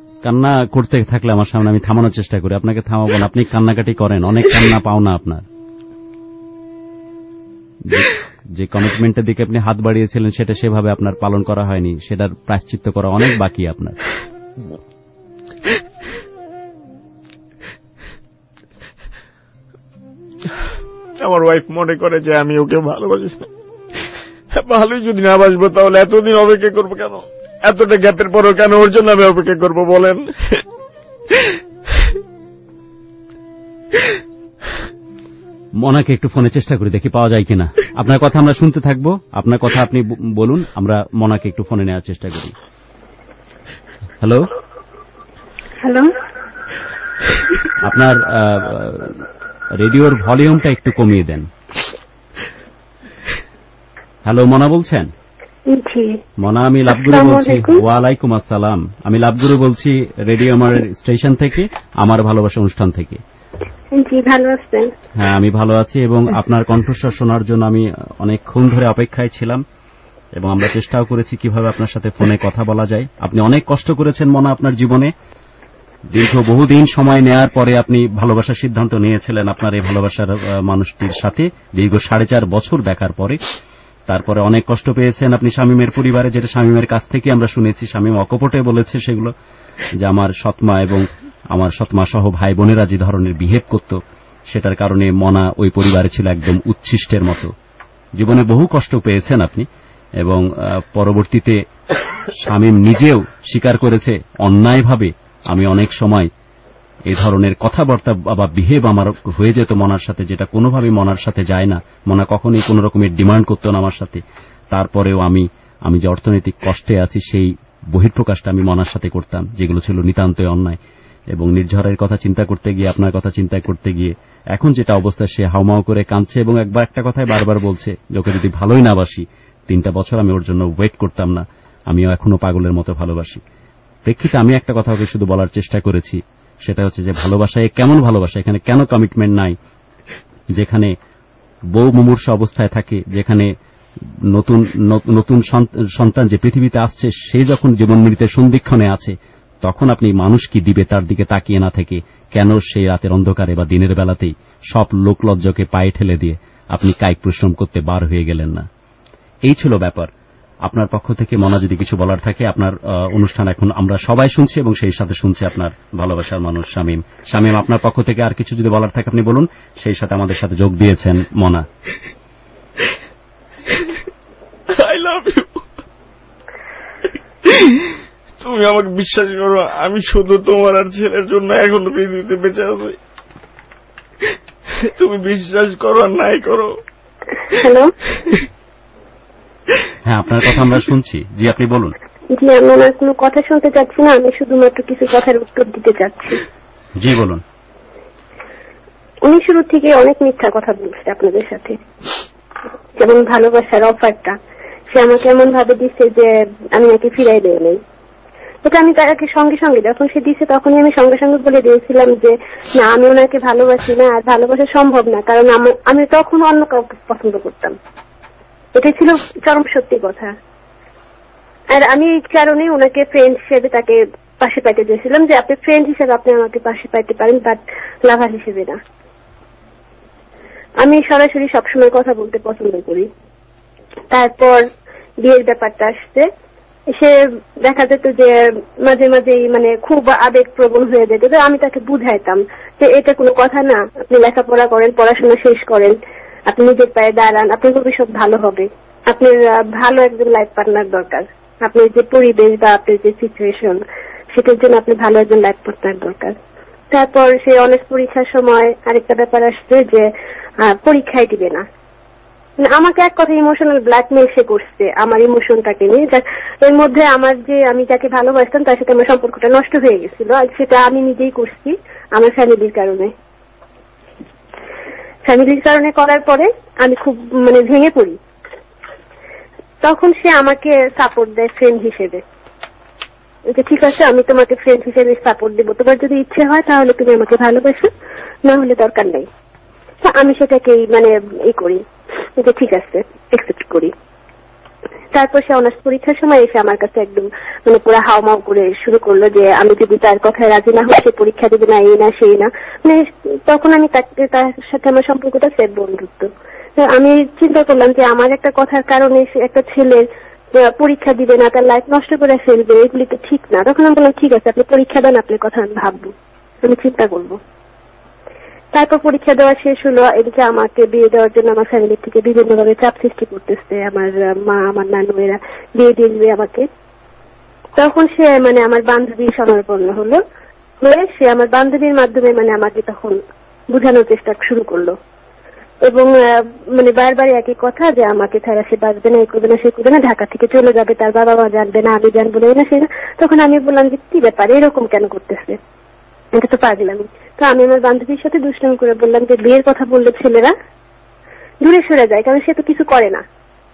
কান্না করতে থাকলে আমার সামনে আমি থামানোর চেষ্টা করি, আপনাকে থামাবো না। আপনি কান্নাকাটি করেন, অনেক কান্না পাওনা আপনার। যে কমিটমেন্টের দিকে আপনি হাত বাড়িয়েছিলেন সেটা সেভাবে আপনার পালন করা হয়নি, সেটার প্রায়শ্চিত্ত করা অনেক বাকি আপনার। আমার ওয়াইফ মনে করে যে আমি ওকে ভালোবাসি না। ভালোই যদি না বাসবো তাহলে এতদিন অপেক্ষা করবো কেন? এতটা গ্যাপের পরও কেন ওর জন্য আমি অপেক্ষা করবো বলেন? মনাকে একটু ফোনে চেষ্টা করে দেখি পাওয়া যায় কিনা। আপনার কথা আমরা শুনতে থাকবো, আপনার কথা আপনি বলুন, আমরা মনাকে একটু ফোনে নেওয়ার চেষ্টা করি। হ্যালো হ্যালো, আপনার রেডিওর ভলিউমটা একটু কমিয়ে দেন। হ্যালো, মনা বলছেন? জি মনা, আমি লাভগুরু বলছি। ওয়ালাইকুম আসসালাম, আমি লাভগুরু বলছি রেডিও আমার স্টেশন থেকে, আমার ভালোবাসা অনুষ্ঠান থেকে। জি, ভালো আছেন? হ্যাঁ, আমি ভালো আছি এবং আপনার কণ্ঠস্বর শোনার জন্য আমি অনেকক্ষণ ধরে অপেক্ষায় ছিলাম এবং আমরা চেষ্টাও করেছি কিভাবে আপনার সাথে ফোনে কথা বলা যায়। আপনি অনেক কষ্ট করেছেন মনা আপনার জীবনে, দীর্ঘ বহুদিন সময় নেয়ার পরে আপনি ভালোবাসার সিদ্ধান্ত নিয়েছিলেন আপনার এই ভালোবাসার মানুষটির সাথে, দীর্ঘ 4.5 বছর দেখার পরে। তারপরে অনেক কষ্ট পেয়েছেন আপনি শামীমের পরিবারে, যেটা শামীমের কাছ থেকে আমরা শুনেছি। শামীম অকপটে বলেছে সেগুলো, যে আমার সৎমা এবং আমার সৎমা সহ ভাই বোনেরা যে ধরনের বিহেভ করত, সেটার কারণে মনা ওই পরিবারে ছিল একদম উচ্ছিষ্টের মতো। জীবনে বহু কষ্ট পেয়েছেন আপনি এবং পরবর্তীতে শামীম নিজেও স্বীকার করেছে অন্যায়ভাবে আমি অনেক সময় এই ধরনের কথাবার্তা বা বিহেভ আমার হয়ে যেত মনার সাথে, যেটা কোনোভাবেই মনার সাথে যায় না। মনা কখনোই কোন রকমের ডিমান্ড করত না আমার সাথে। তারপরেও আমি যে অর্থনৈতিক কষ্টে আছি সেই বহিঃপ্রকাশটা আমি মনার সাথে করতাম, যেগুলো ছিল নিতান্তই অন্যায়। এবং নির্ঝরের কথা চিন্তা করতে গিয়ে, আপনার কথা চিন্তা করতে গিয়ে এখন যেটা অবস্থা, সে হাউমাউ করে কাঁদছে এবং একটা কথাই বারবার বলছে যে ওকে যদি ভালোই না বাসি 3টা বছর আমি ওর জন্য ওয়েট করতাম না, আমিও এখনো পাগলের মতো ভালোবাসি। প্রেক্ষিতে আমি একটা কথা ওকে শুধু বলার চেষ্টা করেছি, সেটা হচ্ছে যে ভালোবাসায় কেমন ভালোবাসা, এখানে কেন কমিটমেন্ট নাই, যেখানে বউ মুমূর্ষ অবস্থায় থাকে, যেখানে নতুন সন্তান যে পৃথিবীতে আসছে সে যখন জীবন মৃত্যুর সন্ধিক্ষণে আছে, তখন আপনি মানুষ কি দিবে তার দিকে তাকিয়ে না থেকে কেন সেই রাতের অন্ধকারে বা দিনের বেলাতেই সব লোকলজ্জাকে পায়ে ঠেলে দিয়ে আপনি কায়িক পরিশ্রম করতে বার হয়ে গেলেন না? এই ছিল ব্যাপার। আপনার পক্ষ থেকে মনা যদি কিছু বলার থাকে, আপনার অনুষ্ঠান এখন আমরা সবাই শুনছি এবং সেই সাথে শুনছে আপনার ভালোবাসার মানুষ শামীম। শামীম, আপনার পক্ষ থেকে আর কিছু যদি বলার থাকে আপনি বলুন। সেই সাথে আমাদের সাথে যোগ দিয়েছেন মনা। I love you. তুমি আমাকে বিশ্বাস করো, আমি শুধু তোমার আর ছেলের জন্য এখনো পৃথিবীতে বেঁচে আছি। তুমি বিশ্বাস করো আর নাই করো। হ্যালো, হ্যাঁ, আপনার কথা আমরা শুনছি। জি, আপনি বলুন। জি, আমি ওনার কোনো কথা শুনতে চাচ্ছি না, আমি শুধুমাত্র কিছু কথার উত্তর দিতে চাচ্ছি। জি বলুন। উনি শুরু থেকে অনেক মিথ্যা কথা বলছে আপনাদের সাথে, যেমন ভালোবাসার অফারটা সে আমাকে এমন ভাবে দিচ্ছে যে আমি নাকি ফিরাই দেই নাই। এটা আমি তাকে সঙ্গে সঙ্গে যখন সে দিচ্ছে তখনই আমি সঙ্গে সঙ্গে বলে দিয়েছিলাম যে না, আমি ওনাকে ভালোবাসি না, আর ভালোবাসা সম্ভব না, কারণ আমি তখন অন্য কাউকে পছন্দ করতাম। এটা ছিল চরম সত্যি কথা। আর আমি এই কারণে ওনাকে ফ্রেন্ড হিসেবে তাকে পাশে পাইতে দিয়েছিলাম, যে আপনি ফ্রেন্ড হিসেবে আপনি আমাকে পাশে পাইতে পারেন, বাট লাভার হিসেবে না। আমি সরাসরি সবসময় কথা বলতে পছন্দ করি। তারপর বিয়ের ব্যাপারটা আসছে, সে দেখা যেত যে মাঝে মাঝেই মানে খুব আবেগপ্রবণ হয়ে যেত। তো আমি তাকে বুঝাইতাম যে এটা কোনো কথা না, আপনি লেখাপড়া করেন, পড়াশোনা শেষ করেন, আপনি নিজের পায়ে দাঁড়ান, আপনার ভবিষ্যৎ ভালো হবে, আপনার ভালো একজন লাইফ পার্টনার দরকার, আপনার যে পরিবেশ বা আপনার যে সিচুয়েশন সেটার জন্য আপনি ভালো একজন লাইফ পার্টনার দরকার। তারপর সে অনার্স পরীক্ষার সময় আরেকটা ব্যাপার আসছে যে পরীক্ষায় দিবে না। আমাকে এক কথা ইমোশনাল ব্ল্যাকমেল সে করছে আমার ইমোশনটাকে নিয়ে। এর মধ্যে আমি যাকে ভালোবাসতাম তার সাথে আমার সম্পর্কটা নষ্ট হয়ে গেছিল, আর সেটা আমি নিজেই করছি আমার ফ্যামিলির কারণে। ফ্যামিলির কারণে করার পরে আমি খুব ভেঙে পড়ি। তখন সে আমাকে সাপোর্ট দেয় ফ্রেন্ড হিসেবে, যে ঠিক আছে আমি তোমাকে ফ্রেন্ড হিসেবে সাপোর্ট দেবো, তোমার যদি ইচ্ছে হয় তাহলে তুমি আমাকে ভালোবাসো, না হলে দরকার নেই। আমি সেটাকেই এই করি যে ঠিক আছে, অ্যাকসেপ্ট করি। তারপর সে অনার্স পরীক্ষার সময় এসে আমার কাছে একদম পুরো হাওমাও করে শুরু করলো যে আমি যদি তার কথায় রাজি না হই সে পরীক্ষা দেবে না, এই না সেই না। তখন আমি তার সাথে আমার সম্পর্কটা সেফ বন্ধুত্ব, আমি চিন্তা করলাম যে আমার একটা কথার কারণে একটা ছেলের পরীক্ষা দিবে না, তার লাইফ নষ্ট করে ফেলবে, এগুলি তো ঠিক না। তখন আমি বললাম ঠিক আছে, আপনি পরীক্ষা দেন, আপনার কথা আমি ভাববো, আমি চিন্তা করবো। তারপর পরীক্ষা দেওয়া শেষ হলো। এদিকে আমাকে বিয়ে দেওয়ার জন্য আমার ফ্যামিলি থেকে বিভিন্নভাবে চাপ সৃষ্টি করতেছে, আমার মা, আমার নানু, এরা বিয়ে দিয়ে দিবে আমাকে। তখন সে মানে আমার বান্ধবীর সমর্পন্ন হলো, হয়ে সে আমার বান্ধবীর মাধ্যমে মানে আমাকে তখন বোঝানোর চেষ্টা শুরু করলো, এবং মানে বারবার একই কথা যে আমাকে ছাড়া সে বাঁচবে না, এই করবে না, সে করবে না, ঢাকা থেকে চলে যাবে, তার বাবা মা জানবে না, আমি জানবো না, সে না। তখন আমি বললাম যে কি ব্যাপার, এরকম কেন করতেছে, এটা তো পাগলামি। তো আমি আমার বান্ধবীর সাথে দুষ্টামি করে বললাম যে বিয়ের কথা বললে ছেলেরা দূরে সরে যায়, কারণ সে তো কিছু করে না,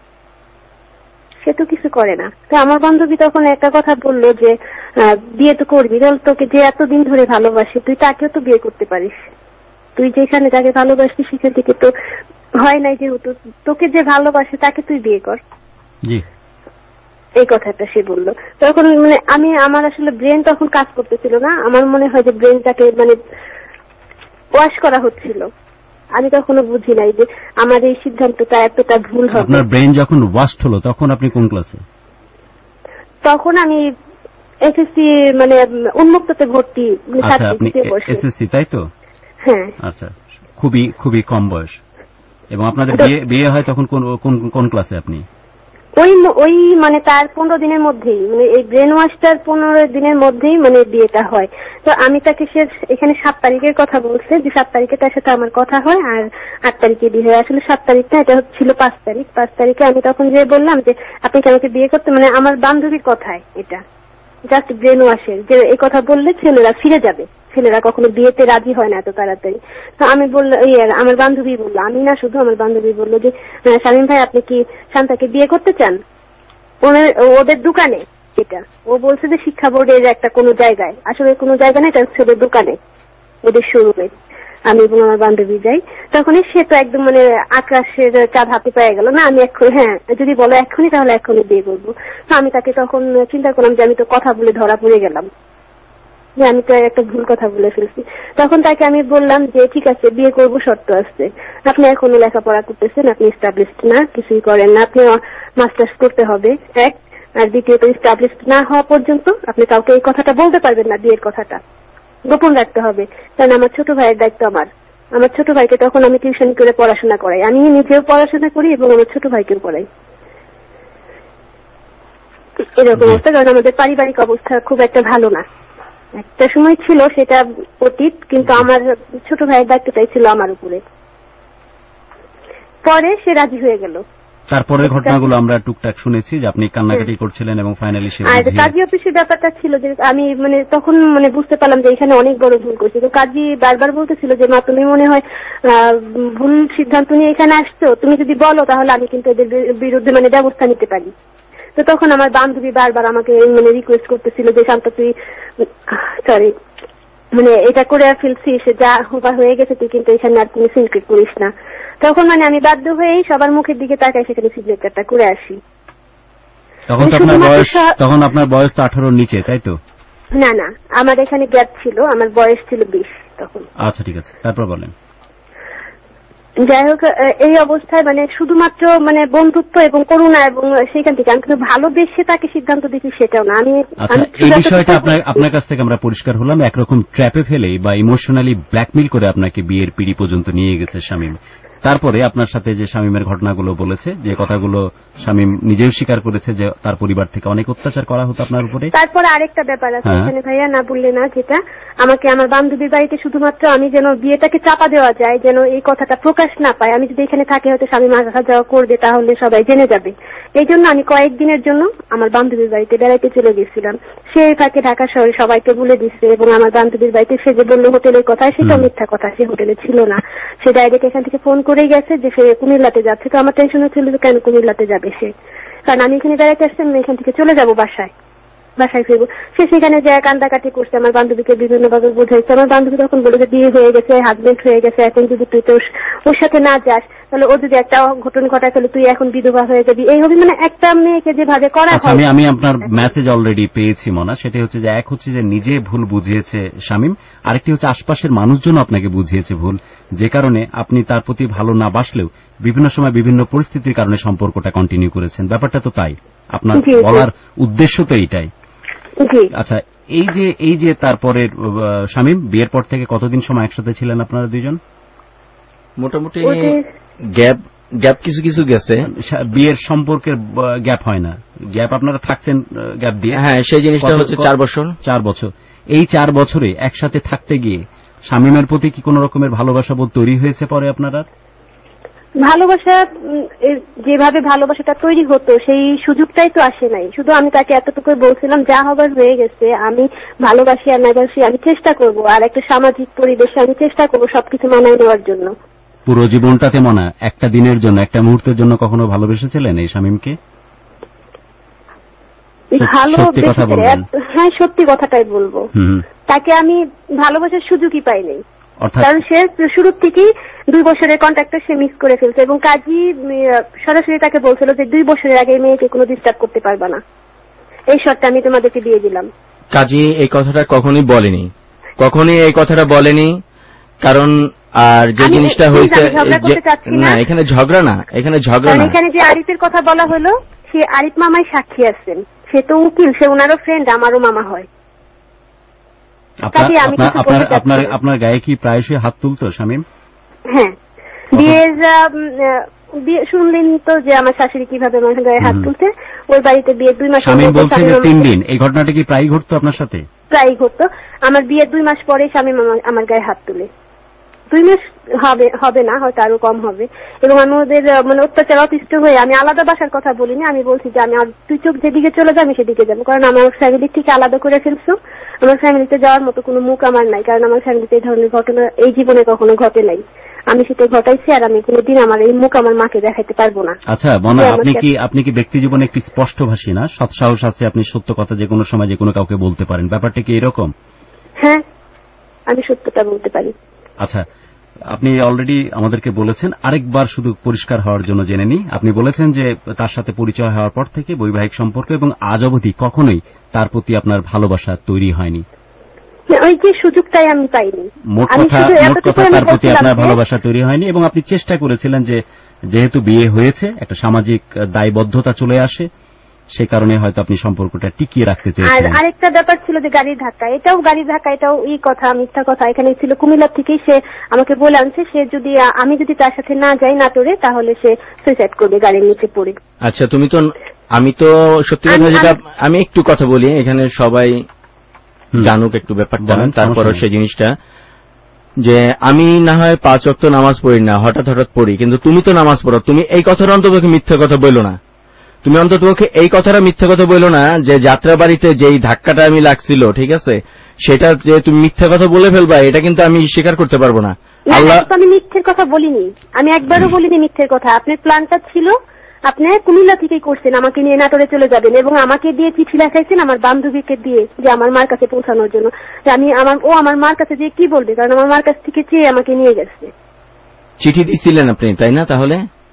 সে তো কিছু করে না। তো আমার বান্ধবী তখন একটা কথা বললো যে বিয়ে তো করবি, তোকে যে এতদিন ধরে ভালোবাসি তুই তাকেও তো বিয়ে করতে পারিস, তুই যেখানে যাকে ভালোবাসিস সেখান থেকে তো হয় নাই, যেহেতু তোকে যে ভালোবাসে তাকে তুই বিয়ে কর। এই কথাটা সে বললো। তখন মানে আমার আসলে ব্রেন তখন কাজ করতেছিল না, আমার মনে হয় যে ব্রেনটাকে মানে ওয়াশ করা হচ্ছিল। আমি তখনও বুঝি নাই যে আমার এই সিদ্ধান্তটা এতটা ভুল হবে। আপনার ব্রেন যখন ওয়াশ হলো তখন আপনি কোন ক্লাসে? তখন আমি এসএসসি মানে উন্মুক্ততে ভর্তি। আচ্ছা, আপনি এসএসসি তাই তো? হ্যাঁ। আচ্ছা, খুবই খুবই কম বয়স। এবং আপনাদের বিয়ে হয় তখন কোন ক্লাসে আপনি? ওই মানে তার 15 দিনের মধ্যেই, মানে এই ব্রেন ওয়াশটার 15 দিনের মধ্যেই মানে বিয়েটা হয়। তো আমি তাকে এখানে 7 তারিখের কথা বলছে, যে 7 তারিখে তার সাথে আমার কথা হয়, আর 8 তারিখে বিয়ে হয়। আসলে 7 তারিখটা এটা ছিল 5 তারিখ। 5 তারিখে আমি তখন যে বললাম যে আপনি কি আমাকে বিয়ে করতে, মানে আমার বান্ধবীর কথায়, এটা জাস্ট ব্রেন ওয়াশের, যে এই কথা বললে ছেলেরা ফিরে যাবে, ছেলেরা কখনো বিয়েতে রাজি হয় না এত তাড়াতাড়ি। তো আমি বললাম, আমার বান্ধবী বললো, আমি না শুধু আমার বান্ধবী বললো যে শামীম ভাই আপনি কি শান্তাকে বিয়ে করতে চান? ওদের দোকানে, এটা ও বলছে যে শিক্ষা বোর্ডের একটা কোনো জায়গায়, আসলে কোনো জায়গা না, এটা হচ্ছে ওদের দোকানে, ওদের শোরুমে। আমি এবং আমার বান্ধবী যাই, তখনই সে তো একদম মানে আকাশের চাঁদ হাতে পেয়ে গেল না। আমি হ্যাঁ যদি বলো এক্ষুনি, তাহলে এক্ষুনি বিয়ে করবো। তো আমি তাকে তখন চিন্তা করলাম যে আমি তো কথা বলে ধরা পড়ে গেলাম, যে আমি তো একটা ভুল কথা বলে ফেলছি। তখন তাকে আমি বললাম যে ঠিক আছে বিয়ে করবো, শর্ত আসছে, আপনি এখনো লেখাপড়া করতেছেন, আপনি এস্টাবলিশড না, কিছুই করেন না, আপনি মাস্টার্স করতে হবে এক, আর দ্বিতীয়ত এস্টাবলিশড না হওয়া পর্যন্ত আপনি কাউকে এই কথাটা বলতে পারবেন না, বিয়ের কথাটা গোপন রাখতে হবে। কারণ আমার ছোট ভাইয়ের দায়িত্ব আমার ছোট ভাইকে তখন আমি টিউশন করে পড়াশোনা করাই, আমি নিজেও পড়াশোনা করি এবং আমার ছোট ভাইকেও পড়াই। এরকম অবস্থা, কারণ আমাদের পারিবারিক অবস্থা খুব একটা ভালো না। একটা সময় ছিল, সেটা অতীত, কিন্তু আমার ছোট ভাইয়ের দায়িত্বটাই ছিল আমার উপরে। পরে সে রাজি হয়ে গেল। তারপরের ঘটনাগুলো আমরা টুকটাক শুনেছি যে আপনি কান্নাকাটি করছিলেন এবং ফাইনালি সে আর কাজী অফিসের ব্যাপারটা ছিল যে আমি মানে তখন মানে বুঝতে পারলাম যে এখানে অনেক বড় ভুল করছি। তো কাজী বারবার বলতেছিল যে মা তুমি মনে হয় ভুল সিদ্ধান্ত নিয়ে এখানে আসছো, তুমি যদি বলো তাহলে আমি কিন্তু এদের বিরুদ্ধে মানে ব্যবস্থা নিতে পারি। তো তখন আমার বান্ধবী বারবার আমাকে মানে রিকোয়েস্ট করতেছিল যে শান্ত তুই মানে এটা করে ফেলছিস, যা হবার হয়ে গেছে, তুই কিন্তু এখানে আর কোনো সিনক্রেট করিস না। তখন মানে আমি বাধ্য হয়েই সবার মুখের দিকে তাকাই, সেখানে সিগনেচারটা করে আসি। তখন আপনার বয়স তো 18-র নিচে তাই তো? না না, আমার এখানে গ্যাপ ছিল, আমার বয়স ছিল 20 তখন। আচ্ছা ঠিক আছে, তারপর বলেন। যাই হোক, এই অবস্থায় মানে শুধুমাত্র মানে বন্ধুত্ব এবং করুণা, এবং সেখান থেকে আমি কিন্তু ভালোবেসে তাকে সিদ্ধান্ত দিচ্ছি সেটাও না। এই বিষয়টা আপনার কাছ থেকে আমরা পরিষ্কার হলাম, একরকম ট্র্যাপে ফেলে বা ইমোশনালি ব্ল্যাকমেইল করে আপনাকে বিয়ের পিঁড়ি পর্যন্ত নিয়ে গেছে শামীম। তারপরে আপনার সাথে যে শামীমের ঘটনাগুলো বলেছে, যে কথাগুলো শামীম নিজেও স্বীকার করেছে যে তার পরিবার থেকে অনেক অত্যাচার করা হতো আপনার উপরে। তারপরে আরেকটা ব্যাপার আছে এখানে ভাইয়া, না বললে না, যেটা আমাকে আমার বান্ধবীর বাড়িতে শুধুমাত্র আমি যেন বিয়েটাকে চাপা দেওয়া যায়, যেন এই কথাটা প্রকাশ না পায়। আমি যদি এখানে থাকি হয়তো শামীম আসা যাওয়া করবে, তাহলে সবাই জেনে যাবে। এই জন্য আমি কয়েকদিনের জন্য আমার বান্ধবীর বাড়িতে বেড়াইতে চলে গেছিলাম। সে তাকে ঢাকা শহরে সবাইকে বলে দিচ্ছে, এবং আমার বান্ধবীর বাড়িতে সে যে বললো হোটেলের কথা, সেটা মিথ্যা কথা, সে হোটেলে ছিল না। সে ডাইরেক্ট এখান থেকে ফোন করে গেছে যে সে কুমিল্লাতে যাচ্ছে। তো আমার টেনশন হচ্ছিল যে কেন কুমিল্লাতে যাবে সে, কারণ আমি এখানে বেড়াইতে আসছি, আমি এখান থেকে চলে যাবো বাসায় ফিরবো। সে সেখানে যায় কান্দাকাটি করছে, আমার বান্ধবীকে বিভিন্নভাবে বোঝাইছে। আমার বান্ধবী তখন বলে যে বিয়ে হয়ে গেছে, হাজবেন্ড হয়ে গেছে, এখন যদি তুই তো ওর সাথে না যাস তাহলে ও যদি একটা ঘটনা ঘটায় তাহলে তুই এখন বিধবা হয়ে যাবি, এই হবে মানে একটা মেয়েকে যেভাবে করা আচ্ছা, হয়। আমি আপনার মেসেজ অলরেডি পেয়েছি মনা, সেটা হচ্ছে যে এক হচ্ছে যে নিজে ভুল বুঝিয়েছে শামীম, আরেকটি হচ্ছে আশপাশের মানুষজন আপনাকে বুঝিয়েছে ভুল, যে কারণে আপনি তার প্রতি ভালো না বাসলেও বিভিন্ন সময় বিভিন্ন পরিস্থিতির কারণে সম্পর্কটা কন্টিনিউ করেছেন। ব্যাপারটা তো তাই, আপনার বলার উদ্দেশ্য তো এইটাই। আচ্ছা, এই যে তারপরে শামীম বিয়ের পর থেকে কতদিন সময় একসাথে ছিলেন আপনারা দুইজন? মোটামুটি গ্যাপ কিছু কিছু গেছে, বিয়ের সম্পর্কের গ্যাপ হয় না, গ্যাপ আপনারা থাকছেন গ্যাপ দিয়ে। হ্যাঁ, সেই জিনিসটা হচ্ছে 4 বছর। 4 বছর। এই 4 বছরে একসাথে থাকতে গিয়ে শামীমের প্রতি কি কোন রকমের ভালোবাসা বোধ তৈরি হয়েছে পরে আপনারা? ভালোবাসা যেভাবে ভালোবাসাটা তৈরি হতো সেই সুযোগটাই তো আসে নাই। শুধু আমি তাকে এতটুকু বলছিলাম যা হবার হয়ে গেছে, আমি ভালোবাসি আর না বাসি আমি চেষ্টা করব, আর একটা সামাজিক পরিবেশে আমি চেষ্টা করব সবকিছু মানায় নেওয়ার জন্য। পুরো জীবনটাতে মনে একটা দিনের জন্য, একটা মুহূর্তের জন্য কখনো ভালোবেসেছিলেন এই শামীমকে? হ্যাঁ, সত্যি কথাটাই বলবো, তাকে আমি ভালোবাসার সুযোগই পাইনি। কারণ সে শুরু থেকেই 2 বছরের কন্ট্রাক্টটা সে মিস করে ফেলছে, এবং কাজী সরাসরি তাকে বলছিল যে 2 বছরের আগে মেয়েকে কোনো ডিস্টার্ব করতে পারবে না, এই শর্তটা আমি তোমাদেরকে দিয়ে দিলাম। কাজী এই কথাটা কখনোই বলেনি, এই কথাটা বলেনি। কারণ আর যে জিনিসটা হয়েছে না, এখানে ঝগড়া না, এখানে যে আরিফের কথা বলা হলো, সে আরিফ মামাই সাক্ষী আছেন, সে তো উকিল, সে ওনারও ফ্রেন্ড, আমারও মামা হয়। আপনার গায়ে কি প্রায়শই হাত তুলতো শামীম? হ্যাঁ, বিয়ে শুনলেন তো যে আমার শাশুড়ি কিভাবে আমার গায়ে হাত তুলতে। ওই বাড়িতে বিয়ের 2 মাস, শামীম বলছে যে 3 দিন। এই ঘটনাটা কি প্রায় ঘটতো আপনার সাথে? প্রায় ঘটতো। আমার বিয়ের 2 মাস পরে শামীম আমার গায়ে হাত তুলে। 2 মাস হবে না, হয়তো আরো কম হবে। এবং আমি ওদের মানে অত্যাচার অতিষ্ঠ হয়ে আমি আলাদা বাসার কথা বলিনি, আমি বলছি যে আমি তুই চোখ যেদিকে চলে যাবে আমি সেদিকে যাবো, কারণ আমার ফ্যামিলি থেকে আলাদা করে ফেলছো। আমার ফ্যামিলিতে যাওয়ার মতো কোনো মুখ আমার নাই, কারণ আমার ফ্যামিলিতে এই ধরনের ঘটনা এই জীবনে কখনো ঘটে নাই। আমি সেটা ঘটাইছি, আর আমি কোনোদিন আমার এই মুখ আমার মাকে দেখাইতে পারবো না। আচ্ছা মনে, আপনি কি ব্যক্তি জীবনে একটি স্পষ্টভাষী না? সৎসাহস আছে, আপনি সত্য কথা যে কোনো সময় যে কোনো কাউকে বলতে পারেন, ব্যাপারটা কি এরকম? হ্যাঁ, আমি সত্যটা বলতে পারি। আচ্ছা, আপনি অলরেডি আমাদেরকে বলেছেন, আরেকবার শুধু পরিষ্কার হওয়ার জন্য জেনে নিই, আপনি বলেছেন যে তার সাথে পরিচয় হওয়ার পর থেকে বৈবাহিক সম্পর্ক এবং আজ অবধি কখনোই তার প্রতি আপনার ভালোবাসা তৈরি হয়নি। ওই যে সুযোগটাই আমি পাইনি। মোট কথা তার প্রতি আপনার ভালোবাসা তৈরি হয়নি, এবং আপনি চেষ্টা করেছিলেন যে যেহেতু বিয়ে হয়েছে একটা সামাজিক দায়বদ্ধতা চলে আসে, সে কারণে হয়তো আপনি সম্পর্কটা টিকিয়ে রাখতে চেয়েছিলেন। আর আরেকটা ব্যাপার ছিল যে গাড়ির ধাক্কা, এটাও কথা মিথ্যা কথা। এখানে ছিল কুমিল্লা থেকেই সে আমাকে বলে আনছে, সে যদি আমি যদি তার সাথে না যাই নাটোরে, তাহলে সে সুইসাইড করবে গাড়ির নিচে পড়ে। আচ্ছা, আমি তো সত্যি কথা যেটা আমি একটু কথা বলি, এখানে সবাই জানুক একটু ব্যাপারটা, তারপরও সেই জিনিসটা যে আমি না হয় 5 ওয়াক্ত নামাজ পড়ি না, হঠাৎ পড়ি, কিন্তু তুমি তো নামাজ পড়ো। তুমি এই কথাটা অন্ততপক্ষে মিথ্যা কথা বললো না, তুমি অন্ততপক্ষে এই কথাটা মিথ্যা কথা বললো না যে যাত্রা বাড়িতে যেই ধাক্কাটা আমি লাগছিল, ঠিক আছে, সেটা যে তুমি মিথ্যা কথা বলে ফেলবা, এটা কিন্তু আমি স্বীকার করতে পারবো না। আল্লাহ, আমি মিথ্যের কথা বলিনি, আমি একবারও বলিনি মিথ্যের কথা। আপনার প্ল্যানটা ছিল, আপনি কুমিল্লা থেকেই করছেন আমাকে নিয়ে নাটোরে চলে যাবেন, এবং আমাকে দিয়ে চিঠি লেখাইছেন আমার বান্ধবীকে দিয়ে যে আমার মার কাছে পৌঁছানোর জন্য। ও আমার মার কাছে দিয়ে কি বলবে, কারণ আমার মার কাছ থেকে চেয়ে আমাকে নিয়ে গেছে। চিঠি দিছিলেন আপনি, তাই না? তাহলে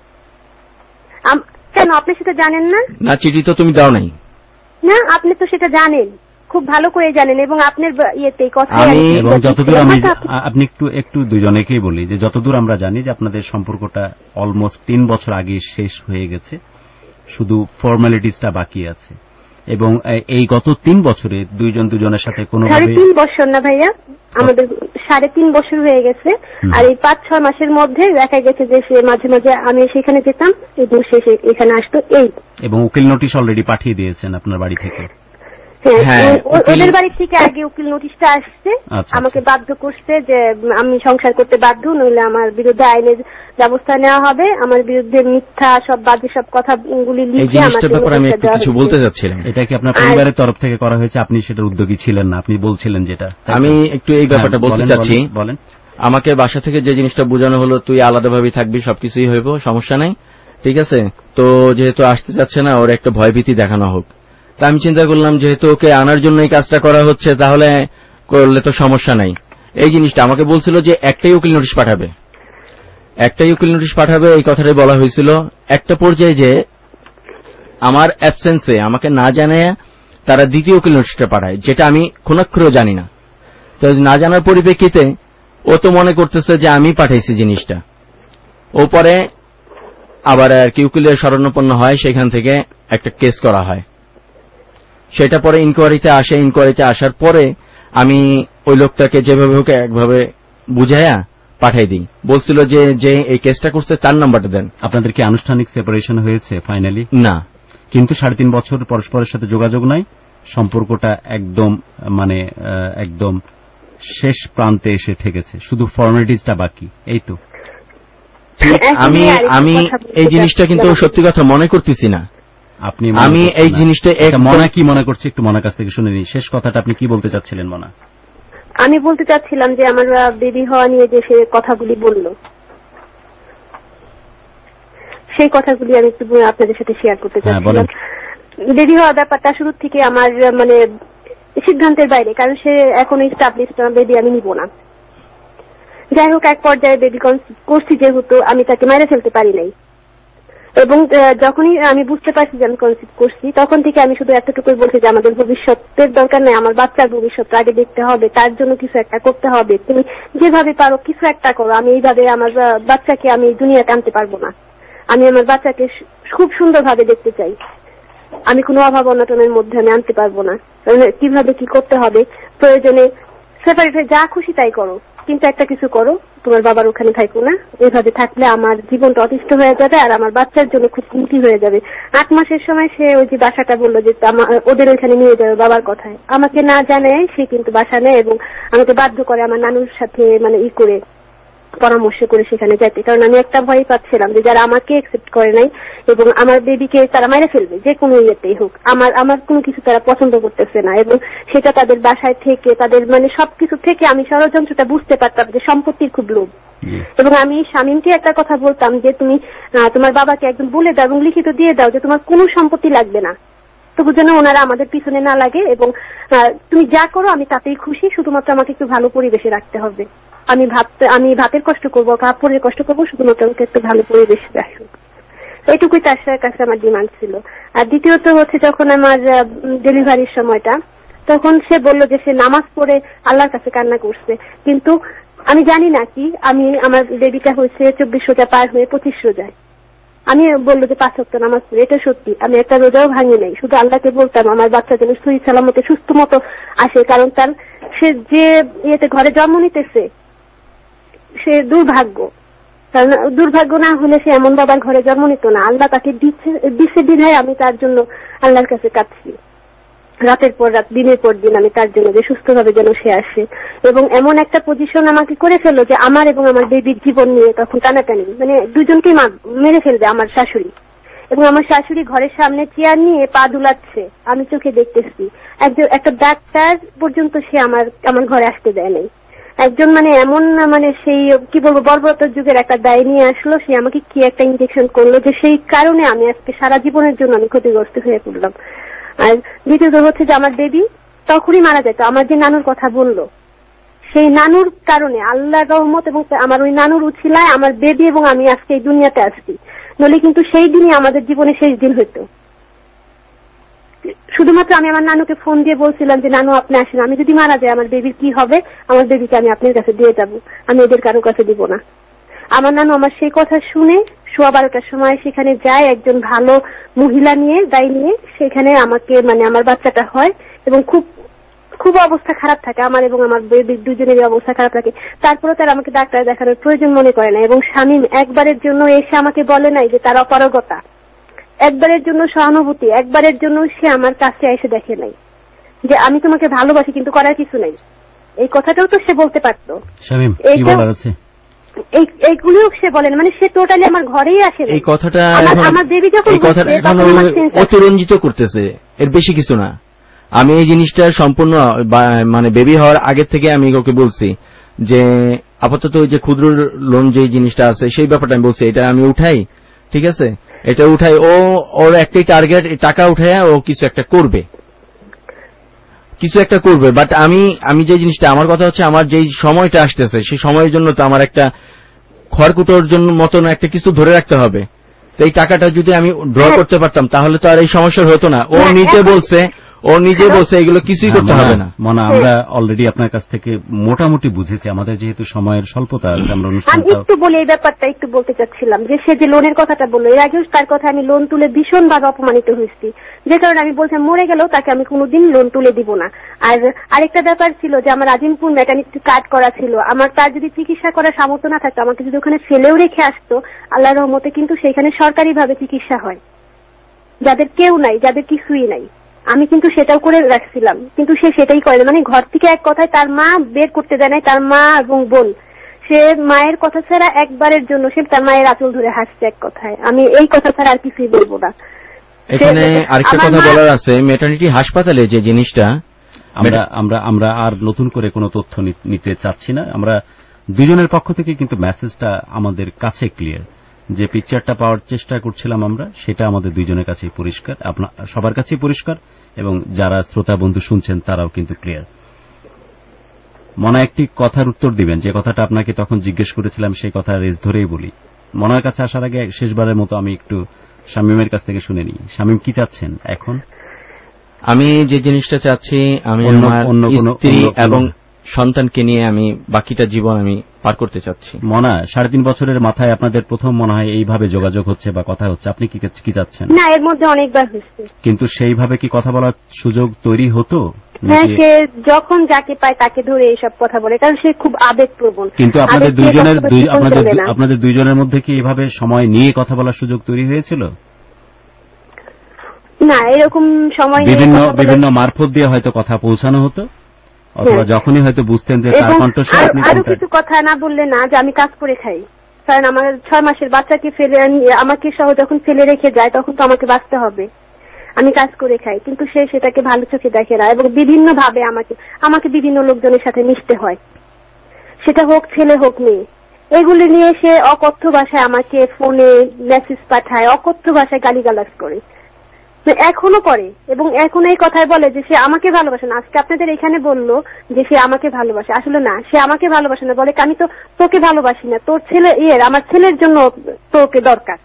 কেন আপনি সেটা জানেন না? না, চিঠি তো তুমি দাও নাই। না, আপনি তো সেটা জানেন, খুব ভালো করে জানেন, এবং আপনার ইয়েতেই কথা। এবং যতদূর আপনি একটু দুজনেকেই বলি যে যতদূর আমরা জানি যে আপনাদের সম্পর্কটা অলমোস্ট 3 বছর আগে শেষ হয়ে গেছে, শুধু ফর্মালিটিসটা বাকি আছে, এবং এই গত 3 বছরে দুজনের সাথে কোনোভাবে 3.5 বছর না ভাইয়া, আমাদের 3.5 বছর হয়ে গেছে। আর এই 5-6 মাসের মধ্যে দেখা গেছে যে সে মাঝে মাঝে আমি সেখানে যেতাম এবং সে এখানে আসতো। এবং উকিল নোটিশ অলরেডি পাঠিয়ে দিয়েছেন আপনার বাড়ি থেকে? হ্যাঁ, ওদের বাড়ি থেকে আগে উকিল নোটিশটা আসছে, আমাকে বাধ্য করছে যে আমি সংসার করতে বাধ্য, নইলে আমার বিরুদ্ধে আইনের ব্যবস্থা নেওয়া হবে, আমার বিরুদ্ধে মিথ্যা সব বাজে সব কথাগুলি লিখে আমাকে কিছু বলতে চাচ্ছিলাম। এটা কি আপনার পরিবারের তরফ থেকে করা হয়েছে? আপনি সেটার উদ্যোগী ছিলেন না, আপনি বলছিলেন যেটা। আমি একটু এই ব্যাপারটা বলতে চাচ্ছি। বলেন। আমাকে বাসা থেকে যে জিনিসটা বোঝানো হলো, তুই আলাদাভাবে থাকবি, সবকিছুই হইব, সমস্যা নাই, ঠিক আছে। তো যেহেতু আসতে চাচ্ছে না, ওর একটা ভয়ভীতি দেখানো হোক। তা আমি চিন্তা করলাম যেহেতু ওকে আনার জন্য এই কাজটা করা হচ্ছে, তাহলে করলে তো সমস্যা নাই। এই জিনিসটা আমাকে বলছিল যে একটাই উকিল নোটিশ পাঠাবে, একটাই উকিল নোটিশ পাঠাবে এই কথাটাই বলা হয়েছিল। একটা পর্যায়ে যে আমার অ্যাবসেন্সে আমাকে না জানায় তারা দ্বিতীয় উকিল নোটিশটা পাঠায়, যেটা আমি ক্ষুণাক্ষরেও জানি না। তো না জানার পরিপ্রেক্ষিতে ও তো মনে করতেছে যে আমি পাঠাইছি জিনিসটা। ও পরে আবার আর কি উকিলের শরণাপন্ন হয়, সেখান থেকে একটা কেস করা হয়। সেটা পরে ইনকোয়ারিতে আসে। ইনকোয়ারিতে আসার পরে আমি ওই লোকটাকে যেভাবে হোক একভাবে বুঝাইয়া পাঠাই দিই। বলছিল যে এই কেসটা করছে তার নাম্বারটা দেন। আপনাদের কি আনুষ্ঠানিক সেপারেশন হয়েছে ফাইনালি? না, কিন্তু 3.5 বছর পরস্পরের সাথে যোগাযোগ নাই, সম্পর্কটা একদম মানে একদম শেষ প্রান্তে এসে ঠেকেছে, শুধু ফর্মালিটিসটা বাকি, এই তো। আমি এই জিনিসটা কিন্তু সত্যি কথা মনে করতেছি না। আমি এই জিনিসটা মনা কি মনে করছে, একটু মনার কাছ থেকে শুনে নিই শেষ কথাটা। আপনি কি বলতে চাচ্ছিলেন মনা? আমি বলতে চাচ্ছিলাম যে আমার বেবি হওয়া নিয়ে যে সে কথাগুলি বলল, সেই কথাগুলি আমি একটু আপনাদের সাথে শেয়ার করতে চাচ্ছিলাম। বেবি হওয়ার ব্যাপারটা শুরু থেকে আমার মানে সিদ্ধান্তের বাইরে, কারণ সে এখনো এস্টাবলিশড বেবি আমি নিব না। যাই হোক, এক পর্যায়ে বেবি কনসিভ করছি যেহেতু আমি তাকে মেরে ফেলতে পারি নাই, এবং যখনই আমি বুঝতে পারছি যে আমি কনসিভ করছি তখন থেকে আমি শুধু এতটুকুই বলছি যে আমাদের ভবিষ্যতের দরকার নেই, আমার বাচ্চার ভবিষ্যৎ আগে দেখতে হবে, তার জন্য কিছু একটা করতে হবে, তুমি যেভাবে পারো কিছু একটা করো। আমি এইভাবে আমার বাচ্চাকে আমি দুনিয়াতে আনতে পারবো না। আমি আমার বাচ্চাকে খুব সুন্দরভাবে দেখতে চাই, আমি কোনো অভাব অনটনের মধ্যে আমি আনতে পারবো না। কিভাবে কি করতে হবে, প্রয়োজনে সেপারেট হয়ে যা খুশি তাই করো, কিন্তু একটা কিছু করো, তোমার বাবার ওখানে থাকো না। এইভাবে থাকলে আমার জীবনটা অতিষ্ঠ হয়ে যাবে আর আমার বাচ্চার জন্য খুব ক্ষতি হয়ে যাবে। 8 মাসের সময় সে ওই যে বাসাটা বললো যে ওদের ওইখানে নিয়ে যাবে বাবার কথায়, আমাকে না জানায় সে কিন্তু বাসা নেয় এবং আমাকে বাধ্য করে আমার নানুর সাথে মানে করে পরামর্শ করে সেখানে যেতে। কারণ আমি একটা ভয় পাচ্ছিলাম যে যারা আমাকে অ্যাকসেপ্ট করে নাই এবং আমার বেবিকে তারা মেরে ফেলবে, যে কোনো ইয়েতেই হোক, আমার কোনো কিছু তারা পছন্দ করতেছে না। এবং সেটা তাদের বাসায় থেকে তাদের মানে সবকিছু থেকে আমি ষড়যন্ত্রটা বুঝতে পারতাম যে সম্পত্তির খুব লোভ। এবং আমি স্বামীকে একটা কথা বলতাম যে তুমি তোমার বাবাকে একদম বলে দাও এবং লিখিত দিয়ে দাও যে তোমার কোনো সম্পত্তি লাগবে না, তবু যেন ওনারা আমাদের পিছনে না লাগে, এবং তুমি যা করো আমি তাতেই খুশি, শুধুমাত্র আমাকে একটু ভালো পরিবেশে রাখতে হবে। আমি ভাতের কষ্ট করবো, কাপড়ের কষ্ট করবো, শুধুমাত্র আমাকে একটু ভালো পরিবেশে রাখবো। এইটুকুই তার কাছে আমার ডিমান্ড ছিল। আর দ্বিতীয়ত হচ্ছে যখন আমার ডেলিভারির সময়টা, তখন সে বলল যে সে নামাজ পড়ে আল্লাহর কাছে কান্না করছে, কিন্তু আমি জানি না কি আমার বেবিটা হয়েছে 24 রোজা পার হয়ে 25 রোজায়। আমি বললো যে 5 ওয়াক্ত নামাজ পড়ি, এটা সত্যি, আমি একটা রোজাও ভাঙি নাই, শুধু আল্লাহকে বলতাম আমার বাচ্চা যেন সহি সালামতে সুস্থ মতো আসে, কারণ তার সে যে ইয়েতে ঘরে জন্ম নিতেছে সে দুর্ভাগ্য, কারণ দুর্ভাগ্য না হলে সে এমন বাবার ঘরে জন্ম নিত না। আল্লাহ তাকে দিচ্ছে বিধায় আমি তার জন্য আল্লাহর কাছে কাঁদছি, রাতের পর রাত, দিনের পর দিন আমি তার জন্য যে সুস্থভাবে যেন সে আসে। এবং এমন একটা পজিশন আমাকে করে ফেললো যে আমার এবং আমার বেবির জীবন নিয়ে তখন টানাটানি, মানে দুজনকেই মেরে ফেলবে আমার শাশুড়ি। এবং আমার শাশুড়ি ঘরের সামনে চেয়ার নিয়ে পা দুলাচ্ছে, আমি চোখে দেখতেছি। একটা ডাক্তার পর্যন্ত সে আমার ঘরে আসতে দেয় নাই। একজন মানে এমন মানে সেই কি বলবো বর্বরতার যুগের একটা দায় নিয়ে আসলো, সে আমাকে কি একটা ইনজেকশন করলো যে সেই কারণে আমি আজকে সারা জীবনের জন্য আমি ক্ষতিগ্রস্ত হয়ে পড়লাম। আর দ্বিতীয়ত হচ্ছে যে আমার বেবি তখনই মারা যেত। আমার যে নানুর কথা বললো, সেই নানুর কারণে আল্লাহর রহমত এবং আমার ওই নানুর উছিলায় আমার বেবি এবং আমি আজকে এই দুনিয়াতে আসছি, নইলে কিন্তু সেই দিনই আমাদের জীবনে শেষ দিন হইতো। শুধুমাত্র আমি আমার নানুকে ফোন দিয়ে বলছিলাম যে নানু আপনি আসেন, আমি যদি মারা যাই আমার বেবির কি হবে, আমার বেবিকে আমি আপনার কাছে দিয়ে যাব, আমি এদের কারো কাছে দিব না। আমার নানু আমার সেই কথা শুনে 12:15টার সময় সেখানে যায়, একজন ভালো মহিলা নিয়ে দায় নিয়ে সেখানে আমাকে মানে আমার বাচ্চাটা হয়, এবং খুব খুব অবস্থা খারাপ থাকে আমার এবং আমার বেবির দুজনেরই অবস্থা খারাপ থাকে। তারপরে তারা আমাকে ডাক্তার দেখানোর প্রয়োজন মনে করে না, এবং শামীম একবারের জন্য এসে আমাকে বলে নাই যে তার অপারগতা, একবারের জন্য সহানুভূতি, একবারের জন্য সে আমার কাছে এসে দেখে নাই যে আমি তোমাকে ভালোবাসি কিন্তু করার কিছু নাই। এই কথাটাও তো সে বলতে পারতো। এইগুলিও সে বলেন, মানে সে টোটালি আমার ঘরেই আসে। এই কথাটা আমার বেবি যখন অতিরঞ্জিত করতেছে, এর বেশি কিছু না। আমি এই জিনিসটা সম্পূর্ণ মানে বেবি হওয়ার আগে থেকে আমি ওকে বলছি যে আপাতত ওই যে ক্ষুদ্র লোন যে জিনিসটা আছে সেই ব্যাপারটা আমি বলছি, এটা আমি উঠাই, ঠিক আছে, এটা উঠাই, ওর একটাই টার্গেট, টাকা উঠায় ও কিছু একটা করবে। বাট আমি যে জিনিসটা, আমার কথা হচ্ছে আমার যেই সময়টা আসতেছে সেই সময়ের জন্য তো আমার একটা খড়কুটোর জন্য মতন একটা কিছু ধরে রাখতে হবে। তো এই টাকাটা যদি আমি ড্র করতে পারতাম তাহলে তো আর এই সমস্যা হতো না। ও নিজে বলছে এগুলো কিছুই করতে হবে না। মনে আমরা অলরেডি আপনার কাছ থেকে মোটামুটি বুঝেছি, আমাদের যেহেতু সময়ের স্বল্পতা আছে আমরা আমি একটু বলে এই ব্যাপারটা একটু বলতে চাচ্ছিলাম যে সে যে লোনের কথাটা বললো, এর আগেও তার কথা আমি লোন তুলে ভীষণভাবে অপমানিত হয়েছি, যে কারণে আমি বলছিলাম মরে গেলেও তাকে আমি কোনোদিন লোন তুলে দিব না। আর আরেকটা ব্যাপার ছিল যে আমার আজিমপুর ম্যাটারনিটি কার্ড করা ছিল, আমার তার যদি চিকিৎসা করার সামর্থ্য না থাকতো, আমাকে যদি ওখানে ফেলেও রেখে আসতো, আল্লাহর রহমতে কিন্তু সেখানে সরকারিভাবে চিকিৎসা হয়, যাদের কেউ নাই, যাদের কিছুই নাই, আমি কিন্তু সেটাও করে রাখছিলাম, কিন্তু সে সেটাই করে। মানে ঘর থেকে এক কথায় তার মা বের করতে দেয় নাই, তার মা এবং বোন, সে মায়ের কথা ছাড়া একবারের জন্য সে তার মায়ের আঁচল ধরে হাসছে এক কথায়। আমি এই কথা ছাড়া আর কিছুই বলবো না। এখানে আরেকটা কথা বলার আছে, ম্যাটারনিটি হাসপাতালে যে জিনিসটা আমরা আর নতুন করে কোনো তথ্য নিতে চাচ্ছি না। আমরা দুজনের পক্ষ থেকে কিন্তু মেসেজটা আমাদের কাছে ক্লিয়ার, যে পিকচারটা পাওয়ার চেষ্টা করছিলাম আমরা, সেটা আমাদের দুইজনের কাছেই পরিষ্কার, আপনার সবার কাছেই পরিষ্কার, এবং যারা শ্রোতা বন্ধু শুনছেন তারাও কিন্তু ক্লিয়ার। মনে একটি কথার উত্তর দিবেন, যে কথাটা আপনাকে তখন জিজ্ঞেস করেছিলাম সেই কথা রেস ধরেই বলি। মনের কাছে আসার আগে শেষবারের মতো আমি একটু শামীমের কাছ থেকে শুনে নিই। শামীম কি চাচ্ছেন এখন? আমি যে জিনিসটা চাচ্ছি, আমি আমার স্ত্রী এবং সন্তানকে নিয়ে আমি বাকিটা জীবন আমি পার করতে চাচ্ছি। মনা 3.5 বছরের মাথায় আপনাদের প্রথম মনে হয় এইভাবে যোগাযোগ হচ্ছে বা কথা হচ্ছে, আপনি কি চাচ্ছেন? না, এর মধ্যে অনেকবার হচ্ছে, কিন্তু সেইভাবে কি কথা বলার সুযোগ তৈরি হতো? হ্যাঁ, সে যখন যাকে পায় তাকে ধরে এইসব কথা বলে, কারণ সে খুব আবেগপ্রবণ। কিন্তু আপনাদের দুইজনের মধ্যে কি এইভাবে সময় নিয়ে কথা বলার সুযোগ তৈরি হয়েছিল? না, এরকম সময় বিভিন্ন মারফত দিয়ে হয়তো কথা পৌঁছানো হতো, অথবা যখনই হয়তো বুঝতেন যে তার কণ্ঠস্বর আপনি আরো কিছু কথা না বললে না, যে আমি কাজ করে খাই, কারণ আমার 6 মাসের বাচ্চাকে ফেলে আমাকে সহ যখন ফেলে রেখে যায় তখন তো আমাকে বাঁচতে হবে, আমি কাজ করে খাই, কিন্তু সে সেটাকে ভালো চোখে দেখে না, এবং বিভিন্ন ভাবে আমাকে বিভিন্ন লোকজনের সাথে মিশতে হয়, সেটা হোক ছেলে হোক মেয়ে। এগুলি নিয়ে সে অকথ্য ভাষায় আমাকে ফোনে মেসেজ পাঠায়, অকথ্য ভাষায় গালিগালাজ করে, এখনো করে, এবং এখন এই কথায় বলে যে সে আমাকে ভালোবাসে না। আজকে আপনাদের এখানে বললো যে সে আমাকে ভালোবাসে, আসলে না, সে আমাকে ভালোবাসে না, বলে আমি তো তোকে ভালোবাসি না, তোর ছেলে আমার ছেলের জন্য তোকে দরকার।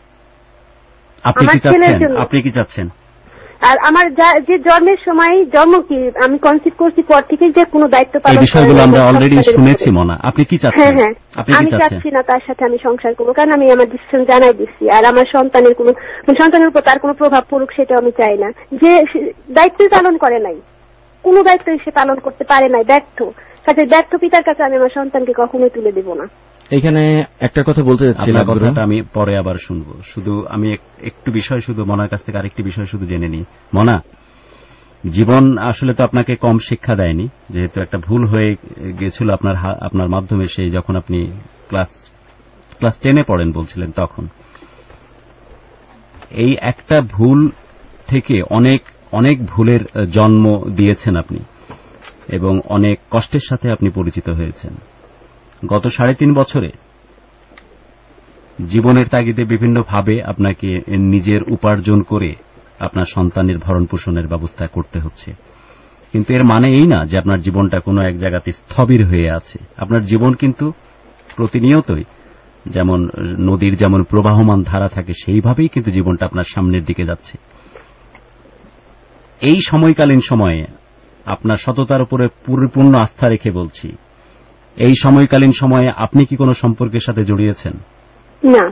আপনি কি চাচ্ছেন? আর আমার যে জন্মের সময় কি আমি কনসিভ করছি পর থেকে যে কোনো দায়িত্ব পালন, এই বিষয়গুলো আমরা অলরেডি শুনেছি। মনা, আপনি কি চাচ্ছেন? হ্যাঁ, আমি চাচ্ছি না তার সাথে আমি সংসার করবো, কারণ আমি আমার ডিসিশন জানাই দিচ্ছি, আর আমার সন্তানের উপর তার কোনো প্রভাব পড়ুক সেটা আমি চাই না। যে দায়িত্ব পালন করে নাই, কোনো দায়িত্ব সে পালন করতে পারে নাই, ব্যর্থ পিতার কাছে আমি আমার সন্তানকে কখনোই তুলে দেব না। এখানে একটা কথা বলতে চাচ্ছিলাম, কথাটা আমি পরে আবার শুনবো, শুধু আমি একটু বিষয় শুধু মনার কাছ থেকে আরেকটি বিষয় শুধু জেনে নিই। মনা, জীবন আসলে তো আপনাকে কম শিক্ষা দেয়নি, যেহেতু একটা ভুল হয়ে গেছিল আপনার মাধ্যমে, সেই যখন আপনি ক্লাস 10-এ পড়েন বলছিলেন, তখন এই একটা ভুল থেকে অনেক ভুলের জন্ম দিয়েছেন আপনি, এবং অনেক কষ্টের সাথে আপনি পরিচিত হয়েছেন। গত 3.5 বছরে জীবনের তাগিদে বিভিন্নভাবে আপনাকে নিজের উপার্জন করে আপনার সন্তানের ভরণ পোষণের ব্যবস্থা করতে হচ্ছে, কিন্তু এর মানে এই না যে আপনার জীবনটা কোনো এক জায়গাতে স্থবির হয়ে আছে। আপনার জীবন কিন্তু প্রতিনিয়তই যেমন নদীর যেমন প্রবাহমান ধারা থাকে, সেইভাবেই কিন্তু জীবনটা আপনার সামনের দিকে যাচ্ছে। এই সময়কালীন সময়ে আপনার সততার উপরে পরিপূর্ণ আস্থা রেখে বলছি, এই সময়কালীন সময়ে আপনি কি কোনো সম্পর্কের সাথে জড়িয়েছেন? না।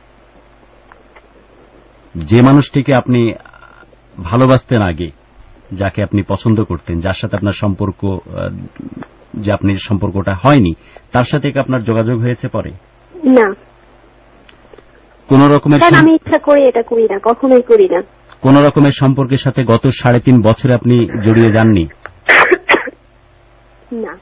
যে মানুষটিকে আপনি ভালোবাসতেন আগে, যাকে আপনি পছন্দ করতেন, যার সাথে আপনার সম্পর্ক, যে আপনি সম্পর্কটা হয়নি, তার সাথে কি আপনার যোগাযোগ হয়েছে পরে? না। কোন রকমের, আমি ইচ্ছা করে এটা করি না, কখনোই করি না। কোন রকমের সম্পর্কের সাথে গত 3.5 বছরে আপনি জড়িয়ে যাননি? না,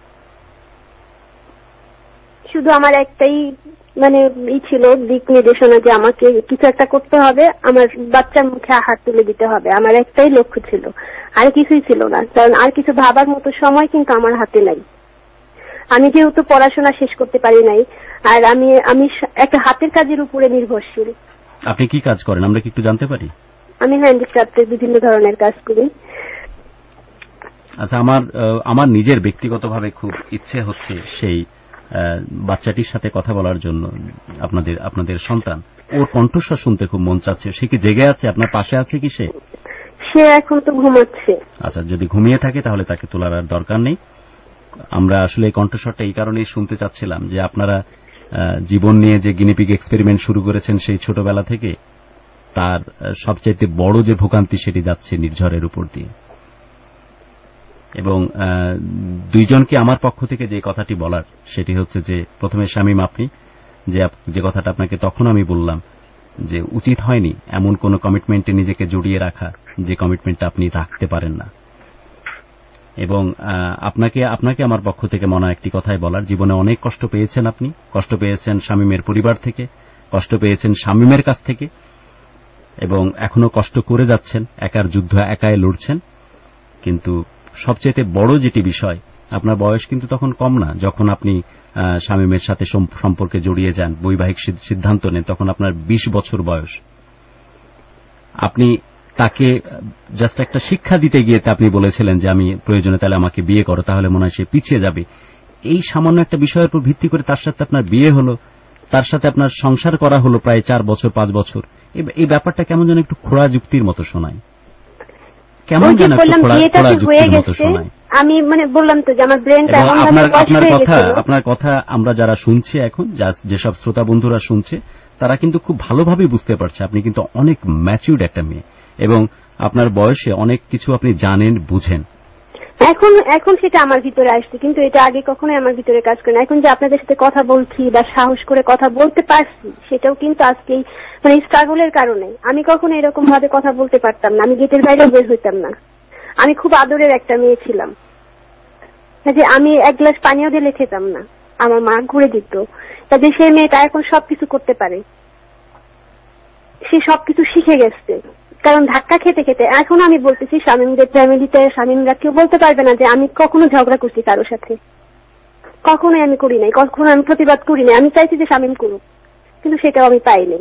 শুধু আমার একটাই ছিল দিক নির্দেশনা, যে আমাকে কিছু একটা করতে হবে, আমার বাচ্চার মুখে হাত তুলে দিতে হবে, আমার একটাই লক্ষ্য ছিল, আর কিছুই ছিল না। কারণ আর কিছু ভাবার মতো সময় কিন্তু আমার হাতে নাই। আমি যেহেতু পড়াশোনা শেষ করতে পারি নাই, আর আমি একটা হাতের কাজের উপরে নির্ভরশীল। আপনি কি কাজ করেন, আমরা কি একটু জানতে পারি? আমি হ্যান্ডিক্রাফটের বিভিন্ন ধরনের কাজ করি। আচ্ছা, আমার নিজের ব্যক্তিগতভাবে খুব ইচ্ছে হচ্ছে সেই বাচ্চাটির সাথে কথা বলার জন্য, আপনাদের সন্তান, ওর কণ্ঠস্বর শুনতে খুব মন চাচ্ছে। সে কি জেগে আছে? আপনার পাশে আছে কি সে? সে এখন তো ঘুমাচ্ছে। আচ্ছা, যদি ঘুমিয়ে থাকে তাহলে তাকে তোলার আর দরকার নেই। আমরা আসলে এই কণ্ঠস্বরটা এই কারণেই শুনতে চাচ্ছিলাম যে আপনারা জীবন নিয়ে যে গিনিপিগ এক্সপেরিমেন্ট শুরু করেছেন সেই ছোটবেলা থেকে, তার সবচাইতে বড় যে ভোগান্তি সেটি যাচ্ছে নির্ঝরের উপর দিয়ে। এবং দুইজনকে আমার পক্ষ থেকে যে কথাটি বলার সেটি হচ্ছে যে, প্রথমে শামীম, আপনি যে কথাটা আপনাকে তখন আমি বললাম যে উচিত হয়নি এমন কোন কমিটমেন্টে নিজেকে জড়িয়ে রাখা যে কমিটমেন্টটা আপনি রাখতে পারেন না। এবং আপনাকে আমার পক্ষ থেকে মনে একটি কথাই বলার, জীবনে অনেক কষ্ট পেয়েছেন আপনি, কষ্ট পেয়েছেন শামীমের পরিবার থেকে, কষ্ট পেয়েছেন শামীমের কাছ থেকে, এবং এখনো কষ্ট করে যাচ্ছেন, একার যুদ্ধ একাই লড়ছেন। কিন্তু সবচেয়ে বড় যেটি বিষয়, আপনার বয়স কিন্তু তখন কম না যখন আপনি শামীমের সাথে সম্পর্কে জড়িয়ে যান, বৈবাহিক সিদ্ধান্ত নেন, তখন আপনার 20 বছর বয়স। আপনি তাকে জাস্ট একটা শিক্ষা দিতে গিয়ে আপনি বলেছিলেন যে আমি প্রয়োজনে তাহলে আমাকে বিয়ে করো, তাহলে মনে হয় সে পিছিয়ে যাবে। এই সামান্য একটা বিষয়ের উপর ভিত্তি করে তার সাথে আপনার বিয়ে হলো, তার সাথে আপনার সংসার করা হলো প্রায় 4 বছর 5 বছর। এই ব্যাপারটা কেমন যেন একটু খোড়া যুক্তির মতো শোনায়, কেমন যেন একটু খোড়া যুক্তির মতো শোনায়। আমি বললাম তো যে আমার ব্রেনটা আপনার কথা আমরা যারা শুনছে এখন, যেসব শ্রোতা বন্ধুরা শুনছে, তারা কিন্তু খুব ভালোভাবে বুঝতে পারছে আপনি কিন্তু অনেক ম্যাচিউরড একটা মেয়ে, এবং আপনার বয়সে অনেক কিছু আপনি জানেন, বুঝেন। এখন সেটা আমার ভিতরে আসছে, কিন্তু এটা আগে কখনোই আমার ভিতরে কাজ করে না। এখন যে আপনাদের সাথে কথা বলছি বা সাহস করে কথা বলতে পারছি, সেটাও কিন্তু আজকে স্ট্রাগলের কারণে। আমি কখনো এরকম ভাবে কথা বলতে পারতাম না, আমি গেটের বাইরেও বের হইতাম না। আমি খুব আদরের একটা মেয়ে ছিলাম, যে আমি 1 গ্লাস পানিও ঢেলে খেতাম না, আমার মা ঘুরে দিত। তাদের সেই মেয়েটা এখন সবকিছু করতে পারে, সে সবকিছু শিখে গেছে। কারণ ধাক্কা খেতে খেতে এখন আমি বলতেছি, শামীমদের ফ্যামিলিতে শামীমরা কেউ বলতে পারবে না যে আমি কখনো ঝগড়া করছি কারোর সাথে, কখনোই আমি করি নাই, কখনো আমি প্রতিবাদ করি নাই। আমি চাইছি যে শামীম করুক, কিন্তু সেটাও আমি পাইনি।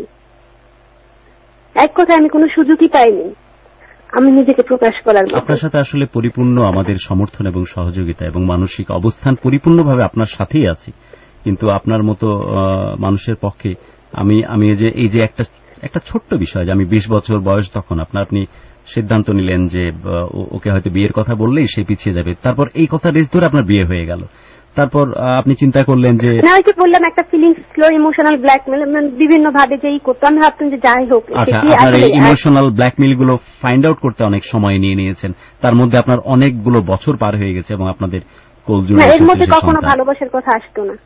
এক কথায় আমি কোনো সুযোগই পাইনি আমি নিজেকে প্রকাশ করার মতো। আপনার সাথে আসলে পরিপূর্ণ আমাদের সমর্থন এবং সহযোগিতা এবং মানসিক অবস্থান পরিপূর্ণভাবে আপনার সাথেই আছে, কিন্তু আপনার মতো মানুষের পক্ষে আমি এই যে একটা ছোট্ট বিষয়, যে আমি 20 বছর বয়স তখন আপনি সিদ্ধান্ত নিলেন যে ওকে হয়তো বিয়ের কথা বললেই সে পিছিয়ে যাবে, তারপর এই কথা রেস ধরে আপনার বিয়ে হয়ে গেল। তারপর আপনি চিন্তা করলেন যে বললাম একটা ফিলিংস স্লো, ইমোশনাল ব্ল্যাকমেল বিভিন্ন ভাবে যেই করতাম, আমি ভাবতাম যে যাই হোক। আচ্ছা, আপনার এই ইমোশনাল ব্ল্যাকমেল গুলো ফাইন্ড আউট করতে অনেক সময় নিয়েছেন, তার মধ্যে আপনার অনেকগুলো বছর পার হয়ে গেছে এবং আপনাদের কোলজুড়ে এর মধ্যে কখনো ভালোবাসার কথা আসতো না।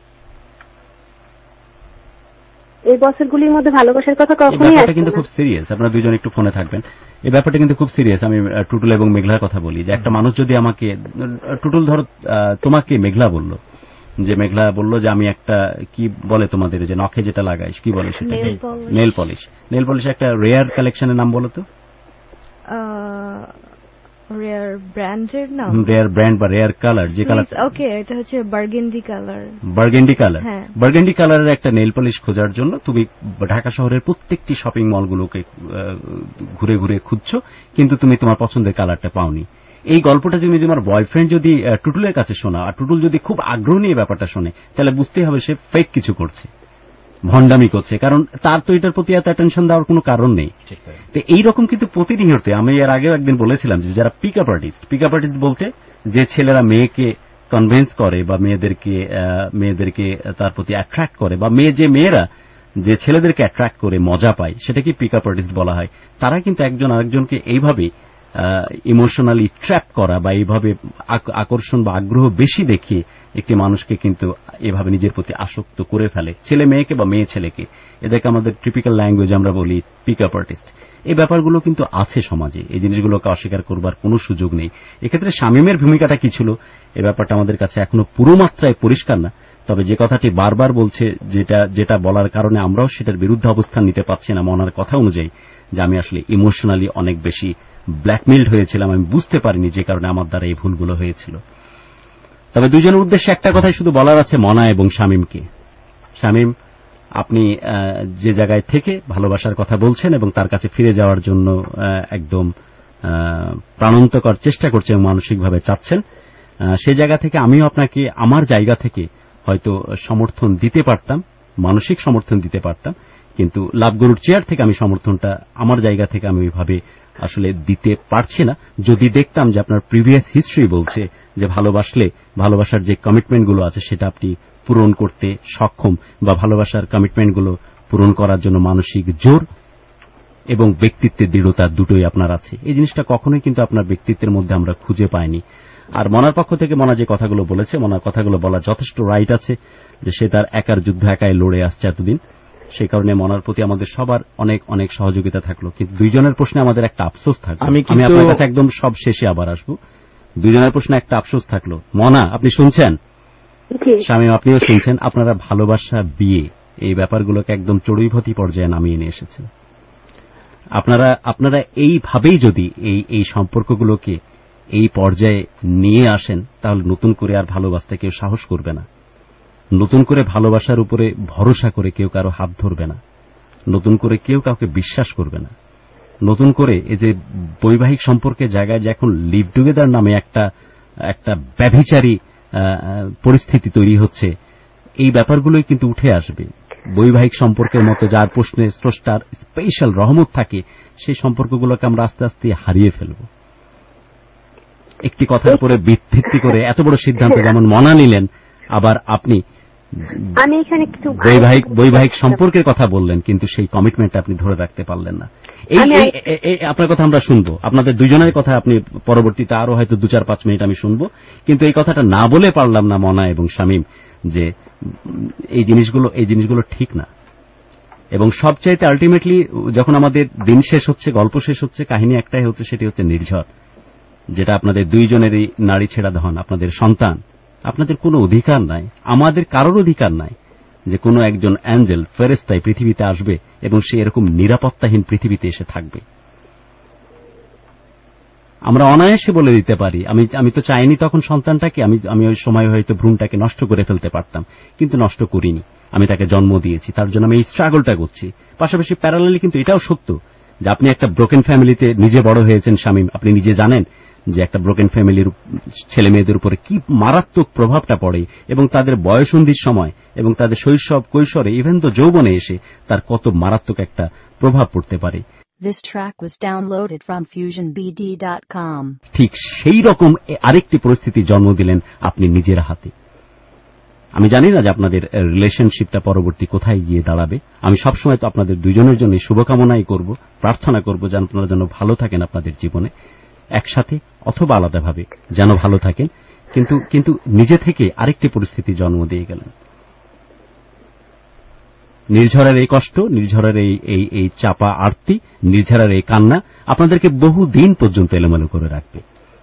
এই বছরগুলির মধ্যে ভালোবাসার কথা কখনোই আসে না। কিন্তু খুব সিরিয়াস, আপনারা দুইজন একটু ফোনে থাকবেন। এই ব্যাপারটা কিন্তু খুব সিরিয়াস। আমি টুটুল এবং মেঘলার কথা বলি, যে একটা মানুষ যদি আমাকে, টুটুল ধরো তোমাকে মেঘলা বলল, যে মেঘলা বলল যে আমি একটা কি বলে তোমাদের যে নখে যেটা লাগাইস, কি বলে সেটা? Nail polish. নেল পলিশ একটা রেয়ার কালেকশনের নাম বলো তো। রেয়ার ব্র্যান্ডের নাম, রেয়ার ব্র্যান্ড বা রেয়ার কালার, যে কালার। ওকে, এটা হচ্ছে burgundy colour. Burgundy colour, burgundy কালারের একটা নেল পলিশ খোঁজার জন্য তুমি ঢাকা শহরের প্রত্যেকটি শপিং মলগুলোকে ঘুরে ঘুরে খুঁজছো, কিন্তু তুমি তোমার পছন্দের কালারটা পাওনি। এই গল্পটা তুমি তোমার বয়ফ্রেন্ড যদি টুটুলের কাছে শোনা, আর টুটুল যদি খুব আগ্রহ নিয়ে ব্যাপারটা শোনে, তাহলে বুঝতেই হবে সে ফেক কিছু করছে, ভণ্ডামি করছে, কারণ তার তো এটার প্রতি এত অ্যাটেনশন দেওয়ার কোনো কারণ নেই। তো এইরকম কিন্তু প্রতিনিয়ত, আমি এর আগেও একদিন বলেছিলাম যে যারা পিক আপ আর্টিস্ট বলতে যে ছেলেরা মেয়েকে কনভিন্স করে বা মেয়েদেরকে তার প্রতি অ্যাট্রাক্ট করে, বা মেয়েরা যে ছেলেদেরকে অ্যাট্রাক্ট করে মজা পায়, সেটাকে পিক আপ আর্টিস্ট বলা হয়। তারা কিন্তু একজন আরেকজনকে এইভাবে ইমোশনালি ট্র্যাপ করা বা এইভাবে আকর্ষণ বা আগ্রহ বেশি দেখিয়ে একটি মানুষকে কিন্তু এভাবে নিজের প্রতি আসক্ত করে ফেলে, ছেলে মেয়েকে বা মেয়ে ছেলেকে। এদেরকে আমাদের টিপিক্যাল ল্যাঙ্গুয়েজ আমরা বলি পিক আপ আর্টিস্ট। এই ব্যাপারগুলো কিন্তু আছে সমাজে, এই জিনিসগুলোকে অস্বীকার করবার কোনো সুযোগ নেই। এক্ষেত্রে শামীমের ভূমিকাটা কি ছিল, এই ব্যাপারটা আমাদের কাছে এখনো পুরো মাত্রায় পরিষ্কার না। তবে যে কথাটি বারবার বলছে, যেটা বলার কারণে আমরাও সেটার বিরুদ্ধে অবস্থান নিতে পারছি না, মনার কথা অনুযায়ী, যে আমি আসলে ইমোশনালি অনেক বেশি ব্ল্যাকমেইলড হয়েছিলাম, আমি বুঝতে পারিনি, যে কারণে আমার দ্বারা এই ভুলগুলো হয়েছিল। তবে দুজনের উদ্দেশ্যে একটা কথাই শুধু বলার আছে, মনা এবং শামীমকে। শামীম, আপনি যে জায়গায় থেকে ভালোবাসার কথা বলছেন এবং তার কাছে ফিরে যাওয়ার জন্য একদম প্রাণান্তকর চেষ্টা করছেন এবং মানসিকভাবে চাচ্ছেন, সেই জায়গা থেকে আমিও আপনাকে আমার জায়গা থেকে হয়তো সমর্থন দিতে পারতাম, মানসিক সমর্থন দিতে পারতাম, কিন্তু লাভগুরুর চেয়ার থেকে আমি সমর্থনটা আমার জায়গা থেকে আমি ওইভাবে আসলে দিতে পারছি না। যদি দেখতাম যে আপনার প্রিভিয়াস হিস্ট্রি বলছে যে ভালোবাসলে ভালোবাসার যে কমিটমেন্টগুলো আছে সেটা আপনি পূরণ করতে সক্ষম, বা ভালোবাসার কমিটমেন্টগুলো পূরণ করার জন্য মানসিক জোর এবং ব্যক্তিত্বের দৃঢ়তা দুটোই আপনার আছে, এই জিনিসটা কখনোই কিন্তু আপনার ব্যক্তিত্বের মধ্যে আমরা খুঁজে পাইনি। আর মনার পক্ষ থেকে মনা যে কথাগুলো বলেছে, মনার কথাগুলো বলার যথেষ্ট রাইট আছে যে সে তার একার যুদ্ধ একাই লড়ে আসছে এতদিন, সেই কারণে মনার প্রতি আমাদের সবার অনেক অনেক সহযোগিতা থাকলো। কিন্তু দুইজনের প্রশ্নে আমাদের একটা আফসোস থাকলো। আমি আপনার কাছে একদম সব শেষে আবার আসবো। দুইজনের প্রশ্নে একটা আফসোস থাকলো। মনা, আপনি শুনছেন? শামীম, আপনিও শুনছেন? আপনারা ভালোবাসা, বিয়ে, এই ব্যাপারগুলোকে একদম চড়ুইভাতি পর্যায়ে নামিয়ে নিয়ে এসেছেন। আপনারা এইভাবেই যদি এই সম্পর্কগুলোকে এই পর্যায়ে নিয়ে আসেন, তাহলে নতুন করে আর ভালোবাসতে কেউ সাহস করবে না, নতুন করে ভালোবাসার উপরে ভরসা করে কেউ কারো হাত ধরবে না, নতুন করে কেউ কাউকে বিশ্বাস করবে না, নতুন করে এই যে বৈবাহিক সম্পর্কের জায়গায় যে এখন লিভ টুগেদার নামে একটা ব্যভিচারী পরিস্থিতি তৈরি হচ্ছে, এই ব্যাপারগুলোই কিন্তু উঠে আসবে। বৈবাহিক সম্পর্কের মতো যার প্রশ্নে স্রষ্টার স্পেশাল রহমত থাকে, সেই সম্পর্কগুলোকে আমরা আস্তে আস্তে হারিয়ে ফেলব। একটি কথার উপরে ভিত্তি করে এত বড় সিদ্ধান্ত যেমন মনা নিলেন, আবার আপনি বৈবাহিক সম্পর্কের কথা বললেন, কিন্তু সেই কমিটমেন্ট আপনি ধরে রাখতে পারলেন না। এই আপনার কথা আমরা শুনবো, আপনাদের দুজনের কথা আপনি পরবর্তীতে আরো হয়তো 2-4-5 মিনিট আমি শুনবো, কিন্তু এই কথাটা না বলে পারলাম না মনা এবং শামীম যে এই জিনিসগুলো ঠিক না। এবং সবচাইতে আলটিমেটলি যখন আমাদের দিন শেষ হচ্ছে, গল্প শেষ হচ্ছে, কাহিনী একটাই হচ্ছে, সেটি হচ্ছে নির্ঝর, যেটা আপনাদের দুইজনেরই নারী ছেড়া দহন, আপনাদের সন্তান। আপনাদের কোনো অধিকার নাই, আমাদের কারোর অধিকার নাই যে কোনো একজন অ্যাঞ্জেল ফেরেশতা পৃথিবীতে আসবে এবং সে এরকম নিরাপত্তাহীন পৃথিবীতে এসে থাকবে। আমরা অনায়াসে বলে দিতে পারি আমি তো চাইনি তখন সন্তানটাকে, আমি ওই সময় হয়তো ভ্রূণটাকে নষ্ট করে ফেলতে পারতাম, কিন্তু নষ্ট করিনি, আমি তাকে জন্ম দিয়েছি, তার জন্য আমি এই স্ট্রাগলটা করছি। পাশাপাশি প্যারালালি কিন্তু এটাও সত্য যে আপনি একটা ব্রোকেন ফ্যামিলিতে নিজে বড় হয়েছেন শামীম, আপনি নিজে জানেন যে একটা ব্রোকেন ফ্যামিলির ছেলে মেয়েদের উপরে কি মারাত্মক প্রভাবটা পড়ে, এবং তাদের বয়সন্ধির সময় এবং তাদের শৈশব কৈশোরে ইভেন তো যৌবনে এসে তার কত মারাত্মক একটা প্রভাব পড়তে পারে। This track was downloaded from FusionBD.com. ঠিক সেই রকম আরেকটি পরিস্থিতি জন্ম দিলেন আপনি নিজের হাতে। আমি জানি না যে আপনাদের রিলেশনশিপটা পরবর্তী কোথায় গিয়ে দাঁড়াবে। আমি সবসময় তো আপনাদের দুজনের জন্য শুভকামনাই করব, প্রার্থনা করব যেন আপনারা যেন ভালো থাকেন আপনাদের জীবনে, একসাথে অথবা আলাদাভাবে যেন ভালো থাকেন। কিন্তু নিজে থেকে আরেকটি পরিস্থিতি জন্ম দিয়ে গেলেন। নির্ঝরের এই কষ্ট, নির্ঝরের এই চাপা আরতি, নির্ঝরের এই কান্না আপনাদেরকে বহু দিন পর্যন্ত এলোমেলো করে রাখবে।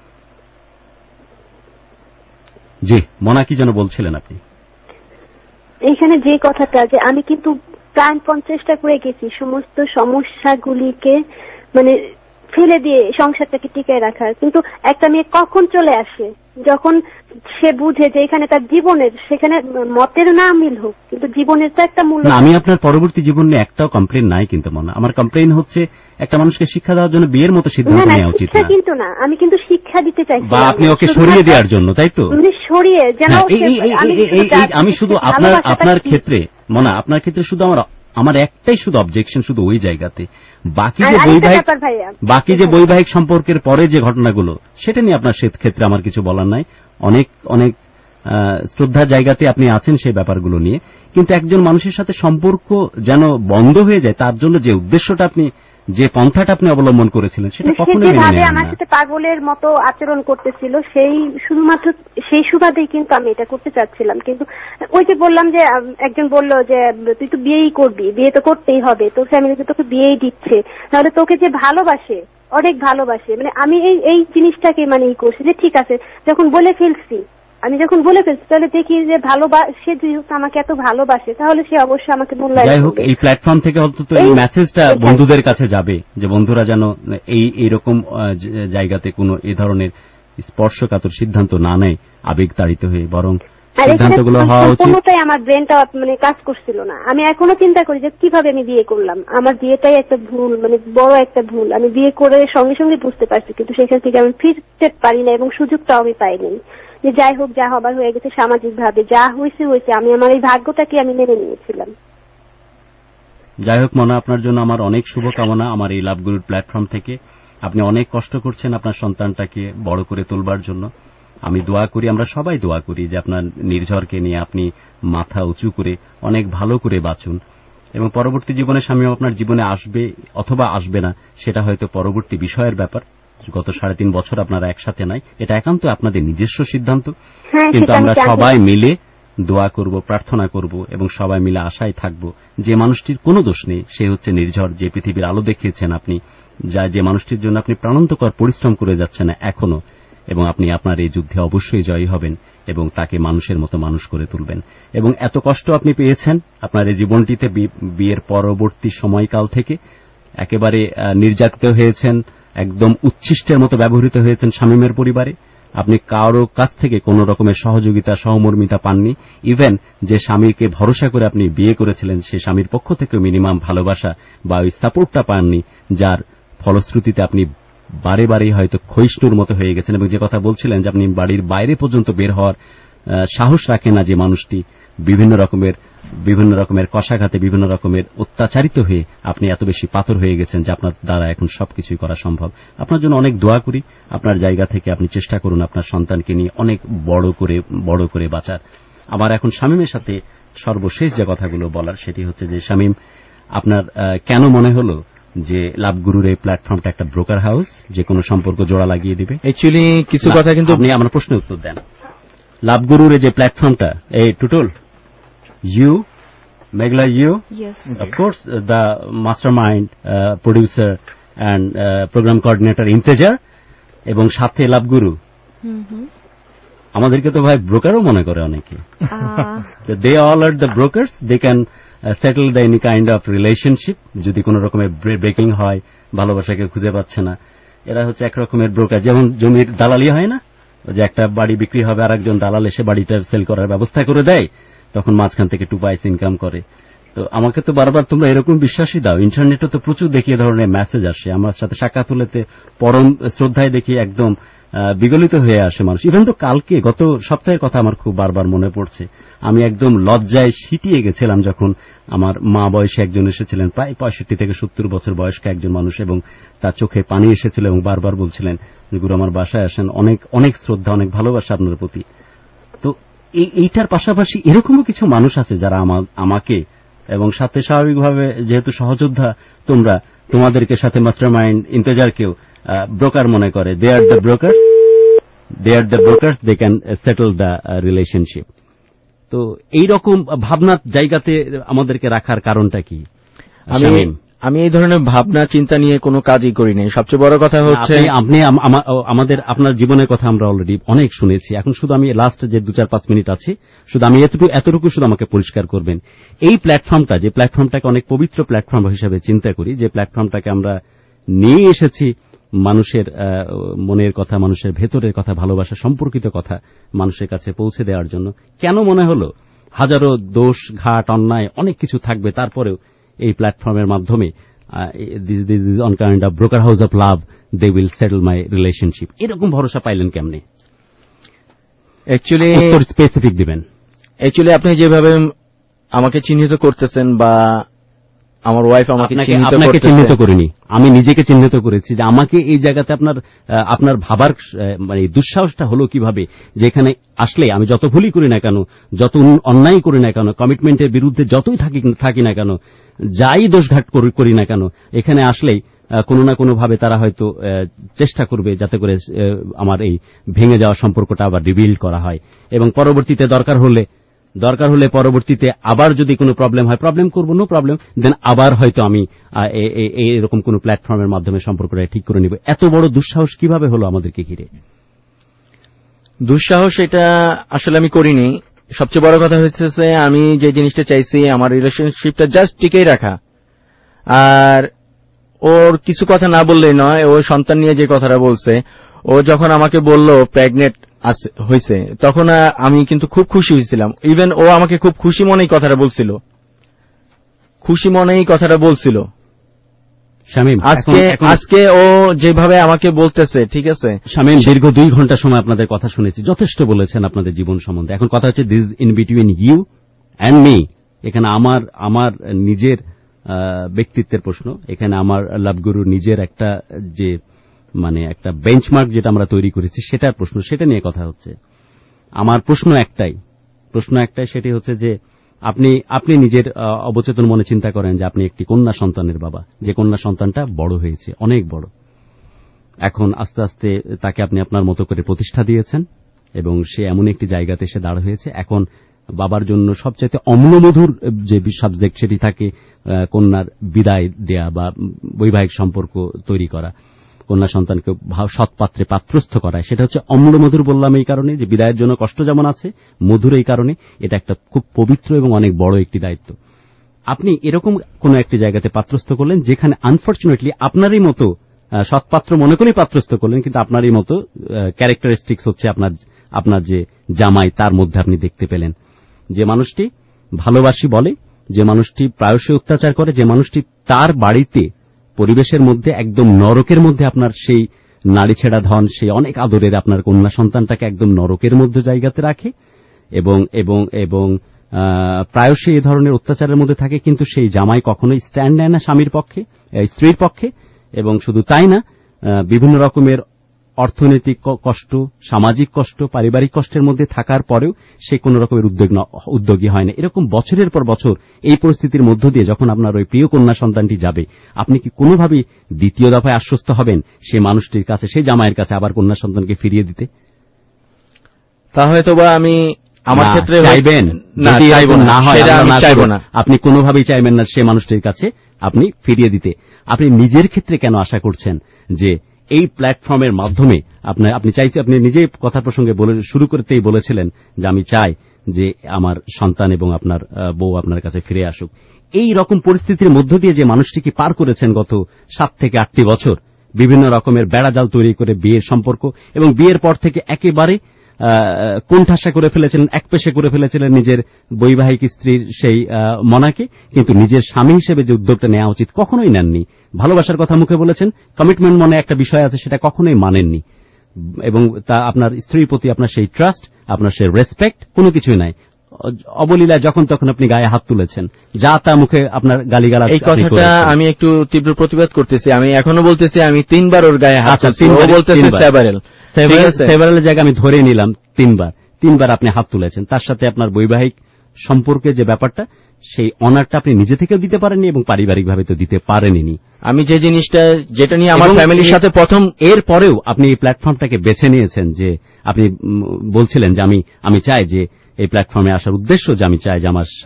জি মনা, কি যেন বলছিলেন আপনি? এখানে যে কথাটা, যে আমি কিন্তু প্রাণপণ চেষ্টা করে গেছি সমস্ত সমস্যাগুলিকে মানে ফেলে দিয়ে সংসারটাকে টিকায় রাখার, কিন্তু একটা মেয়ে কখন চলে আসে যখন সে বুঝে যে এখানে তার জীবনের, সেখানে মতের না মিল হোক কিন্তু জীবনের তো একটা মূল্য। আমি আপনার পরবর্তী জীবন নিয়ে একটাও কমপ্লেন নাই, কিন্তু মনে আমার কমপ্লেন হচ্ছে একটা মানুষকে শিক্ষা দেওয়ার জন্য বিয়ের মতো সিদ্ধান্ত নেওয়া উচিত না। কিন্তু না, আমি কিন্তু শিক্ষা দিতে চাইছি, বা আপনি ওকে সরিয়ে দেওয়ার জন্য, তাই তো? সরিয়ে যেন আমি শুধু আপনার ক্ষেত্রে মনা, আপনার ক্ষেত্রে শুধু আমার একটাই শুধু অবজেকশন শুধু ওই জায়গাতে। বাকি যে বৈবাহিক সম্পর্কের পরে যে ঘটনাগুলো, সেটা নিয়ে আপনার ক্ষেত্রে আমার কিছু বলার নাই। অনেক অনেক শ্রদ্ধার জায়গাতে আপনি আছেন সেই ব্যাপারগুলো নিয়ে, কিন্তু একজন মানুষের সাথে সম্পর্ক যেন বন্ধ হয়ে যায় তার জন্য যে উদ্দেশ্যটা আপনি, যে পন্থাটা আপনি অবলম্বন করেছিলেন, সেটা কখনোই মেনে নেবেন না। আমার সাথে পাগলের মতো আচরণ করতেছিল, শুধুমাত্র সেই সুবাদেই কিন্তু আমি এটা করতে চাচ্ছিলাম। কিন্তু ওই যে বললাম যে একজন বলল যে তুই তো বিয়েই করবি, বিয়ে তো করতেই হবে, তোর ফ্যামিলি তো তোকে বিয়েই দিচ্ছে, তাহলে তোকে যে ভালোবাসে, অনেক ভালোবাসে, মানে আমি এই জিনিসটাকে মানে করছি যে ঠিক আছে, যখন বলে ফেলছি তাহলে দেখি যে ভালোবাসে, যেহেতু আমাকে এত ভালোবাসে তাহলে সে অবশ্যই আমাকে মূল্যায়ন করবে। যাই হোক, এই প্ল্যাটফর্ম থেকে অন্তত এই মেসেজটা বন্ধুদের কাছে যাবে যে বন্ধুরা যেন এইরকম জায়গাতে কোনো এই ধরনের স্পর্শকাতর সিদ্ধান্ত না নেয় আবেগ তাড়িত হয়ে, বরং সিদ্ধান্তগুলো হওয়া উচিত। সম্পূর্ণটাই আমার ব্রেনটা মানে কাজ করছিল না। আমি এখনো চিন্তা করি যে কিভাবে আমি বিয়ে করলাম, আমার বিয়েটাই একটা ভুল, মানে বড় একটা ভুল। আমি বিয়ে করে সঙ্গে সঙ্গে বুঝতে পারছি, কিন্তু সেখান থেকে আমি ফিরতে পারি না এবং সুযোগটাও আমি পাইনি। যে যাই হোক, যা হবার হয়ে গেছে, সামাজিক ভাবে যা হয়েছে হয়েছে, আমি আমার এই ভাগ্যটাকে আমি মেনে নিয়েছিলাম। যাই হোক মনে, আপনার জন্য আমার অনেক শুভকামনা। আমার এই লাভগুরুর প্ল্যাটফর্ম থেকে আপনি অনেক কষ্ট করছেন আপনার সন্তানটাকে বড় করে তোলবার জন্য। আমি দোয়া করি, আমরা সবাই দোয়া করি যে আপনার নির্ঝরকে নিয়ে আপনি মাথা উঁচু করে অনেক ভালো করে বাঁচুন, এবং পরবর্তী জীবনে স্বামীও আপনার জীবনে আসবে অথবা আসবে না সেটা হয়তো পরবর্তী বিষয়ের ব্যাপার। গত 3.5 বছর আপনারা একসাথে নাই, এটা একান্ত আপনাদের নিজস্ব সিদ্ধান্ত। কিন্তু আমরা সবাই মিলে দোয়া করব, প্রার্থনা করব, এবং সবাই মিলে আশায় থাকব যে মানুষটির কোনো দোষ নেই, সে হচ্ছে নির্ঝর, যে পৃথিবীর আলো দেখিয়েছেন আপনি, যে মানুষটির জন্য আপনি প্রাণান্তকর পরিশ্রম করে যাচ্ছেন এখনো, এবং আপনি আপনার এই যুদ্ধে অবশ্যই জয়ী হবেন এবং তাকে মানুষের মতো মানুষ করে তুলবেন। এবং এত কষ্ট আপনি পেয়েছেন আপনার এই জীবনটিতে, বিয়ের পরবর্তী সময়কাল থেকে একেবারে নির্যাতিত হয়েছেন, একদম উচ্ছিষ্টের মতো ব্যবহৃত হয়েছেন শামীমের পরিবারে। আপনি কারো কাছ থেকে কোনো রকমের সহযোগিতা, সহমর্মিতা পাননি। ইভেন যে স্বামীকে ভরসা করে আপনি বিয়ে করেছিলেন, সে স্বামীর পক্ষ থেকে মিনিমাম ভালোবাসা বা ওই সাপোর্টটা পাননি, যার ফলশ্রুতিতে আপনি বারে বারেই হয়তো ক্ষয়িষ্ণুর মতো হয়ে গেছেন। এবং যে কথা বলছিলেন যে আপনি বাড়ির বাইরে পর্যন্ত বের হওয়ার সাহস রাখে না যে মানুষটি, বিভিন্ন রকমের কষাঘাতে, বিভিন্ন রকমের অত্যাচারিত হয়ে আপনি এত বেশি পাথর হয়ে গেছেন যে আপনার দ্বারা এখন সবকিছুই করা সম্ভব। আপনার জন্য অনেক দোয়া করি। আপনার জায়গা থেকে আপনি চেষ্টা করুন আপনার সন্তানকে নিয়ে অনেক বড় করে বাঁচার। আমার এখন শামীমের সাথে সর্বশেষ যে কথাগুলো বলার, সেটি হচ্ছে যে শামীম, আপনার কেন মনে হলো যে লাভগুরুর এই প্ল্যাটফর্মটা একটা ব্রোকার হাউস, যে কোনো সম্পর্ক জোড়া লাগিয়ে দিবে? অ্যাকচুয়ালি কিছু কথা কিন্তু আপনি আমার প্রশ্নের উত্তর দেন। লাভগুরুর এই যে প্ল্যাটফর্মটা, এই Tutul, you, Meghla, you, Yes. of course, the mastermind, producer and program coordinator Intejar, এবং সাথে লাভগুরু, আমাদেরকে তো ভাই ব্রোকারও মনে করে অনেকে। They all are the brokers. They can settle the any kind of relationship. যদি কোনো রকমের ব্রেকিং হয়, ভালোবাসাকে খুঁজে পাচ্ছে না, এরা হচ্ছে এক রকমের ব্রোকার। যেমন জমির দালালি হয় না, যে একটা বাড়ি বিক্রি হবে, আর একজন দালাল এসে বাড়িটা সেল করার ব্যবস্থা করে দেয়, তখন মাঝখান থেকে 2 পয়সা ইনকাম করে। তো আমাকে তো বারবার তোমরা এরকম বিশ্বাসই দাও। ইন্টারনেটে তো প্রচুর দেখি এ ধরনের মেসেজ আসে, আমার সাথে সাক্ষাৎ হলেতে পরম শ্রদ্ধায় দেখি একদম বিগলিত হয়ে আসে মানুষ। ইভেন তো কালকে গত সপ্তাহের কথা আমার খুব বারবার মনে পড়ছে, আমি একদম লজ্জায় সিটিয়ে গেছিলাম যখন আমার মা বয়সে একজন এসেছিলেন, প্রায় 65 থেকে 70 বছর বয়স্ক একজন মানুষ, এবং তার চোখে পানি এসেছিল এবং বারবার বলছিলেন যে গুরু আমার বাসায় আসেন, অনেক অনেক শ্রদ্ধা, অনেক ভালোবাসা আপনার প্রতি। তো এইটার পাশাপাশি এরকমও কিছু মানুষ আছে যারা আমাকে, এবং সাথে স্বাভাবিকভাবে যেহেতু সহযোদ্ধা তোমরা, তোমাদেরকে সাথে মাস্টারমাইন্ড ইন্তেজারকেও ব্রোকার মনে করে। They are the brokers, they can settle the relationship. তো এইরকম ভাবনার জায়গাতে আমাদেরকে রাখার কারণটা কি? আমি এই ধরনের ভাবনা চিন্তা নিয়ে কোনো কাজই করি নাই। সবচেয়ে বড় কথা হচ্ছে আপনি আপনার জীবনের কথা আমরা অলরেডি অনেক শুনেছি। এখন শুধু আমি লাস্ট যে 2-4-5 মিনিট আছে, শুধু আমি এতটুকু শুধু আমাকে পরিষ্কার করবেন। এই প্ল্যাটফর্মটা, যে প্ল্যাটফর্মটাকে অনেক পবিত্র প্ল্যাটফর্ম হিসেবে চিন্তা করি, যে প্ল্যাটফর্মটাকে আমরা নিয়ে এসেছি মানুষের মনের কথা, মানুষের ভেতরের কথা, ভালোবাসা সম্পর্কিত কথা মানুষের কাছে পৌঁছে দেওয়ার জন্য, কেন মনে হলো হাজারো দোষ ঘাট অন্যায় অনেক কিছু থাকবে, তারপরেও এই প্ল্যাটফর্মের মাধ্যমে this is on kind of broker house of love, they will settle my relationship, এরকম ভরসা পাইলেন কেমনে? অ্যাকচুয়ালি স্পেসিফিক দিবেন। অ্যাকচুয়ালি আপনি যেভাবে আমাকে চিহ্নিত করতেছেন বা আমার ওয়াইফ আমাকে চিহ্নিত করিনি, আমি নিজেকে চিহ্নিত করেছি যে আমাকে এই জায়গাতে আপনার ভাবার মানে দুঃসাহসটা হলো কিভাবে, যেখানে আসলে আমি যত ভুলই করি না কেন, যত অন্যায় করি না কেন, কমিটমেন্টের বিরুদ্ধে যতই থাকি না কেন, যাই দোষঘাট করি না কেন, এখানে আসলেই কোনো না কোনো ভাবে তারা হয়তো চেষ্টা করবে যাতে করে আমার এই ভেঙে যাওয়া সম্পর্কটা আবার রিবিল্ড করা হয়, এবং পরবর্তীতে দরকার হলে পরবর্তীতে আবার যদি কোনো প্রবলেম হয়, প্রবলেম করবো, নো প্রবলেম, দেন আবার হয়তো আমি এরকম কোনো প্ল্যাটফর্মের মাধ্যমে সম্পর্কটা ঠিক করে নিব। এত বড় দুঃসাহস কিভাবে হলো আমাদেরকে ঘিরে? দুঃসাহস এটা আসলে আমি করিনি। সবচেয়ে বড় কথা হচ্ছে আমি যে জিনিসটা চাইছি আমার রিলেশনশিপটা জাস্ট টিকেই রাখা। আর ওর কিছু কথা না বললেই নয়, ও সন্তান নিয়ে যে কথাটা বলছে, ও যখন আমাকে বলল প্রেগনেন্ট হয়েছে, তখন আমি কিন্তু খুব খুশি হয়েছিলাম। ইভেন ও আমাকে খুব খুশি মনেই কথাটা বলছিল, শামীম, আজকে ও যেভাবে আমাকে বলতেছে, ঠিক আছে শামীম, দীর্ঘ 2 ঘন্টা সময় আপনাদের কথা শুনেছি, যথেষ্ট বলেছেন আপনাদের জীবন সম্বন্ধে। এখন কথা হচ্ছে this in between you and me. এখানে আমার নিজের ব্যক্তিত্বের প্রশ্ন, এখানে আমার লাভগুরুর নিজের একটা যে মানে একটা বেঞ্চমার্ক যেটা আমরা তৈরি করেছি সেটার প্রশ্ন, সেটা নিয়ে কথা হচ্ছে। আমার প্রশ্ন একটাই, সেটি হচ্ছে যে আপনি নিজের অবচেতন মনে চিন্তা করেন যে আপনি একটি কন্যা সন্তানের বাবা, যে কন্যা সন্তানটা বড় হয়েছে, অনেক বড়। এখন আস্তে আস্তে তাকে আপনি আপনার মতো করে প্রতিষ্ঠা দিয়েছেন এবং সে এমন একটি জায়গাতে এসে দাঁড় হয়েছে। এখন বাবার জন্য সবচাইতে অম্লমধুর যে সাবজেক্ট সেটি থাকে কন্যার বিদায় দেয়া বা বৈবাহিক সম্পর্ক তৈরি করা, কন্যা সন্তানকে সৎপাত্রে পাত্রস্থ করায়। সেটা হচ্ছে অম্লমধুর বললাম এই কারণে যে বিদায়ের জন্য কষ্ট যেমন আছে, মধুর এই কারণে এটা একটা খুব পবিত্র এবং অনেক বড় একটি দায়িত্ব। আপনি এরকম কোন একটি জায়গাতে পাত্রস্থ করলেন যেখানে আনফরচুনেটলি আপনারই মতো সৎপাত্র মনে করেই পাত্রস্থ করলেন, কিন্তু আপনারই মতো ক্যারেক্টারিস্টিক্স হচ্ছে আপনার যে জামাই, তার মধ্যে আপনি দেখতে পেলেন যে মানুষটি ভালোবাসি বলে, যে মানুষটি প্রায়শই অত্যাচার করে, যে মানুষটি তার বাড়িতে পরিবেশের মধ্যে একদম নরকের মধ্যে আপনার সেই নারী ছেড়া ধন, সেই অনেক আদরের আপনার কন্যা সন্তানটাকে একদম নরকের মধ্যে জায়গাতে রাখে এবং এবং এবং প্রায়শই এই ধরনের অত্যাচারের মধ্যে থাকে, কিন্তু সেই জামাই কখনোই স্ট্যান্ড নেয় না স্ত্রীর পক্ষে। এবং শুধু তাই না, বিভিন্ন রকমের অর্থনৈতিক কষ্ট, সামাজিক কষ্ট, পারিবারিক কষ্টের মধ্যে থাকার পরেও সে কোন রকমের উদ্যোগী হয় না। এরকম বছরের পর বছর এই পরিস্থিতির মধ্য দিয়ে যখন আপনার ওই প্রিয় কন্যা সন্তানটি যাবে, আপনি কি কোনোভাবেই দ্বিতীয় দফায় আশ্বস্ত হবেন সেই মানুষটির কাছে, সেই জামাইয়ের কাছে আবার কন্যা সন্তানকে ফিরিয়ে দিতে? তা হয়তো বা আমি আমার ক্ষেত্রে চাইবেন না, চাইব না, আপনি কোনোভাবেই চাইবেন না সে মানুষটির কাছে আপনি ফিরিয়ে দিতে। আপনি নিজের ক্ষেত্রে কেন আশা করছেন যে এই প্ল্যাটফর্মের মাধ্যমে আপনি চাইছেন, আপনি নিজে কথা প্রসঙ্গে শুরু করতেই বলেছিলেন যে আমি চাই যে আমার সন্তান এবং আপনার বউ আপনার কাছে ফিরে আসুক। এই রকম পরিস্থিতির মধ্য দিয়ে যে মানুষটিকে পার করেছেন গত 7 থেকে 8টি বছর, বিভিন্ন রকমের বেড়াজাল তৈরি করে বিয়ের সম্পর্ক, এবং বিয়ের পর থেকে একেবারে কোণঠাসা করে ফেলেছিলেন, একপেশে করে ফেলেছিলেন নিজের বৈবাহিক স্ত্রীর সেই মনাকে, কিন্তু নিজের স্বামী হিসেবে যে উদ্যোগটা নেওয়া উচিত কখনোই নেননি। ভালোবাসার কথা মুখে বলেছেন, কমিটমেন্ট মনে একটা বিষয় আছে, সেটা কখনোই মানেননি। এবং তা আপনার স্ত্রীর প্রতি আপনার সেই ট্রাস্ট, আপনার সেই রেসপেক্ট কোনো কিছুই নাই। অবলীলায় যখন তখন আপনি গায়ে হাত তুলেছেন, যা তা মুখে আপনার গালিগালাজ। এই কথাটা আমি একটু তীব্র প্রতিবাদ করতেছি। আমি এখনো বলতেছি আমি 3 বার ওর গায়ে হাত তুলছি, ও বলতেছে সেভারেলের জায়গায় আমি ধরে নিলাম 3 বার আপনি হাত তুলেছেন। তার সাথে আপনার বৈবাহিক সম্পর্কে যে ব্যাপারটা, সেই অনারটা আপনি নিজে থেকেও দিতে পারেননি এবং পারিবারিকভাবে তো দিতে পারেননি। আমি যে জিনিসটা যেটা নিয়ে আমার ফ্যামিলির সাথে প্রথম, এর পরেও আপনি এই প্ল্যাটফর্মটাকে বেছে নিয়েছেন, যে আপনি বলছিলেন যে আমি চাই যে এই প্ল্যাটফর্মে আসার উদ্দেশ্য যে আমি চাই যে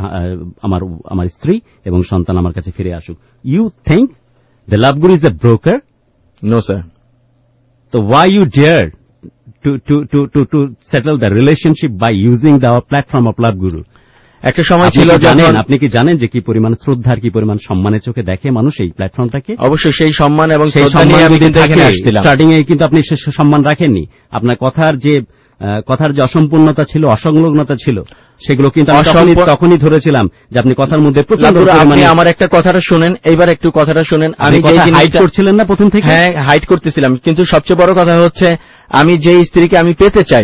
আমার স্ত্রী এবং সন্তান আমার কাছে ফিরে আসুক। You think the love guru is a broker? No sir. So why you dare to settle the relationship by using the platform of Love Guru? একটা সময় ছিল, আপনি কি জানেন যে কি পরিমাণ শ্রদ্ধার, কি পরিমাণ সম্মানের চোখে দেখে মানুষ এই প্ল্যাটফর্মটাকে? অবশ্যই সেই সম্মান এবং শ্রদ্ধা নিয়ে আমি স্টার্টিং এ কিন্তু আপনি সে সম্মান রাখেননি। আপনার কথার যে অসম্পূর্ণতা ছিল, অসংলগ্নতা ছিল, সেগুলো কিন্তু আমি তখনই ধরেছিলাম যে আপনি কথার মধ্যে প্রচন্ড পরিমাণে। আমার একটা কথাটা শুনেন, এইবার একটু কথাটা শুনেন। আমি হাইড করছিলেন না প্রথম থেকে? হ্যাঁ, হাইড করতেছিলাম, কিন্তু সবচেয়ে বড় কথা হচ্ছে আমি যে স্ত্রীকে আমি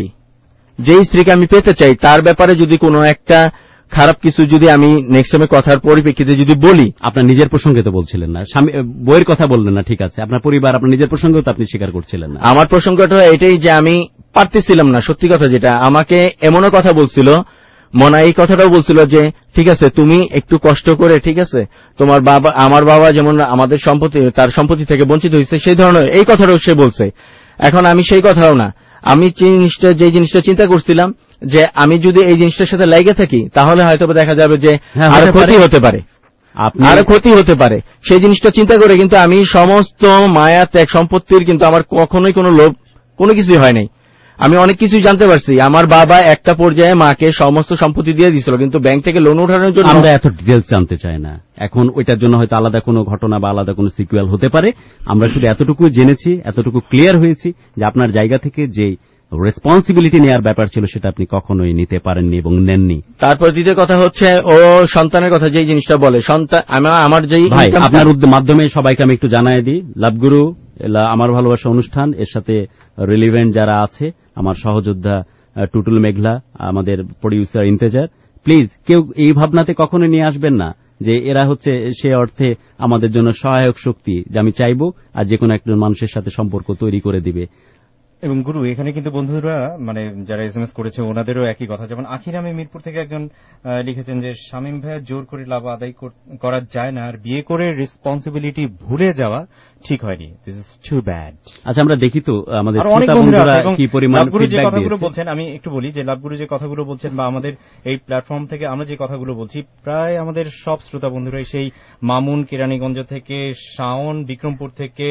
পেতে চাই, তার ব্যাপারে যদি কোনো একটা খারাপ কিছু যদি আমি নেক্সট টাইমে কথার পরিপ্রেক্ষিতে যদি বলি। আপনার নিজের প্রসঙ্গে তো বলছিলেন না, বইয়ের কথা বললেন না, ঠিক আছে, আপনার পরিবার, আপনার নিজের প্রসঙ্গেও তো আপনি স্বীকার করছিলেন না। আমার প্রসঙ্গটা এটাই যে আমি পারতেছিলাম না, সত্যি কথা যেটা। আমাকে এমনও কথা বলছিল মনা, এই কথাটাও বলছিল যে ঠিক আছে তুমি একটু কষ্ট করে, ঠিক আছে, আমার বাবা যেমন আমাদের তার সম্পত্তি থেকে বঞ্চিত হয়েছে, সেই ধরনের এই কথাটাও সে বলছে। এখন আমি সেই কথাও না, আমি যে জিনিসটা চিন্তা করছিলাম যে আমি যদি এই জিনিসটার সাথে লেগে থাকি তাহলে হয়তো দেখা যাবে যে আরো ক্ষতি হতে পারে, সেই জিনিসটা চিন্তা করে কিন্তু আমি সমস্ত মায়া ত্যাগ সম্পত্তির কিন্তু আমার কখনোই কোনো লোভ কোনো কিছুই হয় নাই। আমি অনেক কিছুই জানতে পারছি। আমার বাবা একটা পর্যায়ে মাকে সমস্ত সম্পত্তি দিয়ে দিয়েছিল, কিন্তু ব্যাংক থেকে লোন ওঠানোর জন্য। আমরা এত ডিটেলস জানতে চাই না এখন, ওইটার জন্য হয়তো আলাদা কোনো ঘটনা বা আলাদা কোনো সিকুয়েল হতে পারে। আমরা শুধু এতটুকু জেনেছি, এতটুকু ক্লিয়ার হয়েছি যে আপনার জায়গা থেকে যে রেসপন্সিবিলিটি নেওয়ার ব্যাপার ছিল সেটা আপনি কখনোই নিতে পারেননি এবং নেননি। তারপর দ্বিতীয় কথা হচ্ছে ও সন্তানের কথা যেই জিনিসটা বলে, সন্তান আমার যেই ভাই আপনার মাধ্যমে সবাইকে আমি একটু জানাই দিই, লাভগুরু আমার ভালোবাসা অনুষ্ঠান, এর সাথে রিলিভেন্ট যারা আছে, আমার সহযোদ্ধা টুটুল মেঘলা, আমাদের প্রডিউসার ইন্তেজার, প্লিজ কেউ এই ভাবনাতে কখনো নিয়ে আসবেন না যে এরা হচ্ছে সে অর্থে আমাদের জন্য সহায়ক শক্তি, যে আমি চাইবো আর যে কোনো একজন মানুষের সাথে সম্পর্ক তৈরি করে দিবে। এবং গুরু এখানে কিন্তু বন্ধুরা মানে যারা এসএমএস করেছে ওনাদেরও একই কথা, যেমন আখিরামে মিরপুর থেকে একজন লিখেছেন যে শামীম ভাইয়া জোর করে লাভ আদায় করা যায় না, আর বিয়ে করে রেসপন্সিবিলিটি ভুলে যাওয়া ঠিক হয়নি, দিস ইজ টু ব্যাড। আচ্ছা আমরা দেখি তো আমাদের অনেক বন্ধুরা কি পরিমাণ লাভগুরু যে ফিডব্যাক কথাগুলো দিয়েছে। বলছেন, আমি একটু বলি যে লাভগুরু যে কথাগুলো বলছেন বা আমাদের এই প্ল্যাটফর্ম থেকে আমরা যে কথাগুলো বলছি, প্রায় আমাদের সব শ্রোতা বন্ধুরাই, সেই মামুন কেরানীগঞ্জ থেকে, শাওন বিক্রমপুর থেকে,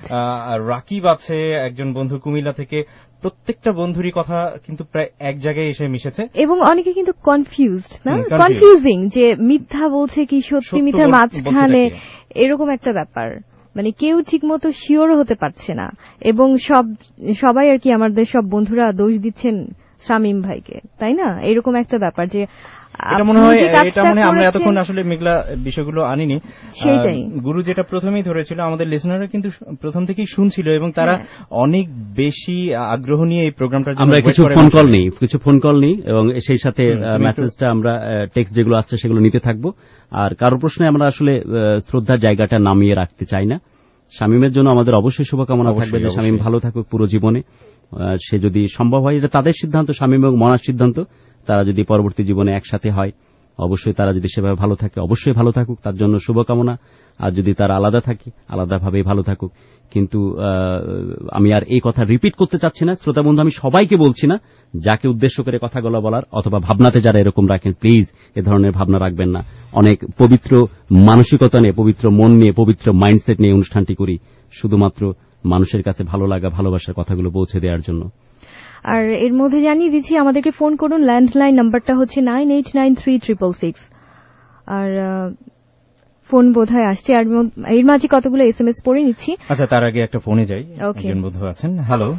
রাকিব আছে একজন বন্ধু কুমিল্লা থেকে, প্রত্যেকটা বন্ধুরই কথা কিন্তু প্রায় এক জায়গায় এসে মিশেছে। এবং অনেকে কিন্তু কনফিউজড, না কনফিউজিং, যে মিথ্যা বলছে কি সত্যি মিথ্যার মাঝখানে এরকম একটা ব্যাপার, মানে কেউ ঠিকমতো শিওর হতে পারছে না। এবং সবাই আর কি আমাদের সব বন্ধুরা দোষ দিচ্ছেন শামীম ভাইকে, তাই না? এরকম একটা ব্যাপার যে এটা মনে হয় আমরা এতক্ষণ আসলে মেঘলা বিষয়গুলো আনিনি। সেটাই গুরু যেটা প্রথমেই ধরেছিল, আমাদের লিসনাররা কিন্তু প্রথম থেকেই শুনছিল এবং তারা অনেক বেশি আগ্রহ নিয়ে এই প্রোগ্রামটার জন্য আমরা কিছু ফোন কল নিই এবং সেই সাথে মেসেজটা আমরা টেক্সট যেগুলো আসছে সেগুলো নিতে থাকবো। আর কারো প্রশ্নে আমরা আসলে শ্রদ্ধার জায়গাটা নামিয়ে রাখতে চাই না। শামীমের জন্য আমাদের অবশ্যই শুভকামনা থাকবে যে শামীম ভালো থাকুক পুরো জীবনে, সে যদি সম্ভব হয়, এটা তাদের সিদ্ধান্ত, শামীম এবং মনার সিদ্ধান্ত, তারা যদি পরবর্তী জীবনে একসাথে হয় অবশ্যই তারা যদি সেভাবে ভালো থাকে অবশ্যই ভালো থাকুক, তার জন্য শুভকামনা। আর যদি তারা আলাদা থাকে আলাদাভাবেই ভালো থাকুক। কিন্তু আমি আর এই কথা রিপিট করতে চাচ্ছি না শ্রোতা বন্ধু, আমি সবাইকে বলছি না, যাকে উদ্দেশ্য করে কথাগুলো বলার অথবা ভাবনাতে যারা এরকম রাখেন প্লিজ এ ধরনের ভাবনা রাখবেন না। অনেক পবিত্র মানসিকতা নিয়ে, পবিত্র মন নিয়ে, পবিত্র মাইন্ডসেট নিয়ে অনুষ্ঠানটি করি, শুধুমাত্র মানুষের কাছে ভালো লাগা ভালোবাসার কথাগুলো পৌঁছে দেওয়ার জন্য। আর এর মধ্যে জানিয়ে দিচ্ছি আমাদেরকে ফোন করুন, ল্যান্ডলাইন নাম্বারটা হচ্ছে 989366। আর ফোন বোধহয় আসছে, আর এর মাঝে কতগুলো এসএমএস পড়ে নিচ্ছি। আচ্ছা তার আগে একটা ফোনে যাই, একজন বন্ধু আছেন। হ্যালো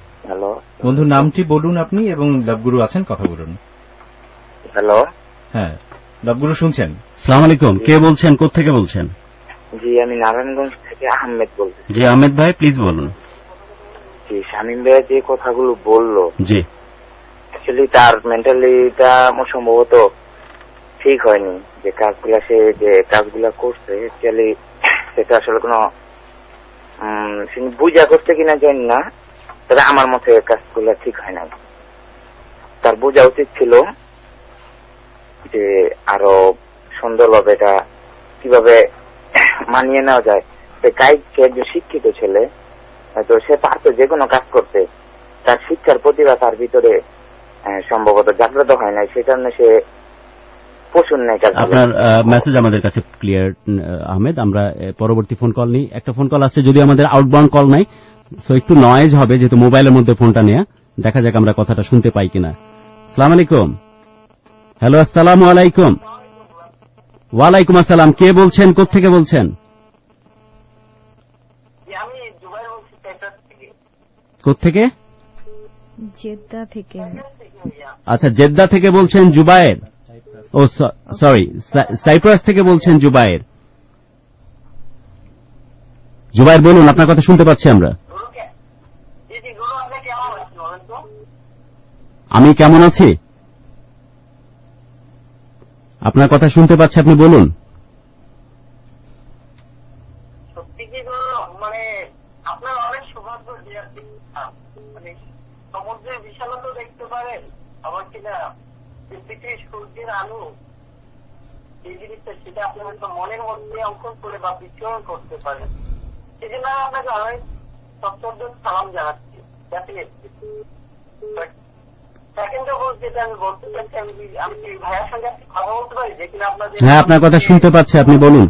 বন্ধু, নামটি বলুন আপনি এবং লাভগুরু আছেন, কথা বলুন। হ্যালো, হ্যাঁ লাভগুরু শুনছেন? আসসালামু আলাইকুম, কে বলছেন, কোত্থেকে বলছেন? জি আমি নারায়ণগঞ্জ থেকে আহমেদ বলছি। জি আহমেদ ভাই প্লিজ বলুন। জি শামীম ভাই যে কথাগুলো বললো, জি অ্যাকচুয়ালি তার মেন্টালিটা সম্ভবত ঠিক হয়নি, যে কাজগুলা সে যে কাজগুলা করছে অ্যাকচুয়ালি সেটা আসলে কোনো বুঝা করছে কিনা জানি না, তবে আমার মতে কাজগুলা ঠিক হয় না। তার বোঝা উচিত ছিল যে আরো সুন্দরভাবে এটা কিভাবে মানিয়ে নেওয়া যায়। সে একজন শিক্ষিত ছেলে, তো সে পারতো যে কোনো কাজ করতে, তার শিক্ষার প্রতিভা তার ভিতরে সম্ভবত জাগ্রত হয় নাই, সেই কারণে সে পশুর নেই। আপনার মেসেজ আমাদের কাছে ক্লিয়ার আহমেদ। আমরা পরবর্তী ফোন কল নিই। একটা ফোন কল আসছে, যদি আমাদের আউটবাউন্ড কল নাই, সো একটু নয়েজ হবে যেহেতু মোবাইলের মধ্যে ফোনটা নেয়া, দেখা যাক আমরা কথাটা শুনতে পাই কিনা। আসসালামু আলাইকুম। হ্যালো আসসালামু আলাইকুম। ওয়ালাইকুম আসসালাম, কে বলছেন, কোত্থেকে বলছেন? কোত্থেকে? জেদ্দা থেকে। আচ্ছা জেদ্দা থেকে বলছেন জুবায়ের, ও সরি সাইপ্রাস থেকে বলছেন জুবায়ের। জুবায়ের বলুন, আপনার কথা শুনতে পাচ্ছি আমরা। আমি কেমন আছি আপনার কথা শুনতে পাচ্ছি, আপনি বলুন। মানে আপনার অনেক সৌভাগ্য যে সমুদ্রের বিশালতা দেখতে পারেন, আবার কিনা পৃথিবীর সূর্যের আলো, এই জিনিসটা সেটা আপনার মনের মধ্যে অঙ্কন করে বা বিচরণ করতে পারেন। সেই জন্য আপনাকে অনেক সশ্রদ্ধ সালাম জানাচ্ছি। হ্যাঁ আপনার কথা শুনতে পাচ্ছে, আপনি বলুন।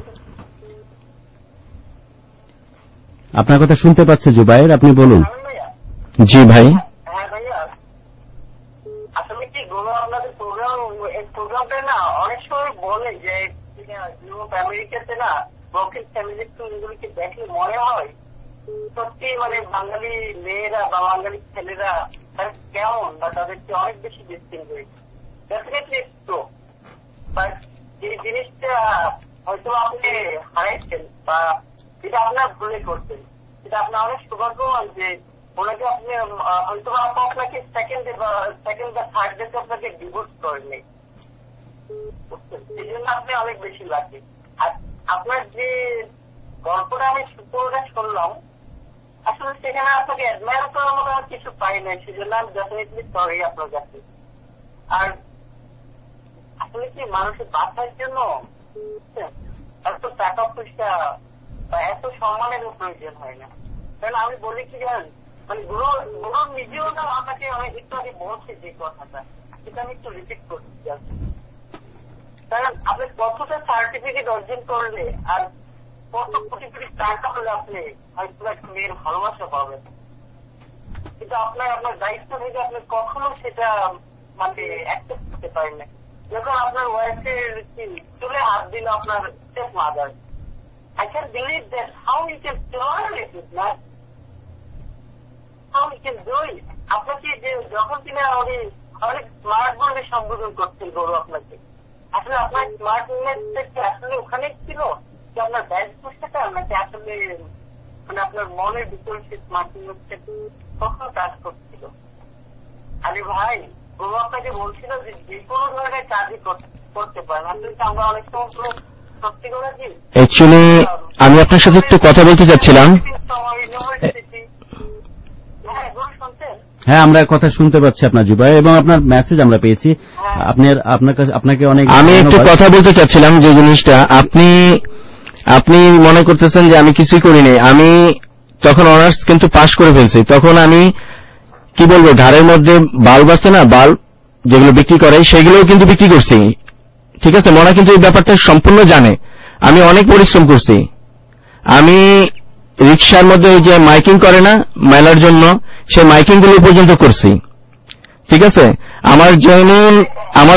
আপনার কথা শুনতে পাচ্ছে জুবায়ের, আপনি বলুন। জি ভাই। হ্যাঁ ভাইয়া, আসলে কি গুলো আপনাদের প্রোগ্রামটা না অনেক সময় বলে যে ইউরোপ আমেরিকাতে না ব্রোকেন ফ্যামিলি এগুলিকে দেখলে মনে হয় সত্যি মানে বাঙালি মেয়েরা বা বাঙালি ছেলেরা তারা কেমন বা তাদেরকে অনেক বেশি ডিস্টিংগুইশ ডেফিনেটলি একটু, বাট এই জিনিসটা হয়তো আপনি হারাইছেন বা যেটা আপনার ভুলে করছেন, সেটা আপনার অনেক সৌভাগ্যবান যে ওনাকে আপনি হয়তো আপনাকে সেকেন্ড বা থার্ড ডেতে আপনাকে ডিভোর্স করেননি, সেই জন্য আপনি অনেক বেশি লাগে। আর আপনার যে গল্পটা আমি পুরোটা শুনলাম, আসলে সেখানে আপনাকে অ্যাডমায়ার করার মতো আমার কিছু পাই নাই, সেজন্য আমি ডেফিনেটলি সরি আপনার কাছে। আর আসলে কি মানুষের বাঁচার জন্য এত টাকা পয়সা বা এত সম্মানের প্রয়োজন হয় না। কারণ আমি বলি কি জানেন, মানে গুরু নিজেও না আমাকে অনেক একটু আগে বলছে যে কথাটা, সেটা আমি একটু রিপিট করতে চাচ্ছি। কারণ আপনি কতটা সার্টিফিকেট অর্জন করলে আর কত কোটি কোটি টাকা হলে আপনি হয়তো একটা মেয়ের ভালোবাসা পাবেন, কিন্তু আপনার দায়িত্ব থেকে আপনি কখনো সেটা মানে অ্যাকসেপ্ট করতে পারেন না। যখন আপনার ওয়াইফের চুলে হাত দিল আপনার step mother, I can believe that how you can tolerate it, man. How you can do it. আপনাকে যে যখন তিনি অনেক স্মার্ট বলে সম্বোধন করছেন গৌরব আপনাকে, আসলে আপনার স্মার্টনেসটা আসলে ওখানে ছিল যে আপনার ব্যাগ পুস্তকটা নাকি আসলে মানে আপনার মনের ভিতরে সে স্মার্টনেসটা কখনো কাজ করছিল। আরে ভাই, গৌরব আপনাকে বলছিল যে যে কোনো ধরনের কাজই করতে পারেন। আসলে আমরা অনেক সময় অ্যাকচুয়ালি আমি আপনার সাথে একটু কথা বলতে চাচ্ছিলাম। হ্যাঁ, আমরা কথা শুনতে পাচ্ছি আপনার জুবাই, এবং আপনার মেসেজ আমরা পেয়েছি। আপনাকে অনেক, আমি একটু কথা বলতে চাচ্ছিলাম যে জিনিসটা আপনি মনে করতেছেন যে আমি কিছুই করিনি। আমি তখন অনার্স কিন্তু পাশ করে ফেলছি। তখন আমি কি বলবো, ঘাড়ের মধ্যে বাল্ব আছে না, বাল্ব যেগুলো বিক্রি করে, সেগুলোও কিন্তু বিক্রি করছি। ঠিক আছে, মনা কিন্তু এই ব্যাপারটা সম্পূর্ণ জানে। আমি অনেক পরিশ্রম করছি। আমি রিক্সার মধ্যে ওই যে মাইকিং করে না মেলার জন্য, সেই মাইকিং গুলো পর্যন্ত করছি। ঠিক আছে, আমার যেমন আমার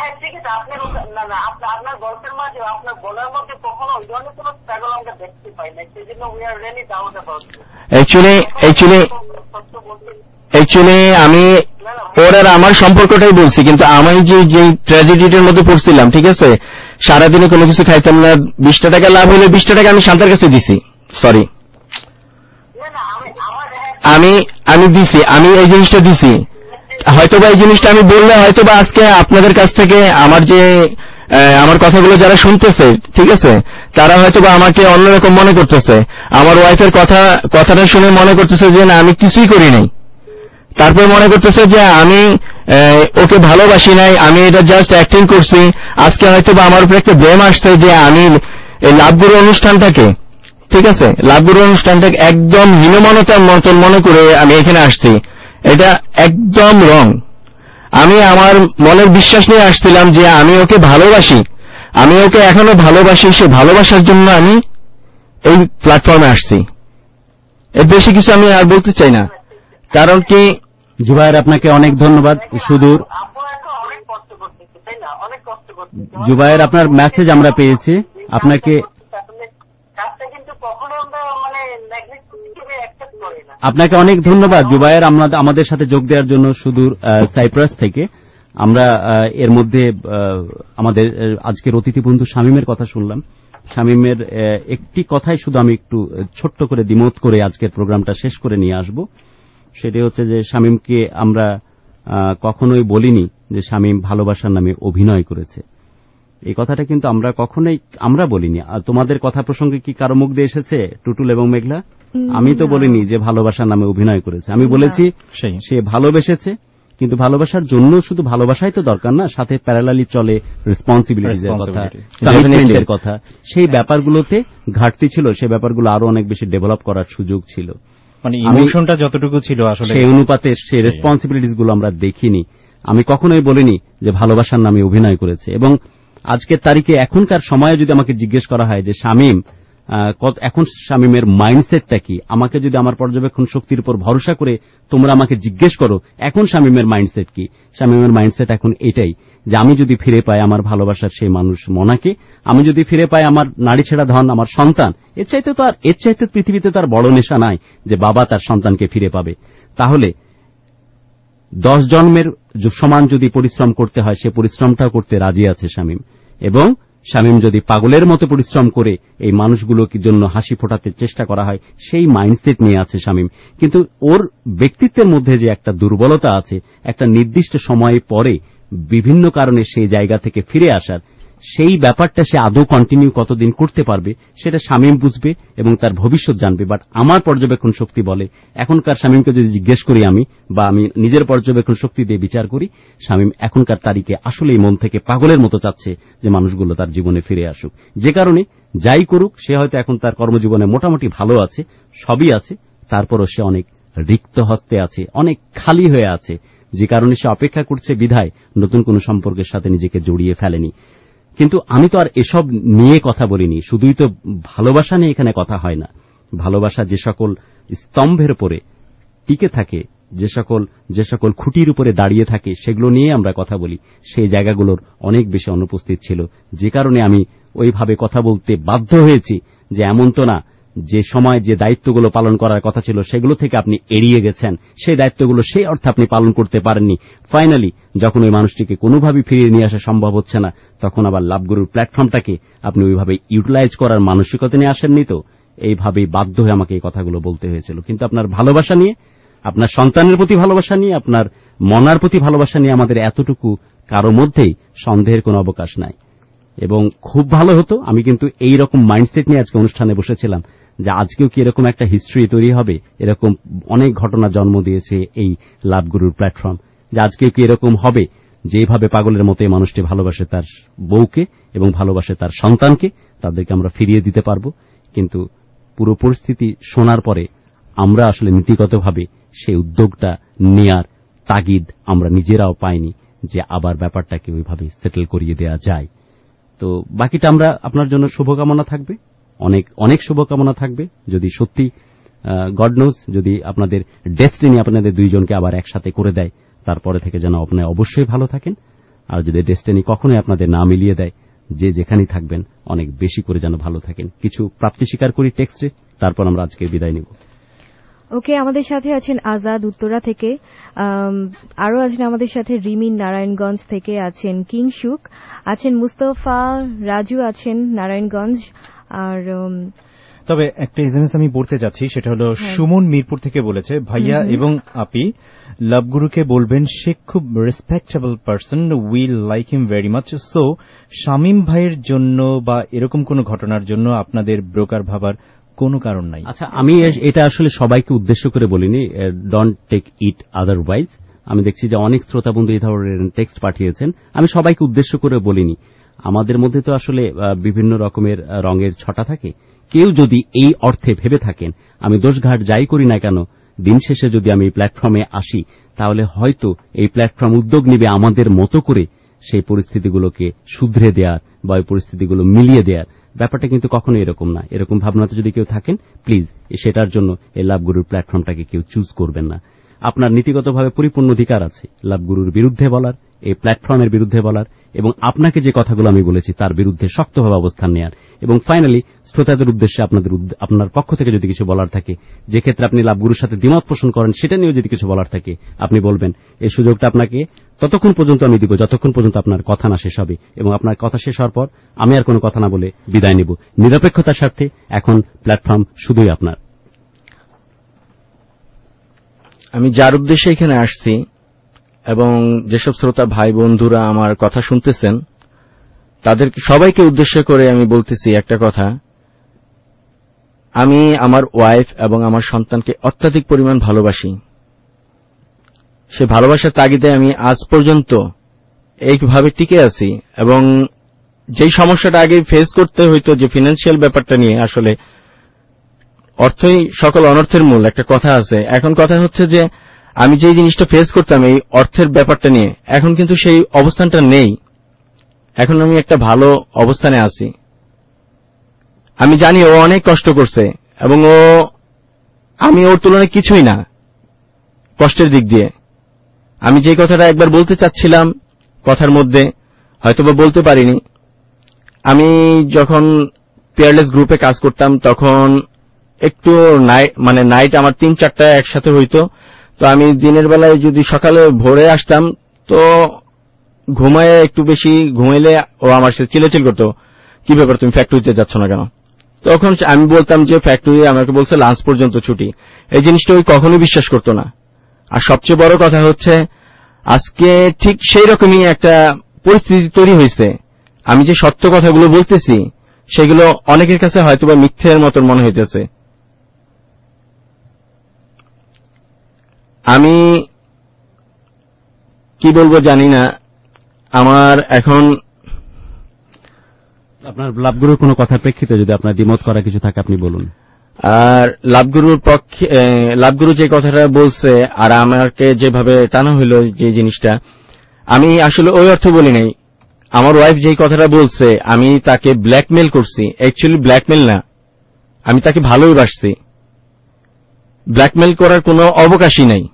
আপনার গল্পের মাঝে আপনার বলার মধ্যে কখনো ওই ধরনের কোনো স্ট্রাগল আমরা দেখতে পাই না, সেই জন্য we are really doubt about actually আমি ওর আর আমার সম্পর্কটাই বলছি, কিন্তু আমি যে ট্র্যাজেডিটার মধ্যে পড়ছিলাম, ঠিক আছে, সারাদিনে কোনো কিছু খাইতাম না, 20 টাকা লাভ হলে 20 টাকা আমি শান্তার কাছে দিছি। সরি, আমি দিছি, আমি এই জিনিসটা দিছি। হয়তোবা এই জিনিসটা আমি বললে হয়তোবা আজকে আপনাদের কাছ থেকে আমার কথাগুলো যারা শুনতেছে, ঠিক আছে, তারা হয়তোবা আমাকে অন্যরকম মনে করতেছে। আমার ওয়াইফের কথাটা শুনে মনে করতেছে যে না, আমি কিছুই করি নাই। তারপর মনে করতেছে যে আমি ওকে ভালোবাসি নাই, আমি এটা জাস্ট অ্যাক্টিং করছি। আজকে হয়তোবা আমার উপরে একটা ব্লেম আসছে যে আমি এই লাভগুরু অনুষ্ঠানটাকে, ঠিক আছে, লাভগুরু অনুষ্ঠানটাকে একদম হীনমন্যতার মতন মনে করে আমি এখানে আসছি। এটা একদম রং। আমি আমার মনের বিশ্বাস নিয়ে আসছিলাম যে আমি ওকে ভালোবাসি, আমি ওকে এখনো ভালোবাসি। সে ভালোবাসার জন্য আমি এই প্ল্যাটফর্মে আসছি। এর বেশি কিছু আমি আর বলতে চাই না। কারণ কি, জুবায়ের আপনাকে অনেক ধন্যবাদ। সুদূর জুবায়ের, আপনার মেসেজ আমরা পেয়েছি। আপনাকে অনেক ধন্যবাদ জুবায়ের, আমাদের সাথে যোগ দেওয়ার জন্য সুদূর সাইপ্রাস থেকে। আমরা এর মধ্যে আমাদের আজকের অতিথি বন্ধু শামীমের কথা শুনলাম। শামীমের একটি কথাই শুধু আমি একটু ছোট্ট করে দ্বিমত করে আজকের প্রোগ্রামটা শেষ করে নিয়ে আসব। সেটি হচ্ছে যে শামীমকে আমরা কখনোই বলিনি যে শামীম ভালোবাসার নামে অভিনয় করেছে। এই কথাটা কিন্তু আমরা কখনোই বলিনি। তোমাদের কথা প্রসঙ্গে কি কারো মুখ দিয়ে এসেছে, টুটুল এবং মেঘলা? আমি তো বলিনি যে ভালোবাসার নামে অভিনয় করেছে। আমি বলেছি সে ভালোবেসেছে, কিন্তু ভালোবাসার জন্য শুধু ভালোবাসাই তো দরকার না, সাথে প্যারালালি চলে রেসপন্সিবিলিটির কথা, কমিটমেন্টের কথা। সেই ব্যাপারগুলোতে ঘাটতি ছিল, সেই ব্যাপারগুলো আরো অনেক বেশি ডেভেলপ করার সুযোগ ছিল। মানে ইমোশনটা যতটুকু ছিল আসলে সেই অনুপাতে সেই রেসপন্সিবিলিটিস গুলো আমরা দেখিনি। আমি কখনোই বলিনি যে ভালোবাসার নামে অভিনয় করেছে। এবং আজকের তারিখে এখনকার সময়ে যদি আমাকে জিজ্ঞেস করা হয় যে শামীম এখন শামীমের মাইন্ডসেটটা কি, আমাকে যদি আমার পর্যবেক্ষণ শক্তির উপর ভরসা করে তোমরা আমাকে জিজ্ঞেস করো এখন শামীমের মাইন্ডসেট কি, শামীমের মাইন্ডসেট এখন এটাই যে আমি যদি ফিরে পাই আমার ভালোবাসার সেই মানুষ মনাকে, আমি যদি ফিরে পাই আমার নারী ছেড়া ধন আমার সন্তান, এর চাইতে পৃথিবীতে তার বড় নেশা নাই যে বাবা তার সন্তানকে ফিরে পাবে। তাহলে 10 জন্মের সমান যদি পরিশ্রম করতে হয় সে পরিশ্রমটাও করতে রাজি আছে শামীম। এবং শামীম যদি পাগলের মতো পরিশ্রম করে এই মানুষগুলোর জন্য হাসি ফোটাতে চেষ্টা করা হয় সেই মাইন্ডসেট নিয়ে আছে শামীম। কিন্তু ওর ব্যক্তিত্বের মধ্যে যে একটা দুর্বলতা আছে, একটা নির্দিষ্ট সময়ে পরে বিভিন্ন কারণে সেই জায়গা থেকে ফিরে আসার সেই ব্যাপারটা সে আদৌ কন্টিনিউ কতদিন করতে পারবে সেটা শামীম বুঝবে এবং তার ভবিষ্যৎ জানবে। বাট আমার পর্যবেক্ষণ শক্তি বলে এখনকার শামীমকে যদি জিজ্ঞেস করি আমি, বা আমি নিজের পর্যবেক্ষণ শক্তি দিয়ে বিচার করি, শামীম এখনকার তারিখে আসলেই মন থেকে পাগলের মতো চাচ্ছে যে মানুষগুলো তার জীবনে ফিরে আসুক। যে কারণে যাই করুক সে হয়তো এখন তার কর্মজীবনে মোটামুটি ভালো আছে, সবই আছে, তারপরও সে অনেক রিক্ত হস্তে আছে, অনেক খালি হয়ে আছে, যে কারণে সে অপেক্ষা করছে বিধায় নতুন কোন সম্পর্কের সাথে নিজেকে জড়িয়ে ফেলেনি। কিন্তু আমি তো আর এসব নিয়ে কথা বলিনি, শুধুই তো ভালোবাসা নিয়ে এখানে কথা হয় না। ভালোবাসা যে সকল স্তম্ভের উপরে টিকে থাকে, যে সকল খুঁটির উপরে দাঁড়িয়ে থাকে সেগুলো নিয়ে আমরা কথা বলি, সেই জায়গাগুলোর অনেক বেশি অনুপস্থিত ছিল, যে কারণে আমি ওইভাবে কথা বলতে বাধ্য হয়েছি যে এমন তো না যে সময় যে দায়িত্বগুলো পালন করার কথা ছিল সেগুলো থেকে আপনি এড়িয়ে গেছেন, সেই দায়িত্বগুলো সেই অর্থে আপনি পালন করতে পারেননি। ফাইনালি যখন ওই মানুষটিকে কোনোভাবেই ফিরিয়ে নিয়ে আসা সম্ভব হচ্ছে না, তখন আবার লাভগুরুর প্ল্যাটফর্মটাকে আপনি ওইভাবে ইউটিলাইজ করার মানসিকতা নিয়ে আসেননি, তো এইভাবেই বাধ্য হয়ে আমাকে এই কথাগুলো বলতে হয়েছিল। কিন্তু আপনার ভালোবাসা নিয়ে, আপনার সন্তানের প্রতি ভালোবাসা নিয়ে, আপনার মনার প্রতি ভালোবাসা নিয়ে আমাদের এতটুকু কারো মধ্যেই সন্দেহের কোনো অবকাশ নাই। এবং খুব ভালো হতো আমি কিন্তু এই রকম মাইন্ডসেট নিয়ে আজকে অনুষ্ঠানে বসেছিলাম যে আজকেও কি এরকম একটা হিস্ট্রি তৈরি হবে। এরকম অনেক ঘটনা জন্ম দিয়েছে এই লাভগুরুর প্ল্যাটফর্ম, যে আজকেও কি এরকম হবে যেভাবে পাগলের মতো এই মানুষটি ভালোবাসে তার বউকে এবং ভালোবাসে তার সন্তানকে, তাদেরকে আমরা ফিরিয়ে দিতে পারবো। কিন্তু পুরো পরিস্থিতি শোনার পরে আমরা আসলে নীতিগতভাবে সেই উদ্যোগটা নেয়ার তাগিদ আমরা নিজেরাও পাইনি যে আবার ব্যাপারটাকে ওইভাবে সেটেল করিয়ে দেওয়া যায়। তো বাকিটা আমরা আপনার জন্য শুভকামনা থাকবে, অনেক অনেক শুভকামনা থাকবে। যদি সত্যি গড নোজ যদি আপনাদের ডেস্টিনি আপনাদের দুইজনকে আবার একসাথে করে দেয়, তারপরে থেকে যেন আপনি অবশ্যই ভালো থাকেন। আর যদি ডেস্টিনি কখনোই আপনাদের না মিলিয়ে দেয়, যে যেখানেই থাকবেন অনেক বেশি করে যেন ভালো থাকেন। কিছু প্রাপ্তি স্বীকার করি টেক্সটে, তারপর আমরা আজকে বিদায় নেব। ওকে, আমাদের সাথে আছেন আজাদ উত্তরা থেকে, আরো আছেন আমাদের সাথে রিমিন নারায়ণগঞ্জ থেকে, আছেন কিংসুক, আছেন মুস্তফা রাজু, আছেন নারায়ণগঞ্জ। আর তবে একটা এসএমএস আমি পড়তে যাচ্ছি, সেটা হলো সুমন মিরপুর থেকে বলেছে, ভাইয়া এবং আপি লাভগুরুকে বলবেন সে খুব respectable person, we like him very much. So Shamim ভাইয়ের জন্য বা এরকম কোন ঘটনার জন্য আপনাদের ব্রোকার ভাবার কোনো কারণ নাই। আচ্ছা, আমি এটা আসলে সবাইকে উদ্দেশ্য করে বলিনি, ডোন্ট টেক ইট আদারওয়াইজ। আমি দেখছি যে অনেক শ্রোতাবন্ধু এই ধরনের টেক্সট পাঠিয়েছেন, আমি সবাইকে উদ্দেশ্য করে বলিনি। আমাদের মধ্যে তো আসলে বিভিন্ন রকমের রঙের ছটা থাকে। কেউ যদি এই অর্থে ভেবে থাকেন আমি দোষঘাট যাই করি না কেন, দিন শেষে যদি আমি এই প্ল্যাটফর্মে আসি, তাহলে হয়তো এই প্ল্যাটফর্ম উদ্যোগ নেবে আমাদের মতো করে সেই পরিস্থিতিগুলোকে শুধরে দেওয়ার বা ওই পরিস্থিতিগুলো মিলিয়ে দেওয়ার। ব্যাপারটা কিন্তু কখনো এরকম না। এরকম ভাবনাতে যদি কেউ থাকেন, প্লিজ সেটার জন্য এই লাভগুরুর প্ল্যাটফর্মটাকে কেউ চুজ করবেন না। আপনার নীতিগতভাবে পরিপূর্ণ অধিকার আছে লাভগুরুর বিরুদ্ধে বলার, এই প্ল্যাটফর্মের বিরুদ্ধে বলার, এবং আপনাকে যে কথাগুলো আমি বলেছি তার বিরুদ্ধে শক্তভাবে অবস্থান নেওয়ার। এবং ফাইনালি শ্রোতাদের উদ্দেশ্যে আপনার পক্ষ থেকে যদি কিছু বলার থাকে, যে ক্ষেত্রে আপনি লাভগুরুর সাথে দ্বিমত পোষণ করেন, সেটা নিয়েও যদি কিছু বলার থাকে আপনি বলবেন। এই সুযোগটা আপনাকে ততক্ষণ পর্যন্ত আমি দিব যতক্ষণ পর্যন্ত আপনার কথা না শেষ হবে, এবং আপনার কথা শেষ হওয়ার পর আমি আর কোনো কথা না বলে বিদায় নেব নিরপেক্ষতার স্বার্থে। এখন প্ল্যাটফর্ম শুধুই আপনার। আমি যার উদ্দেশ্যে এখানে আসছি এবং যেসব শ্রোতা ভাই বন্ধুরা আমার কথা শুনতেছেন, তাদের সবাইকে উদ্দেশ্য করে আমি বলতেছি একটা কথা, আমি আমার ওয়াইফ এবং আমার সন্তানকে অত্যাধিক পরিমাণ ভালোবাসি। সে ভালোবাসার তাগিদে আমি আজ পর্যন্ত এইভাবে টিকে আছি। এবং যেই সমস্যাটা আগে ফেস করতে হইতো, যে ফিনান্সিয়াল ব্যাপারটা নিয়ে, আসলে অর্থই সকল অনর্থের মূল একটা কথা আছে। এখন কথা হচ্ছে যে আমি যেই জিনিসটা ফেস করতাম এই অর্থের ব্যাপারটা নিয়ে, এখন কিন্তু সেই অবস্থানটা নেই। এখন আমি একটা ভালো অবস্থানে আছি। আমি জানি ও অনেক কষ্ট করছে এবং আমি ওর তুলনায় কিছুই না কষ্টের দিক দিয়ে। আমি যে কথাটা একবার বলতে চাচ্ছিলাম কথার মধ্যে হয়তোবা বলতে পারিনি। আমি যখন পিয়ারলেস গ্রুপে কাজ করতাম তখন একটু নাইট আমার 3-4টা একসাথে হইতো। তো আমি দিনের বেলায় যদি সকালে ভোরে আসতাম তো ঘুমায় একটু বেশি ঘুমাইলে ও আমার সাথে চিল্লাচিল করতো, কি ব্যাপার তুমি ফ্যাক্টরিতে যাচ্ছ না কেন? তখন আমি বলতাম যে ফ্যাক্টরি আমাকে বলছে লাঞ্চ পর্যন্ত ছুটি। এই জিনিসটা ওই কখনোই বিশ্বাস করতো না। আর সবচেয়ে বড় কথা হচ্ছে আজকে ঠিক সেই রকমই একটা পরিস্থিতি তৈরি হয়েছে। আমি যে সত্য কথাগুলো বলতেছি সেগুলো অনেকের কাছে হয়তোবা মিথ্যের মতন মনে হইতেছে। আমি কি বলবো জানি না। আমার এখন আপনার লাভগুরুর কোনো কথার প্রেক্ষিতে যদি আপনার দ্বিমত করা কিছু থাকে আপনি বলুন। আর লাভগুরুর পক্ষে লাভগুরু যে কথাটা বলছে আর আমাকে যেভাবে টানা হইল যে জিনিসটা, আমি আসলে ওই অর্থ বলি নাই। আমার ওয়াইফ যেই কথাটা বলছে আমি তাকে ব্ল্যাকমেল করছি, অ্যাকচুয়ালি ব্ল্যাকমেল না, আমি তাকে ভালোই বাসছি। ব্ল্যাকমেল করার কোনো অবকাশই নাই।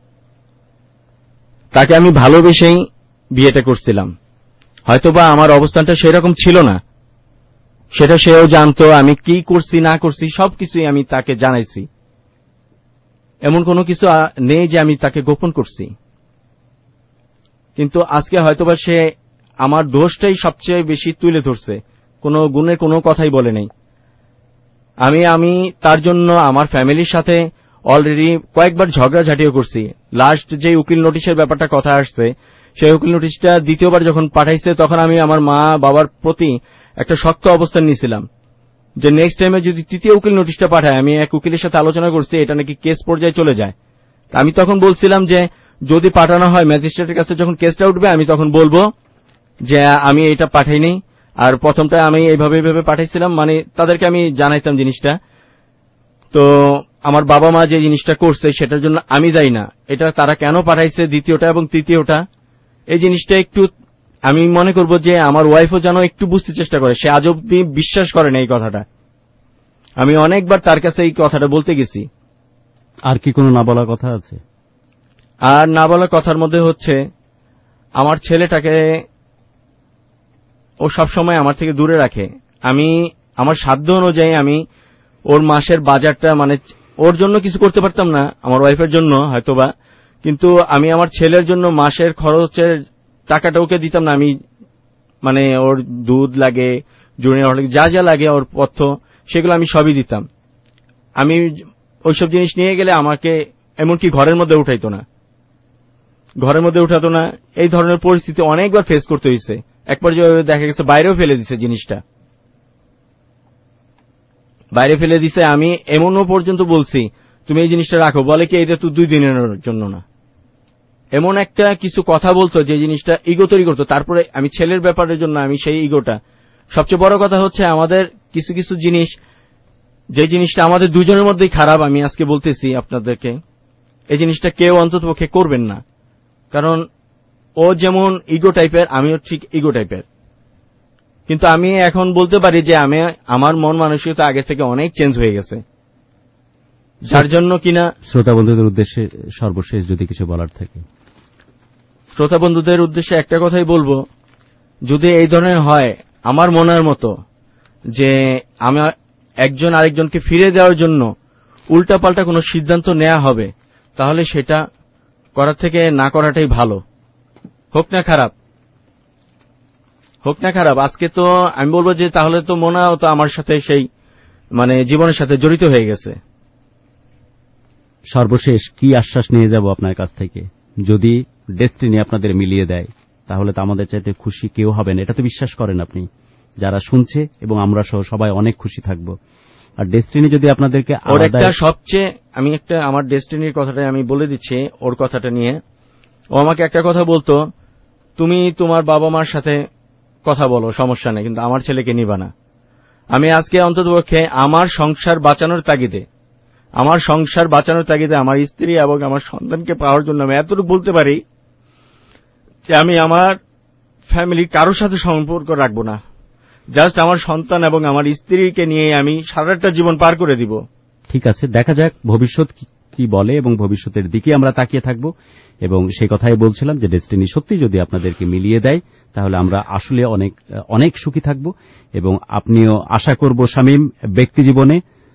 তাকে আমি ভালোবেসেই বিয়েটা করছিলাম। হয়তোবা আমার অবস্থানটা সেরকম ছিল না, সেটা সেও জানতো। আমি কি করছি না করছি সবকিছুই আমি তাকে জানাইছি। এমন কোনো কিছু নেই যে আমি তাকে গোপন করছি। কিন্তু আজকে হয়তোবা সে আমার দোষটাই সবচেয়ে বেশি তুলে ধরছে, কোনো গুণের কোনো কথাই বলে নেই। আমি তার জন্য আমার ফ্যামিলির সাথে অলরেডি কয়েকবার ঝগড়াঝাটিও করছি। লাস্ট যে উকিল নোটিশের ব্যাপারটা কথা আসছে, সেই উকিল নোটিশটা দ্বিতীয়বার যখন পাঠাইছে তখন আমি আমার মা বাবার প্রতি একটা শক্ত অবস্থান নিয়েছিলাম যে নেক্সট টাইমে যদি তৃতীয় উকিল নোটিশটা পাঠায়, আমি এক উকিলের সাথে আলোচনা করছি এটা নাকি কেস পর্যায়ে চলে যায়। আমি তখন বলছিলাম যে যদি পাঠানো হয় ম্যাজিস্ট্রেটের কাছে যখন কেসটা উঠবে আমি তখন বলবো যে আমি এটা পাঠাইনি। আর প্রথমটা আমি এইভাবে পাঠাইছিলাম, মানে তাদেরকে আমি জানাইতাম জিনিসটা। তো আমার বাবা মা যে জিনিসটা করছে সেটার জন্য আমি দায়ী না, এটা তারা কেন পাঠাইছে দ্বিতীয়টা এবং তৃতীয়টা, এই জিনিসটা একটু আমি মনে করব যে আমার ওয়াইফও যেন একটু বুঝতে চেষ্টা করে। সে আজ অব্দি বিশ্বাস করে না এই কথাটা। আমি অনেকবার তার কাছে এই কথাটা বলতে গেছি। আর কি কোনো না বলার কথা আছে? আর না বলার কথার মধ্যে হচ্ছে আমার ছেলেটাকে ও সবসময় আমার থেকে দূরে রাখে। আমি আমার সাধ্য অনুযায়ী আমি ওর মাসের বাজারটা, মানে ওর জন্য কিছু করতে পারতাম না, আমার ওয়াইফের জন্য হয়তোবা, কিন্তু আমি আমার ছেলের জন্য মাসের খরচের টাকাটা ওকে দিতাম না। আমি মানে ওর দুধ লাগে, জুনিয়র লাগে, যা যা লাগে ওর পথ্য, সেগুলো আমি সবই দিতাম। আমি ওইসব জিনিস নিয়ে গেলে আমাকে এমনকি ঘরের মধ্যে উঠাতো না। এই ধরনের পরিস্থিতি অনেকবার ফেস করতে হয়েছে। এক পর্যায়ে দেখা গেছে বাইরেও ফেলে দিছে জিনিসটা, বাইরে ফেলে দিছে। আমি এমনও পর্যন্ত বলছি তুমি এই জিনিসটা রাখো, বলে কি এটা তো 2 দিনের জন্য না। এমন একটা কিছু কথা বলতো যে জিনিসটা ইগো তৈরি করতো। তারপরে আমি ছেলের ব্যাপারের জন্য আমি সেই ইগোটা, সবচেয়ে বড় কথা হচ্ছে আমাদের কিছু কিছু জিনিস, যে জিনিসটা আমাদের দুজনের মধ্যেই খারাপ, আমি আজকে বলতেছি আপনাদেরকে, এই জিনিসটা কেউ অন্ততপক্ষে করবেন না। কারণ ও যেমন ইগো টাইপের, আমিও ঠিক ইগো টাইপের। কিন্তু আমি এখন বলতে পারি যে আমার মন মানসিকতা আগে থেকে অনেক চেঞ্জ হয়ে গেছে, যার জন্য কিনা। শ্রোতা বন্ধুদের উদ্দেশ্যে সর্বশেষ যদি কিছু বলার থাকে? শ্রোতা বন্ধুদের উদ্দেশ্যে একটা কথাই বলবো, যদি এই ধরনের হয় আমার মনের মতো যে আমি একজন আরেকজনকে ফিরে দেওয়ার জন্য উল্টাপাল্টা কোনো সিদ্ধান্ত নেওয়া হবে, তাহলে সেটা করার থেকে না করাটাই ভালো। হোক না খারাপ। আজকে তো আমি বলবো যে তাহলে তো মোনাও তো আমার সাথে সেই মানে জীবনের সাথে জড়িত হয়ে গেছে। সর্বশেষ কি আশ্বাস নিয়ে যাব আপনার কাছ থেকে? যদি ডেস্টিনি আপনাদের মিলিয়ে দেয় তাহলে তো আমাদের চাইতে খুশি কেউ হবেন, এটা তো বিশ্বাস করেন আপনি। যারা শুনছে এবং আমরা সহ সবাই অনেক খুশি থাকবো। আর ডেস্টিনি যদি আপনাদেরকে ওর একটা সবচেয়ে, আমি একটা আমার ডেস্টিনির কথাটা আমি বলে দিচ্ছি ওর কথাটা নিয়ে। ও আমাকে একটা কথা বলতো, তুমি তোমার বাবা মার সাথে কথা বলো, সমস্যা নেই, কিন্তু আমার ছেলেকে নিবা না। আমি আজকে অন্ততপক্ষে আমার সংসার বাঁচানোর তাগিদে আমার স্ত্রী এবং আমার সন্তানকে পাওয়ার জন্য আমি এতটুকু বলতে পারি যে আমি আমার ফ্যামিলির কারোর সাথে সম্পর্ক রাখবো না। জাস্ট আমার সন্তান এবং আমার স্ত্রীকে নিয়ে আমি সারাটা জীবন পার করে দিব। ঠিক আছে, দেখা যাক ভবিষ্যৎ কি বলে এবং ভবিষ্যতের দিকে আমরা তাকিয়ে থাকব। এবং সেই কথাই বলছিলাম যে ডেস্টিনি সত্যি যদি আপনাদেরকে মিলিয়ে দেয় তাহলে আমরা আসলে অনেক অনেক সুখী থাকব। এবং আপনিও আশা করব শামীম ব্যক্তি জীবনে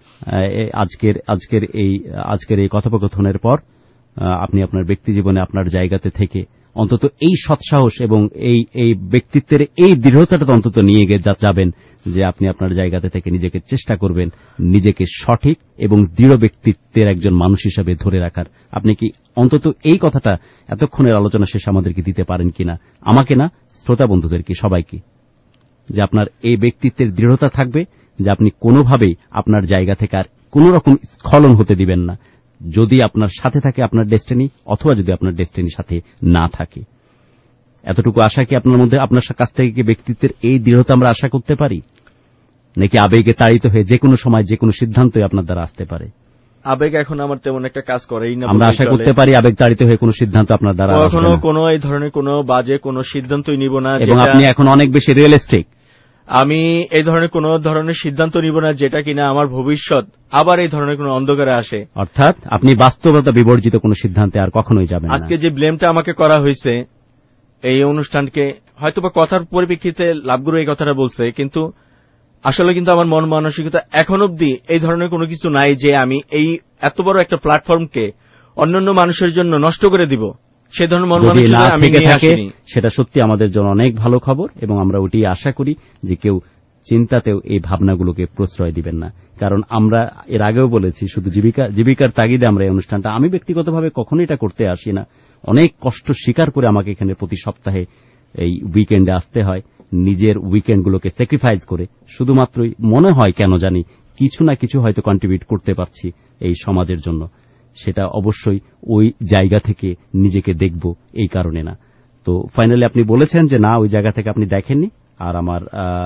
আজকের এই কথোপকথনের পর আপনি আপনার ব্যক্তি জীবনে আপনার জায়গাতে থেকে অন্তত এই সৎসাহস এবং এই ব্যক্তিত্বের এই দৃঢ়তাটা অন্তত নিয়ে যাবেন যে আপনি আপনার জায়গাতে থেকে নিজেকে চেষ্টা করবেন নিজেকে সঠিক এবং দৃঢ় ব্যক্তিত্বের একজন মানুষ হিসেবে ধরে রাখার। আপনি কি অন্তত এই কথাটা এতক্ষণের আলোচনা শেষে আমাদেরকে দিতে পারেন কিনা, আমাকে না, শ্রোতা বন্ধুদেরকে, সবাইকে, যে আপনার এই ব্যক্তিত্বের দৃঢ়তা থাকবে যে আপনি কোনোভাবেই আপনার জায়গা থেকে আর কোন রকম স্খলন হতে দিবেন না, যদি আপনার সাথে থাকে আপনার ডেস্টিনি অথবা যদি আপনার ডেস্টিনির সাথে না থাকে। এতটুকু আশা কি আপনার মধ্যে, আপনার কাছ থেকে কি ব্যক্তিত্বের এই দৃঢ়তা আমরা আশা করতে পারি, নাকি আবেগে তাড়িত হয়ে যে কোনো সময় যে কোনো সিদ্ধান্তই আপনার দ্বারা আসতে পারে? আবেগ এখন আমার তেমন একটা কাজ করেই না। আমরা আশা করতে পারি আবেগ তাড়িত হয়ে কোনো সিদ্ধান্ত আপনার দ্বারা কখনো কোনো এই ধরনের কোনো বাজে কোনো সিদ্ধান্তই নিব না। এবং আপনি এখন অনেক বেশি রিয়েলিস্টিক। আমি এই ধরনের কোন ধরনের সিদ্ধান্ত নিব না যেটা কিনা আমার ভবিষ্যৎ আবার এই ধরনের কোন অন্ধকারে আসে। অর্থাৎ আপনি বাস্তবতা বিবর্জিত কোন সিদ্ধান্তে আর কখনোই যাবেন না। আজকে যে ব্লেমটা আমাকে করা হয়েছে এই অনুষ্ঠানকে, হয়তোবা কথার পরিপ্রেক্ষিতে লাভগুরু এই কথাটা বলছে, কিন্তু আসলে কিন্তু আমার মন মানসিকতা এখন অব্দি এই ধরনের কোনো কিছু নাই যে আমি এই এত বড় একটা প্ল্যাটফর্মকে অন্যান্য মানুষের জন্য নষ্ট করে দিব। সে ধরনের মন মানসিকতা আমি নিয়ে আসিনি। সেটা সত্যি আমাদের জন্য অনেক ভালো খবর এবং আমরা ওটি আশা করি যে কেউ চিন্তাতেও এই ভাবনাগুলোকে প্রশ্রয় দিবেন না। কারণ আমরা এর আগেও বলেছি শুধু জীবিকার তাগিদে আমরা এই অনুষ্ঠানটা, আমি ব্যক্তিগতভাবে কখনোই এটা করতে আসি না। অনেক কষ্ট স্বীকার করে আমাকে এখানে প্রতি সপ্তাহে এই উইকেন্ডে আসতে হয়, নিজের উইকেন্ডগুলোকে স্যাক্রিফাইস করে, শুধুমাত্রই মনে হয় কেন জানি কিছু না কিছু হয়তো কন্ট্রিবিউট করতে পারছি এই সমাজের জন্য। সেটা অবশ্যই ওই জায়গা থেকে নিজেকে দেখব এই কারণে না। তো ফাইনালি আপনি বলেছেন যে না, ওই জায়গা থেকে আপনি দেখেননি, আর আমার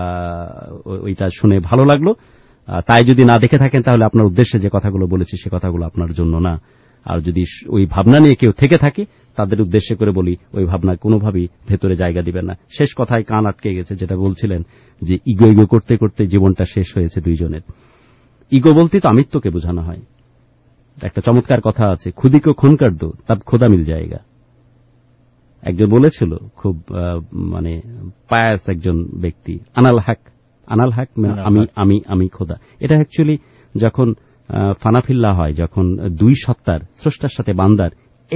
ওইটা শুনে ভালো লাগলো। তাই যদি না দেখে থাকেন তাহলে আপনার উদ্দেশ্যে যে কথাগুলো বলেছি সে কথাগুলো আপনার জন্য না। আর যদি ওই ভাবনা নিয়ে কেউ থেকে থাকে তাদের উদ্দেশ্যে করে বলি, ওই ভাবনা কোনোভাবেই ভেতরে জায়গা দিবেন না। শেষ কথায় কান আটকে গেছে, যেটা বলছিলেন যে ইগো করতে করতে জীবনটা শেষ হয়েছে দুইজনের। ইগো বলতে তো আমিত্বকে বোঝানো হয়। একটা চমৎকার কথা আছে, খুদি কো খুন কর দো তব খোদা মিল জায়েগা। একজন বলেছিল, খুব মানে পায়াস একজন ব্যক্তি, আনাল হক আমি খোদা। এটা অ্যাকচুয়ালি যখন ফানাফিল্লা হয়, যখন দুই সত্তার, স্রষ্টার সাথে বান্দার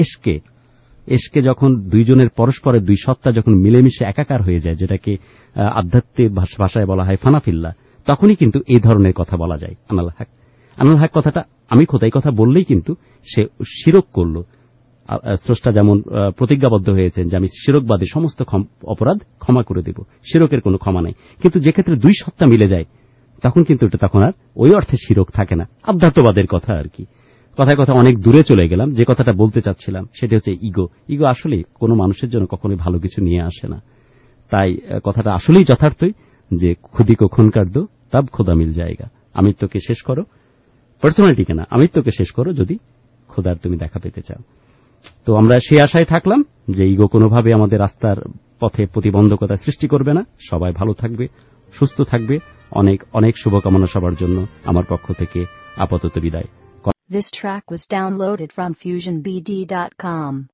এশকে যখন দুইজনের পরস্পরের দুই সত্তা যখন মিলেমিশে একাকার হয়ে যায়, যেটাকে আধ্যাত্মিক ভাষায় বলা হয় ফানাফিল্লা, তখনই কিন্তু এই ধরনের কথা বলা যায়। আনাল হক কথাটা আমি খোদাই কথা বললেই কিন্তু সে শিরক করল। স্রষ্টা যেমন প্রতিজ্ঞাবদ্ধ হয়েছেন যে আমি শিরকবাদী সমস্ত অপরাধ ক্ষমা করে দেব, শিরকের কোনো ক্ষমা নাই। কিন্তু যে ক্ষেত্রে দুই সত্তা মিলে যায় তখন কিন্তু এটা তখন আর ওই অর্থে শিরক থাকে না, আধ্যাত্মবাদের কথা আর কি। কথায় কথা অনেক দূরে চলে গেলাম। যে কথাটা বলতে চাচ্ছিলাম সেটা হচ্ছে ইগো আসলে কোনো মানুষের জন্য কখনোই ভালো কিছু নিয়ে আসে না। তাই কথাটা আসলেই যথার্থই যে খুদি কো খুন কর দো তব খোদা মিল জায়েগা। আমিত্বকে শেষ করো, পার্সোনালিটিকে না, আমিত্বকে শেষ করো যদি খোদার তুমি দেখা পেতে চাও। তো আমরা সেই আশায় থাকলাম যে ইগো কোনোভাবে আমাদের রাস্তার পথে প্রতিবন্ধকতা সৃষ্টি করবে না। সবাই ভালো থাকবে, সুস্থ থাকবে। অনেক অনেক শুভকামনা সবার জন্য আমার পক্ষ থেকে আপাতত বিদায়। This track was downloaded from FusionBD.com.